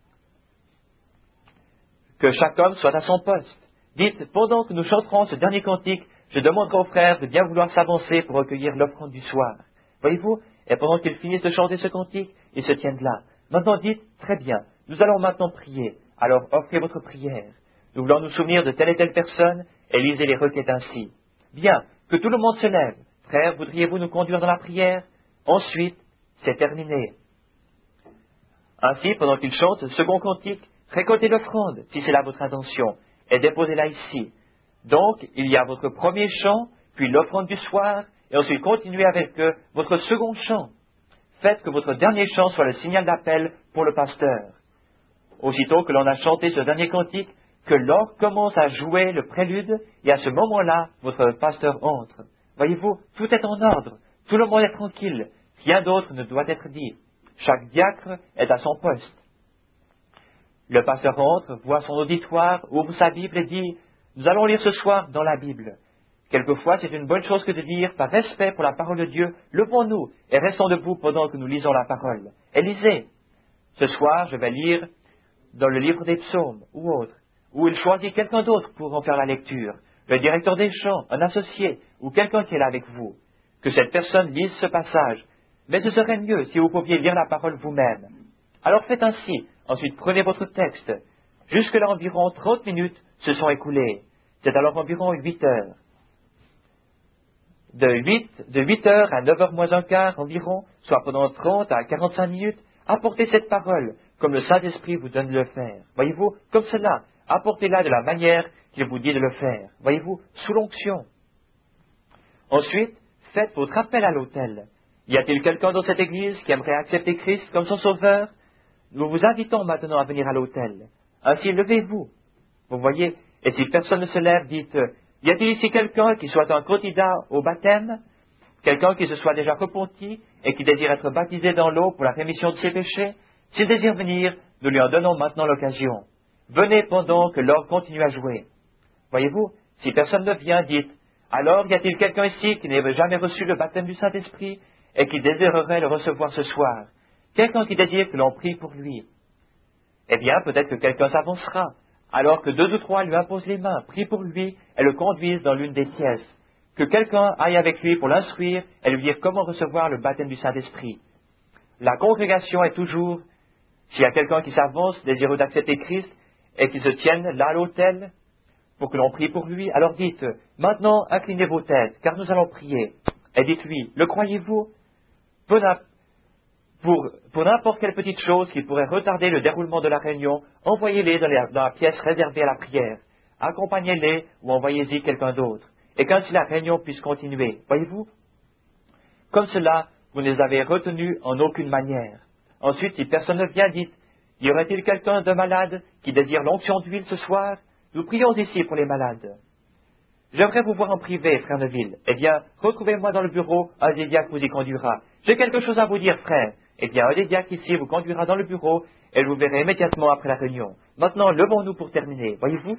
Que chaque homme soit à son poste. Dites, pendant que nous chanterons ce dernier cantique, je demanderai aux frères de bien vouloir s'avancer pour recueillir l'offrande du soir. Voyez-vous, et pendant qu'ils finissent de chanter ce cantique, ils se tiennent là. Maintenant dites, très bien, nous allons maintenant prier, alors offrez votre prière. Nous voulons nous souvenir de telle et telle personne, et lisez les requêtes ainsi. Bien, que tout le monde se lève. Frères, voudriez-vous nous conduire dans la prière? Ensuite, c'est terminé. Ainsi, pendant qu'ils chantent le second cantique, récoltez l'offrande, si c'est là votre intention, et déposez-la ici. Donc, il y a votre premier chant, puis l'offrande du soir, et ensuite continuez avec euh, votre second chant. Faites que votre dernier chant soit le signal d'appel pour le pasteur. Aussitôt que l'on a chanté ce dernier cantique, que l'orgue commence à jouer le prélude, et à ce moment-là, votre pasteur entre. Voyez-vous, tout est en ordre, tout le monde est tranquille, rien d'autre ne doit être dit. Chaque diacre est à son poste. Le pasteur entre, voit son auditoire, ouvre sa Bible et dit « Nous allons lire ce soir dans la Bible ». Quelquefois, c'est une bonne chose que de dire, par respect pour la parole de Dieu, levons-nous et restons debout pendant que nous lisons la parole. Et lisez. Ce soir, je vais lire dans le livre des psaumes ou autre, où il choisit quelqu'un d'autre pour en faire la lecture, le directeur des chants, un associé ou quelqu'un qui est là avec vous. Que cette personne lise ce passage. Mais ce serait mieux si vous pouviez lire la parole vous-même. Alors faites ainsi. Ensuite, prenez votre texte. Jusque-là, environ trente minutes se sont écoulées. C'est alors environ huit heures. De huit, de huit heures à neuf heures moins un quart environ, soit pendant trente à quarante-cinq minutes, apportez cette parole, comme le Saint-Esprit vous donne de le faire. Voyez-vous, comme cela, apportez-la de la manière qu'il vous dit de le faire. Voyez-vous, sous l'onction. Ensuite, faites votre appel à l'autel. Y a-t-il quelqu'un dans cette église qui aimerait accepter Christ comme son sauveur? Nous vous invitons maintenant à venir à l'autel. Ainsi, levez-vous. Vous voyez, et si personne ne se lève, dites, y a-t-il ici quelqu'un qui soit un candidat au baptême? Quelqu'un qui se soit déjà repenti et qui désire être baptisé dans l'eau pour la rémission de ses péchés? S'il désire venir, nous lui en donnons maintenant l'occasion. Venez pendant que l'orgue continue à jouer. Voyez-vous, si personne ne vient, dites, alors y a-t-il quelqu'un ici qui n'ait jamais reçu le baptême du Saint-Esprit et qui désirerait le recevoir ce soir? Quelqu'un qui désire que l'on prie pour lui? Eh bien, peut-être que quelqu'un s'avancera, alors que deux ou trois lui imposent les mains, prient pour lui et le conduisent dans l'une des pièces. Que quelqu'un aille avec lui pour l'instruire et lui dire comment recevoir le baptême du Saint-Esprit. La congrégation est toujours, s'il y a quelqu'un qui s'avance, désireux d'accepter Christ, et qui se tienne là à l'autel, pour que l'on prie pour lui, alors dites, maintenant inclinez vos têtes, car nous allons prier. Et dites-lui, le croyez-vous? Pour, pour, pour n'importe quelle petite chose qui pourrait retarder le déroulement de la réunion, envoyez-les dans, dans la pièce réservée à la prière. Accompagnez-les ou envoyez-y quelqu'un d'autre, et qu'ainsi la réunion puisse continuer. Voyez-vous? Comme cela, vous ne les avez retenus en aucune manière. Ensuite, si personne ne vient, dites, y aurait-il quelqu'un de malade qui désire l'onction d'huile ce soir? Nous prions ici pour les malades. J'aimerais vous voir en privé, frère Neville. Eh bien, retrouvez-moi dans le bureau, un des diacres vous y conduira. J'ai quelque chose à vous dire, frère. Eh bien, un des diacres ici vous conduira dans le bureau, et vous verrez immédiatement après la réunion. Maintenant, levons-nous pour terminer, voyez-vous?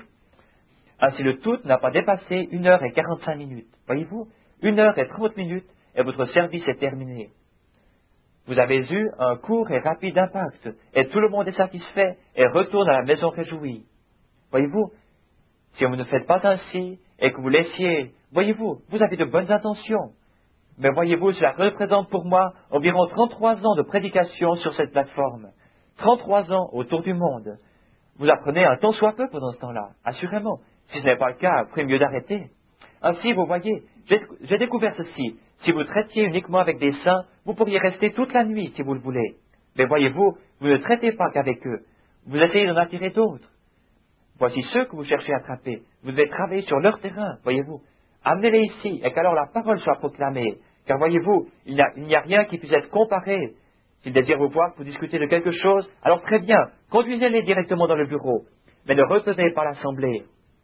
Ainsi, le tout n'a pas dépassé une heure et quarante-cinq minutes. Voyez-vous? Une heure et trente minutes, et votre service est terminé. Vous avez eu un court et rapide impact, et tout le monde est satisfait, et retourne à la maison réjoui. Voyez-vous? Si vous ne faites pas ainsi, et que vous laissiez, voyez-vous, vous avez de bonnes intentions. Mais voyez-vous, cela représente pour moi environ trente-trois ans de prédication sur cette plateforme. trente-trois ans autour du monde. Vous apprenez un tant soit peu pendant ce temps-là, assurément. Si ce n'est pas le cas, il ferait mieux d'arrêter. Ainsi, vous voyez, j'ai découvert ceci. Si vous traitiez uniquement avec des saints, vous pourriez rester toute la nuit si vous le voulez. Mais voyez-vous, vous ne traitez pas qu'avec eux. Vous essayez d'en attirer d'autres. Voici ceux que vous cherchez à attraper. Vous devez travailler sur leur terrain, voyez-vous. Amenez-les ici, et qu'alors la parole soit proclamée. Car voyez-vous, il n'y a, il n'y a rien qui puisse être comparé. S'ils désirent vous voir pour discuter de quelque chose, alors très bien, conduisez-les directement dans le bureau. Mais ne retenez pas l'assemblée.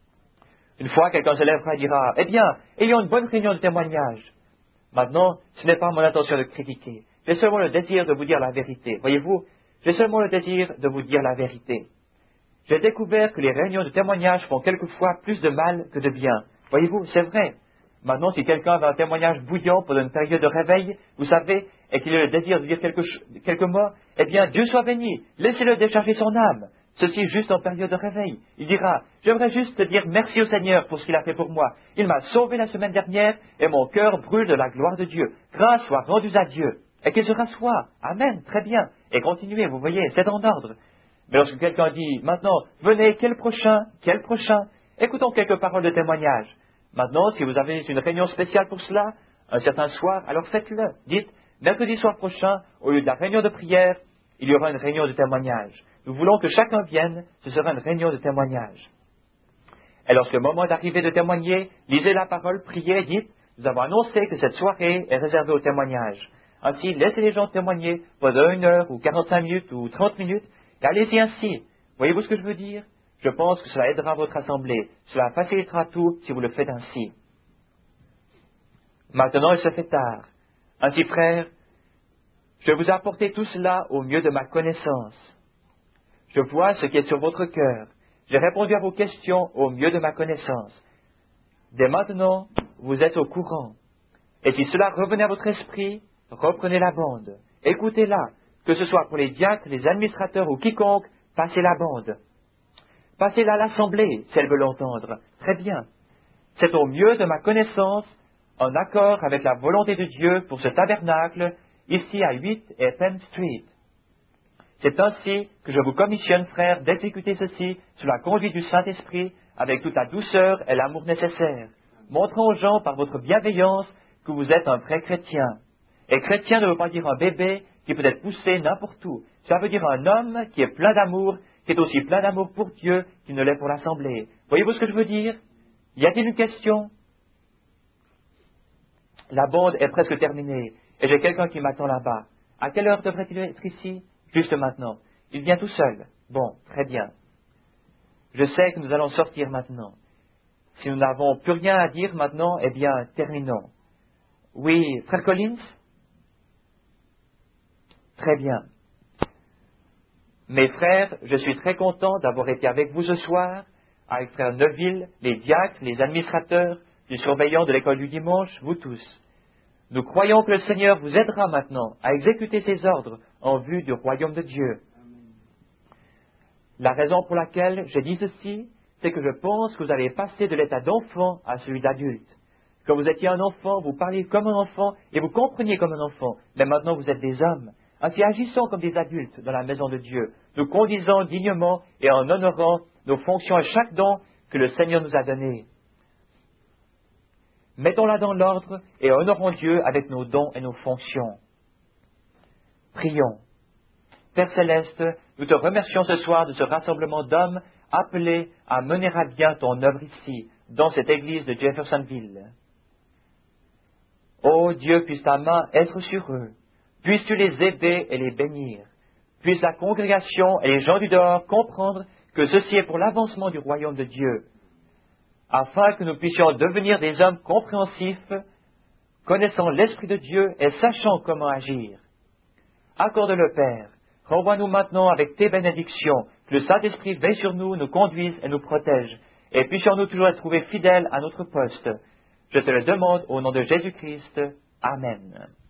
Une fois, quelqu'un se lèvera et dira, « Eh bien, ayons une bonne réunion de témoignage. » Maintenant, ce n'est pas mon intention de critiquer. J'ai seulement le désir de vous dire la vérité. Voyez-vous, j'ai seulement le désir de vous dire la vérité. J'ai découvert que les réunions de témoignage font quelquefois plus de mal que de bien. Voyez-vous, c'est vrai. Maintenant, si quelqu'un veut un témoignage bouillant pendant une période de réveil, vous savez, et qu'il a le désir de dire quelque quelques mots, eh bien, Dieu soit béni, laissez-le décharger son âme. Ceci juste en période de réveil. Il dira, j'aimerais juste dire merci au Seigneur pour ce qu'il a fait pour moi. Il m'a sauvé la semaine dernière, et mon cœur brûle de la gloire de Dieu. Grâce soit rendue à Dieu. Et qu'il se rassoie. Amen, très bien. Et continuez, vous voyez, c'est en ordre. Mais lorsque quelqu'un dit, maintenant, venez, quel prochain, quel prochain, écoutons quelques paroles de témoignage. Maintenant, si vous avez une réunion spéciale pour cela, un certain soir, alors faites-le. Dites, mercredi soir prochain, au lieu de la réunion de prière, il y aura une réunion de témoignage. Nous voulons que chacun vienne, ce sera une réunion de témoignage. Et lorsque le moment est arrivé de témoigner, lisez la parole, priez, dites, nous avons annoncé que cette soirée est réservée au témoignage. Ainsi, laissez les gens témoigner pendant une heure, ou quarante-cinq minutes, ou trente minutes, et allez-y ainsi. Voyez-vous ce que je veux dire? Je pense que cela aidera votre assemblée. Cela facilitera tout si vous le faites ainsi. Maintenant, il se fait tard. Ainsi, frères, Je vous ai apporté tout cela au mieux de ma connaissance. Je vois ce qui est sur votre cœur. J'ai répondu à vos questions au mieux de ma connaissance. Dès maintenant, vous êtes au courant. Et si cela revenait à votre esprit, reprenez la bande. Écoutez-la, que ce soit pour les diacres, les administrateurs ou quiconque, passez la bande. Passez-la à l'assemblée, si elle veut l'entendre. Très bien. C'est au mieux de ma connaissance, en accord avec la volonté de Dieu pour ce tabernacle, ici à huit et Penn Street. C'est ainsi que je vous commissionne, frères, d'exécuter ceci sous la conduite du Saint-Esprit, avec toute la douceur et l'amour nécessaires, montrant aux gens par votre bienveillance que vous êtes un vrai chrétien. Et chrétien ne veut pas dire un bébé qui peut être poussé n'importe où. Ça veut dire un homme qui est plein d'amour, qui est aussi plein d'amour pour Dieu qu'il ne l'est pour l'Assemblée. Voyez-vous ce que je veux dire? Y a-t-il une question? La bande est presque terminée, et j'ai quelqu'un qui m'attend là-bas. À quelle heure devrait-il être ici? Juste maintenant. Il vient tout seul. Bon, très bien. Je sais que nous allons sortir maintenant. Si nous n'avons plus rien à dire maintenant, eh bien, terminons. Oui, frère Collins? Très bien. Mes frères, je suis très content d'avoir été avec vous ce soir, avec frère Neville, les diacres, les administrateurs, les surveillants de l'école du dimanche, vous tous. Nous croyons que le Seigneur vous aidera maintenant à exécuter ses ordres en vue du royaume de Dieu. La raison pour laquelle je dis ceci, c'est que je pense que vous avez passé de l'état d'enfant à celui d'adulte. Quand vous étiez un enfant, vous parliez comme un enfant et vous compreniez comme un enfant, mais maintenant vous êtes des hommes. Ainsi agissons comme des adultes dans la maison de Dieu, nous conduisons dignement et en honorant nos fonctions et chaque don que le Seigneur nous a donné. Mettons-la dans l'ordre et honorons Dieu avec nos dons et nos fonctions. Prions. Père Céleste, nous te remercions ce soir de ce rassemblement d'hommes appelés à mener à bien ton œuvre ici, dans cette église de Jeffersonville. Ô Dieu, puisse ta main être sur eux. Puisses-tu les aider et les bénir. Puisse la congrégation et les gens du dehors comprendre que ceci est pour l'avancement du royaume de Dieu, afin que nous puissions devenir des hommes compréhensifs, connaissant l'Esprit de Dieu et sachant comment agir. Accorde-le, Père. Renvoie-nous maintenant avec tes bénédictions, que le Saint-Esprit veille sur nous, nous conduise et nous protège, et puissions-nous toujours être trouvés fidèles à notre poste. Je te le demande au nom de Jésus-Christ. Amen.